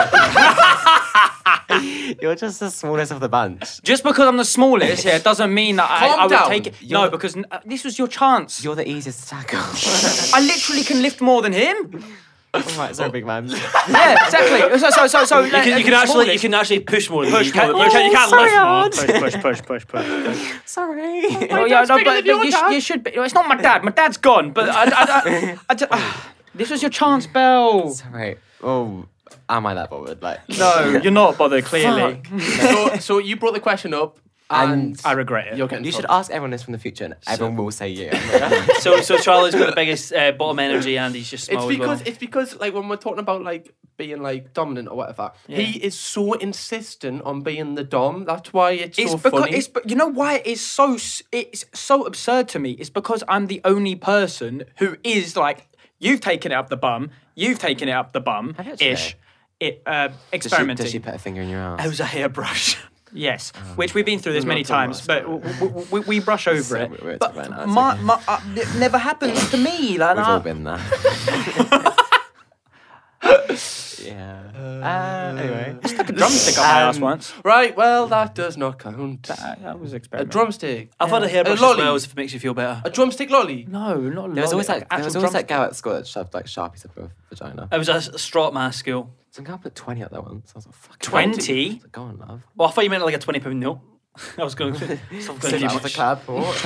[SPEAKER 3] You're just the smallest of the bunch.
[SPEAKER 1] Just because I'm the smallest, doesn't mean that I
[SPEAKER 2] Calm
[SPEAKER 1] would
[SPEAKER 2] down.
[SPEAKER 1] take it. No, because this was your chance.
[SPEAKER 3] You're the easiest to tackle.
[SPEAKER 1] I literally can lift more than him.
[SPEAKER 3] Right, sorry, big man.
[SPEAKER 1] Yeah, exactly. So
[SPEAKER 4] You can actually push more than
[SPEAKER 1] Push,
[SPEAKER 4] you can.
[SPEAKER 1] push,
[SPEAKER 4] You can't
[SPEAKER 1] sorry,
[SPEAKER 4] lift more.
[SPEAKER 1] push.
[SPEAKER 3] Sorry.
[SPEAKER 1] Oh, yeah, no, but you should be. It's not my dad. My dad's gone. But this was your chance, Belle.
[SPEAKER 3] Sorry. Oh, am I that bothered? Like,
[SPEAKER 1] No, you're not bothered. Clearly,
[SPEAKER 2] so you brought the question up, and
[SPEAKER 1] I regret it.
[SPEAKER 2] you're getting.
[SPEAKER 3] you should
[SPEAKER 2] fucked.
[SPEAKER 3] ask everyone this from the future, and everyone will say you.
[SPEAKER 4] So Charlie's got the biggest bottom energy, and he's just small
[SPEAKER 2] It's because like when we're talking about like being like dominant or whatever, he is so insistent on being the dom. That's why it's so funny.
[SPEAKER 1] You know why it's so absurd to me? It's because I'm the only person who is like, you've taken it up the bum, you've taken it up the bum,
[SPEAKER 3] Have you actually?
[SPEAKER 1] ish. Experimenting.
[SPEAKER 3] Does she put a finger in your ass?
[SPEAKER 4] It was a hairbrush.
[SPEAKER 1] Yes, which we've been through this
[SPEAKER 2] Not
[SPEAKER 1] many
[SPEAKER 2] so much,
[SPEAKER 1] times, but we brush over
[SPEAKER 3] So
[SPEAKER 1] it.
[SPEAKER 3] we're
[SPEAKER 1] But
[SPEAKER 3] talking about now, it's
[SPEAKER 1] it never happens to me. Like,
[SPEAKER 3] We've all been there. Yeah. Anyway.
[SPEAKER 1] I stuck a drumstick up my ass once.
[SPEAKER 2] Right, well that does not count.
[SPEAKER 1] That was
[SPEAKER 2] A
[SPEAKER 1] experimental.
[SPEAKER 2] drumstick.
[SPEAKER 4] I've had a hairbrush as
[SPEAKER 2] lolly.
[SPEAKER 4] well, if it makes you feel better.
[SPEAKER 2] A drumstick lolly.
[SPEAKER 1] No, not
[SPEAKER 3] There was always
[SPEAKER 1] lolly,
[SPEAKER 3] that
[SPEAKER 1] actual
[SPEAKER 3] guy at school that shoved like Sharpies up her vagina.
[SPEAKER 4] It was a strop mask school.
[SPEAKER 3] Some guy put 20 up there once. I was like, fuck.
[SPEAKER 1] 20?
[SPEAKER 3] I was like, go on, love.
[SPEAKER 4] Well, I thought you meant like a £20 note. I was going to
[SPEAKER 3] Sit out of the club.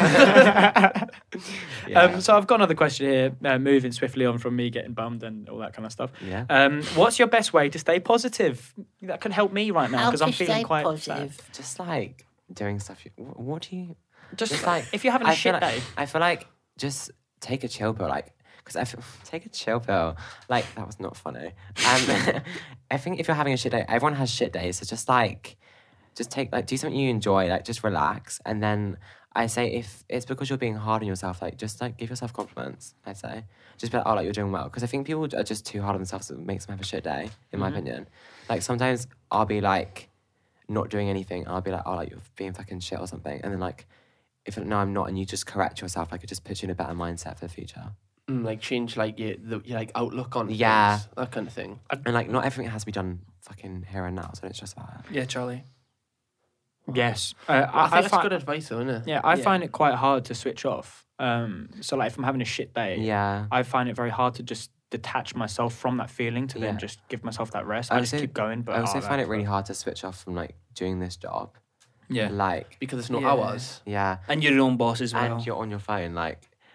[SPEAKER 1] So I've got another question here, moving swiftly on from me getting bummed and all that kind of stuff.
[SPEAKER 3] Yeah.
[SPEAKER 1] What's your best way to stay positive? That can help me right now because I'm feeling quite sad.
[SPEAKER 3] Just like doing stuff. What do you?
[SPEAKER 1] Just
[SPEAKER 3] like
[SPEAKER 1] if you're having a
[SPEAKER 3] I feel
[SPEAKER 1] shit
[SPEAKER 3] like,
[SPEAKER 1] day.
[SPEAKER 3] I feel like just take a chill pill, like because I feel take a chill pill. Like that was not funny. I think if you're having a shit day, everyone has shit days. So just like, just take like do something you enjoy, like just relax, and then I say if it's because you're being hard on yourself, like just like give yourself compliments. I say just be like, oh, like you're doing well, because I think people are just too hard on themselves. It makes them have a shit day, in my opinion. Like sometimes I'll be like not doing anything, and I'll be like, oh, like you're being fucking shit or something, and then like if no, I'm not, and you just correct yourself, like it just puts you in a better mindset for the future.
[SPEAKER 2] Like change like your like outlook on
[SPEAKER 3] Yeah.
[SPEAKER 2] things, that kind of thing.
[SPEAKER 3] And like not everything has to be done fucking here and now, so it's just about it.
[SPEAKER 4] Yeah, Charlie.
[SPEAKER 1] Yes,
[SPEAKER 2] I think that's
[SPEAKER 1] find,
[SPEAKER 2] good advice, though, isn't it?
[SPEAKER 1] yeah, I find it quite hard to switch off. So like if I'm having a shit day,
[SPEAKER 3] Yeah.
[SPEAKER 1] I find it very hard to just detach myself from that feeling to then
[SPEAKER 3] Yeah.
[SPEAKER 1] just give myself that rest. I just keep going, but
[SPEAKER 3] I also find it really hard to switch off from like doing this job.
[SPEAKER 1] Yeah.
[SPEAKER 3] Like
[SPEAKER 2] Because there's no
[SPEAKER 1] Yeah.
[SPEAKER 2] hours.
[SPEAKER 3] yeah.
[SPEAKER 4] And you're your own boss as well.
[SPEAKER 3] And you're on your phone, like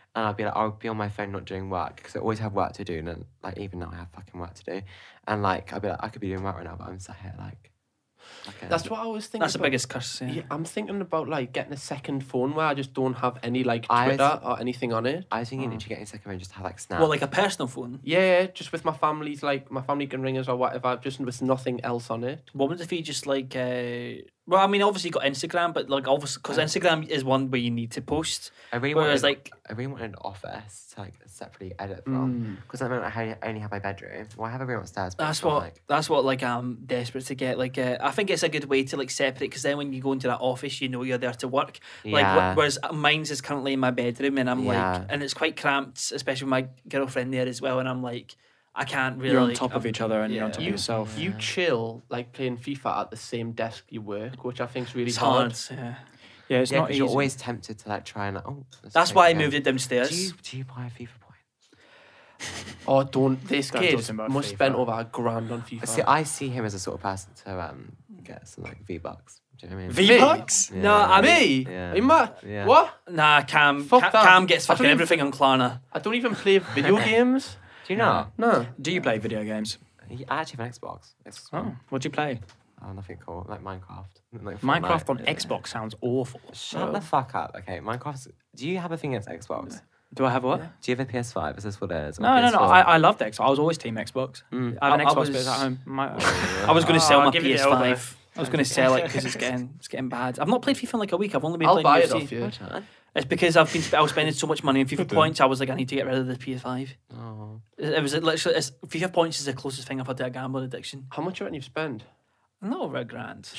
[SPEAKER 3] and I'll be on my phone not doing work because I always have work to do, and then, like, even now I have fucking work to do, and like I'll be like, I could be doing work right now, but I'm sat here like
[SPEAKER 2] That's what I was thinking.
[SPEAKER 4] That's the
[SPEAKER 2] about.
[SPEAKER 4] biggest curse.
[SPEAKER 2] Yeah, I'm thinking about like getting a second phone where I just don't have any like
[SPEAKER 3] I was-
[SPEAKER 2] Twitter or anything on it.
[SPEAKER 3] I was thinking literally getting a second phone just to have like Snap.
[SPEAKER 4] Well, like a personal phone.
[SPEAKER 2] Yeah, just with my family's like my family can ring us or whatever, just with nothing else on it.
[SPEAKER 4] What would if you just like? Well, I mean, obviously you got Instagram, but like obviously because Instagram is one where you need to post.
[SPEAKER 3] I really
[SPEAKER 4] Whereas
[SPEAKER 3] wanted,
[SPEAKER 4] like
[SPEAKER 3] I really wanted an office to like separately edit from because at the moment I only have my bedroom. Well, I have a room upstairs. But
[SPEAKER 4] that's
[SPEAKER 3] it's not,
[SPEAKER 4] what
[SPEAKER 3] like,
[SPEAKER 4] that's what like I'm desperate to get. Like I think it's a good way to like separate because then when you go into that office, you know you're there to work. Like
[SPEAKER 3] Yeah.
[SPEAKER 4] whereas mine's is currently in my bedroom, and I'm
[SPEAKER 3] Yeah.
[SPEAKER 4] like, and it's quite cramped, especially with my girlfriend there as well, and I'm like, I can't really.
[SPEAKER 1] You're on
[SPEAKER 4] like,
[SPEAKER 1] top of each other and you're on top of
[SPEAKER 2] You
[SPEAKER 1] yourself.
[SPEAKER 2] You chill like playing FIFA at the same desk you work, which I think is really
[SPEAKER 4] It's
[SPEAKER 2] hard.
[SPEAKER 4] hard. Yeah.
[SPEAKER 1] Yeah, it's
[SPEAKER 3] yeah,
[SPEAKER 1] not
[SPEAKER 3] 'cause
[SPEAKER 1] easy.
[SPEAKER 3] you're always tempted to like try and like, let's
[SPEAKER 4] That's
[SPEAKER 3] play
[SPEAKER 4] why I
[SPEAKER 3] a game.
[SPEAKER 4] moved it downstairs.
[SPEAKER 3] Do you buy FIFA points?
[SPEAKER 2] Oh, don't this
[SPEAKER 1] Don't
[SPEAKER 2] kid
[SPEAKER 1] talk to him about
[SPEAKER 2] must
[SPEAKER 1] FIFA.
[SPEAKER 2] spend over $1,000 on FIFA.
[SPEAKER 3] See, I see him as a sort of person to get some like V-Bucks. Do you know what I mean?
[SPEAKER 1] V-Bucks?
[SPEAKER 3] Yeah.
[SPEAKER 4] No, I mean,
[SPEAKER 2] Me?
[SPEAKER 3] Yeah.
[SPEAKER 2] Are you mad?
[SPEAKER 3] Yeah.
[SPEAKER 2] What?
[SPEAKER 4] nah, Cam.
[SPEAKER 2] Fuck that.
[SPEAKER 4] Cam gets
[SPEAKER 2] I don't
[SPEAKER 4] fucking
[SPEAKER 2] even-
[SPEAKER 4] everything on Klarna.
[SPEAKER 2] I don't even play video games.
[SPEAKER 3] Do you know?
[SPEAKER 2] No.
[SPEAKER 1] Do you play video games?
[SPEAKER 3] I actually have an Xbox. Xbox
[SPEAKER 1] Oh,
[SPEAKER 3] One.
[SPEAKER 1] what do you play?
[SPEAKER 3] Oh, nothing cool. Like Minecraft. Like
[SPEAKER 1] Minecraft
[SPEAKER 3] Fortnite.
[SPEAKER 1] on Xbox sounds awful.
[SPEAKER 3] Shut the fuck up. Okay, Minecraft. Do you have a thing against Xbox?
[SPEAKER 1] Do I have what?
[SPEAKER 3] Do you have a PS5? Is this what it is? Or
[SPEAKER 1] No.
[SPEAKER 3] PS4?
[SPEAKER 1] I love the Xbox. I was always Team Xbox. I have an
[SPEAKER 4] I
[SPEAKER 1] Xbox, but
[SPEAKER 4] was-
[SPEAKER 1] it's at home.
[SPEAKER 4] I was going to sell
[SPEAKER 1] I'll
[SPEAKER 4] my
[SPEAKER 1] give you the
[SPEAKER 4] PS5.
[SPEAKER 1] elbow.
[SPEAKER 4] I was going to sell it because it's getting bad. I've not played FIFA in like a week. I've only been
[SPEAKER 2] I'll
[SPEAKER 4] playing
[SPEAKER 2] buy it
[SPEAKER 4] UFC.
[SPEAKER 2] off you.
[SPEAKER 4] It's because I was spending so much money on FIFA points. I was like, I need to get rid of the PS5.
[SPEAKER 3] Oh.
[SPEAKER 4] It was literally FIFA points is the closest thing I've had to a gambling addiction.
[SPEAKER 2] How much do you reckon you've spent?
[SPEAKER 4] Not over $1,000.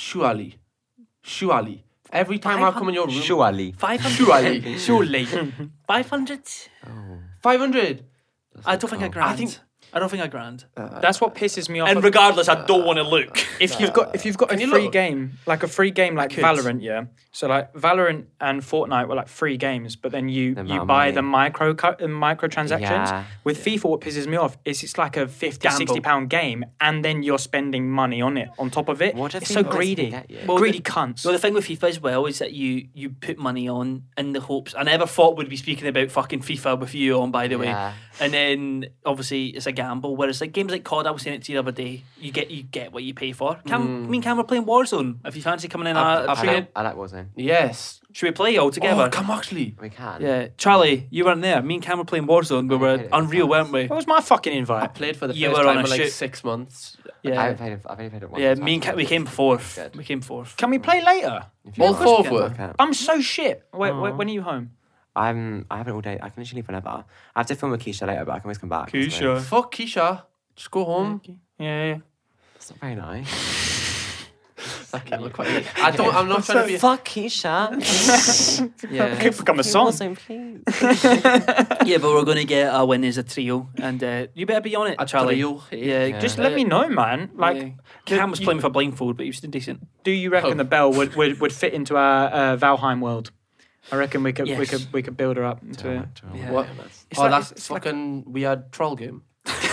[SPEAKER 2] Surely. Every time I come in your room.
[SPEAKER 3] Surely.
[SPEAKER 4] 500.
[SPEAKER 1] Surely.
[SPEAKER 4] 500.
[SPEAKER 2] 500.
[SPEAKER 4] I don't think $1,000.
[SPEAKER 2] I think-
[SPEAKER 4] I don't think $1,000.
[SPEAKER 1] That's what pisses me off.
[SPEAKER 4] And regardless, I don't want to look.
[SPEAKER 1] If you've got a
[SPEAKER 2] you
[SPEAKER 1] free
[SPEAKER 2] look?
[SPEAKER 1] game like Valorant, yeah. So like Valorant and Fortnite were like free games, but then you
[SPEAKER 3] amount of
[SPEAKER 1] buy
[SPEAKER 3] money.
[SPEAKER 1] the microtransactions.
[SPEAKER 3] Yeah.
[SPEAKER 1] With FIFA, what pisses me off is it's like a 50,
[SPEAKER 4] Gamble.
[SPEAKER 1] 60 pound game, and then you're spending money on it on top of it.
[SPEAKER 3] What if
[SPEAKER 1] It's
[SPEAKER 3] FIFA
[SPEAKER 1] so
[SPEAKER 3] doesn't
[SPEAKER 1] greedy.
[SPEAKER 3] get you?
[SPEAKER 4] Well,
[SPEAKER 1] Greedy cunts.
[SPEAKER 4] So the thing with FIFA as well is that you put money on in the hopes. I never thought we'd be speaking about fucking FIFA with you on, by the way.
[SPEAKER 3] Yeah.
[SPEAKER 4] And then obviously it's a gamble. Whereas like games like COD, I was saying it to you the other day, you get what you pay for. Me and Cam were playing Warzone. If you fancy coming in,
[SPEAKER 2] I
[SPEAKER 3] I like Warzone.
[SPEAKER 2] Yes.
[SPEAKER 4] should we play all together?
[SPEAKER 2] Oh, come actually.
[SPEAKER 3] We can.
[SPEAKER 4] Yeah, Charlie, you weren't there. Me and Cam were playing Warzone. We were unreal, weren't we?
[SPEAKER 1] What was my fucking
[SPEAKER 2] I
[SPEAKER 1] invite?
[SPEAKER 2] played for the
[SPEAKER 4] You
[SPEAKER 2] first
[SPEAKER 4] were on
[SPEAKER 2] time
[SPEAKER 4] a
[SPEAKER 2] in like
[SPEAKER 4] shoot.
[SPEAKER 2] 6 months.
[SPEAKER 3] I've
[SPEAKER 4] Yeah,
[SPEAKER 3] only played it once.
[SPEAKER 4] yeah.
[SPEAKER 3] so
[SPEAKER 4] Me and
[SPEAKER 3] that's
[SPEAKER 4] we
[SPEAKER 3] good.
[SPEAKER 4] came fourth.
[SPEAKER 3] Good.
[SPEAKER 4] We came fourth.
[SPEAKER 1] Can we play later?
[SPEAKER 2] All four
[SPEAKER 4] we can.
[SPEAKER 2] were.
[SPEAKER 3] Okay.
[SPEAKER 1] I'm so shit. When are you home?
[SPEAKER 3] I have it all day. I can literally leave whenever. I have to film with Keisha later, but I can always come back.
[SPEAKER 1] Keisha.
[SPEAKER 2] Fuck Keisha. Just go home.
[SPEAKER 1] Yeah.
[SPEAKER 3] It's not very nice.
[SPEAKER 2] That came out quite. I'm not trying to be.
[SPEAKER 3] Fuck Keisha.
[SPEAKER 2] Yeah.
[SPEAKER 1] Could become a song.
[SPEAKER 3] Warzone, please.
[SPEAKER 4] Yeah, but we're gonna get a win as a trio, and you better be on it,
[SPEAKER 2] A
[SPEAKER 4] Charlie.
[SPEAKER 2] trio,
[SPEAKER 4] Yeah,
[SPEAKER 3] yeah.
[SPEAKER 1] Just let me know, man. Like,
[SPEAKER 4] yeah. Cam was playing with a blindfold, but he was still decent.
[SPEAKER 1] do you reckon the bell would fit into our Valheim world? I reckon we could
[SPEAKER 4] Yes.
[SPEAKER 1] we could build her up into it.
[SPEAKER 4] Yeah.
[SPEAKER 2] What?
[SPEAKER 1] It's
[SPEAKER 2] Oh,
[SPEAKER 1] like-
[SPEAKER 2] that's
[SPEAKER 1] it's like-
[SPEAKER 2] fucking weird troll game.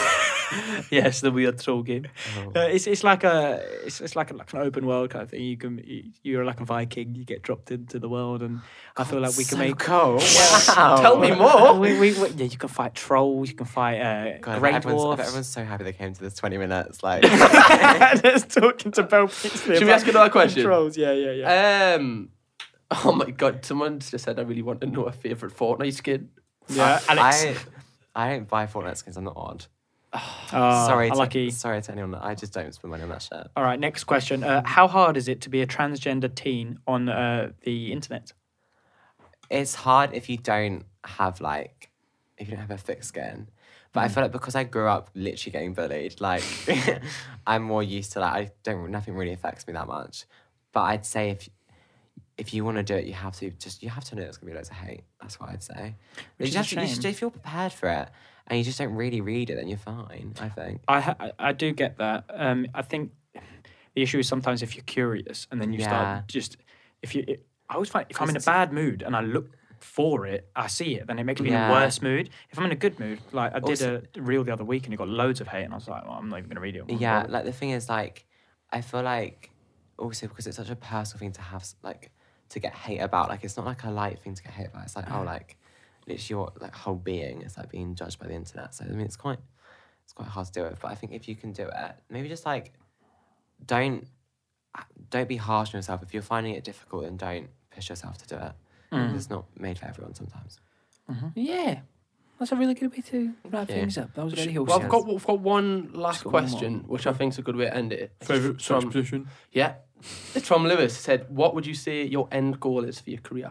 [SPEAKER 4] Yes, the weird troll game.
[SPEAKER 1] It's like an open world kind of thing. You're like a Viking. You get dropped into the world, and I feel like we can make.
[SPEAKER 3] cool.
[SPEAKER 1] Wow.
[SPEAKER 2] Tell me more.
[SPEAKER 1] Yeah, you can fight trolls. You can fight
[SPEAKER 3] God,
[SPEAKER 1] grey
[SPEAKER 3] everyone's
[SPEAKER 1] dwarfs.
[SPEAKER 3] so happy they came to this 20 minutes. Like,
[SPEAKER 1] Just talking to Bell Pixley.
[SPEAKER 2] Should we ask another question?
[SPEAKER 1] Trolls, yeah.
[SPEAKER 2] Oh my god, someone just said I really want to know a favourite Fortnite skin.
[SPEAKER 1] Yeah, Alex.
[SPEAKER 3] I don't buy Fortnite skins. I'm not odd.
[SPEAKER 1] Oh,
[SPEAKER 3] sorry
[SPEAKER 1] lucky.
[SPEAKER 3] to anyone. I just don't spend money on that shit.
[SPEAKER 1] All right, next question. How hard is it to be a transgender teen on the internet?
[SPEAKER 3] It's hard if you don't have if you don't have a thick skin. But I feel like because I grew up literally getting bullied, like I'm more used to that. Nothing really affects me that much. But I'd say if you want to do it, you have to know there's gonna be loads of hate. That's what I'd say.
[SPEAKER 1] Which is
[SPEAKER 3] you
[SPEAKER 1] a
[SPEAKER 3] just
[SPEAKER 1] shame.
[SPEAKER 3] feel prepared for it, and you just don't really read it, then you're fine. I think.
[SPEAKER 1] I do get that. I think the issue is sometimes if you're curious and then you
[SPEAKER 3] Yeah.
[SPEAKER 1] start just I always find if I'm in a bad mood and I look for it, I see it, then it makes me in a
[SPEAKER 3] Yeah.
[SPEAKER 1] worse mood. If I'm in a good mood, like I did
[SPEAKER 3] Also-
[SPEAKER 1] a reel the other week and it got loads of hate, and I was like, well, I'm not even gonna read it.
[SPEAKER 3] Yeah, like the thing is, I feel like also because it's such a personal thing to have, to get hate about. Like it's not like a light thing to get hate about. It's like, oh, literally your like whole being is like being judged by the internet. So I mean, it's quite hard to deal with. But I think if you can do it, maybe just like don't be harsh on yourself. If you're finding it difficult, then don't push yourself to do it. It's not made for everyone sometimes.
[SPEAKER 4] Yeah. That's a really good way to wrap things up. That was very
[SPEAKER 2] Well,
[SPEAKER 4] wholesome.
[SPEAKER 2] we've got one last
[SPEAKER 4] got one
[SPEAKER 2] question, which I think is a good way to end it.
[SPEAKER 1] Favourite sex position?
[SPEAKER 2] Yeah. It's from Lewis. He said, what would you say your end goal is for your career?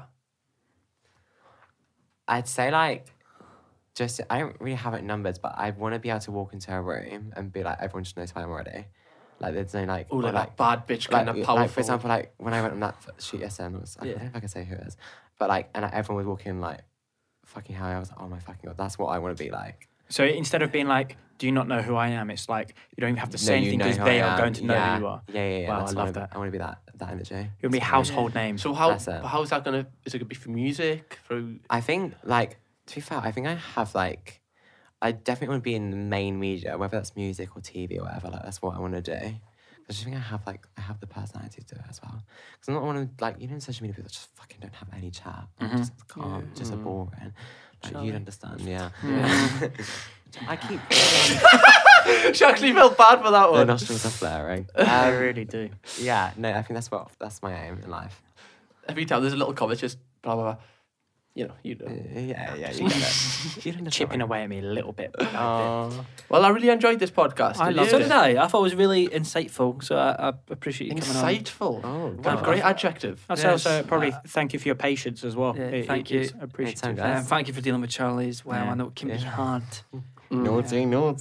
[SPEAKER 3] I'd say like, just I don't really have it in numbers, but I want to be able to walk into a room and be like, everyone just knows who I am already. Like there's no like,
[SPEAKER 2] Oh,
[SPEAKER 3] or,
[SPEAKER 2] like bad bitch kind of powerful.
[SPEAKER 3] Like for example, like when I went on that shoot yesterday, I don't know if I can say who it is, but like, and like, everyone was walking like, fucking hell, I was like, oh my fucking God, that's what I want to be like.
[SPEAKER 1] So instead of being like, do you not know who I am? It's like, you don't even have to say anything because
[SPEAKER 3] who
[SPEAKER 1] they
[SPEAKER 3] I
[SPEAKER 1] are
[SPEAKER 3] am.
[SPEAKER 1] going to know who you are.
[SPEAKER 3] Yeah.
[SPEAKER 1] Wow,
[SPEAKER 3] That's
[SPEAKER 1] I
[SPEAKER 3] what
[SPEAKER 1] love that.
[SPEAKER 3] I want to be that energy.
[SPEAKER 1] You're going to be a household name.
[SPEAKER 2] So
[SPEAKER 3] That's it.
[SPEAKER 2] how's that going to, is it going to be for music? Through?
[SPEAKER 3] I think, like, to be fair, I think I have, like, I definitely want to be in the main media, whether that's music or TV or whatever, like, that's what I want to do. I just think I have the personality to do it as well. Because I'm not one of, like, you know, in social media, people just fucking don't have any chat. Just calm, just are boring. Like, you'd understand, yeah. I keep...
[SPEAKER 2] She actually felt bad for that
[SPEAKER 3] The
[SPEAKER 2] one.
[SPEAKER 3] nostrils are flaring.
[SPEAKER 1] I really do.
[SPEAKER 3] Yeah, no, I think that's my aim in life.
[SPEAKER 2] Every time there's a little comment, just blah, blah, blah. You know.
[SPEAKER 3] Yeah, you get it. You'd understand.
[SPEAKER 1] Chipping away at me a little bit.
[SPEAKER 2] Well, I really enjoyed this podcast.
[SPEAKER 1] I loved
[SPEAKER 4] So
[SPEAKER 1] it.
[SPEAKER 4] did I. I thought it was really insightful, so I appreciate you coming on.
[SPEAKER 2] Insightful.
[SPEAKER 3] Oh,
[SPEAKER 2] What a great adjective.
[SPEAKER 1] I'd say also probably thank you for your patience as well.
[SPEAKER 4] Yeah, thank you.
[SPEAKER 1] It's appreciative.
[SPEAKER 3] Anytime, guys.
[SPEAKER 4] Thank you for dealing with Charlie as well.
[SPEAKER 1] Yeah.
[SPEAKER 4] I know it can be hard.
[SPEAKER 3] Naughty.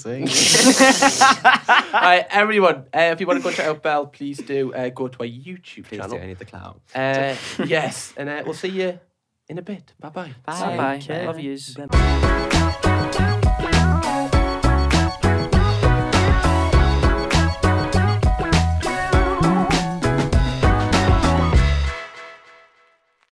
[SPEAKER 2] Alright, everyone, if you want to go check out Belle, please do go to our YouTube
[SPEAKER 3] Please
[SPEAKER 2] channel.
[SPEAKER 3] do, I need the clout.
[SPEAKER 2] Yes, and we'll see you in a bit. Bye-bye.
[SPEAKER 3] Bye.
[SPEAKER 4] Bye.
[SPEAKER 1] care.
[SPEAKER 4] Love yous.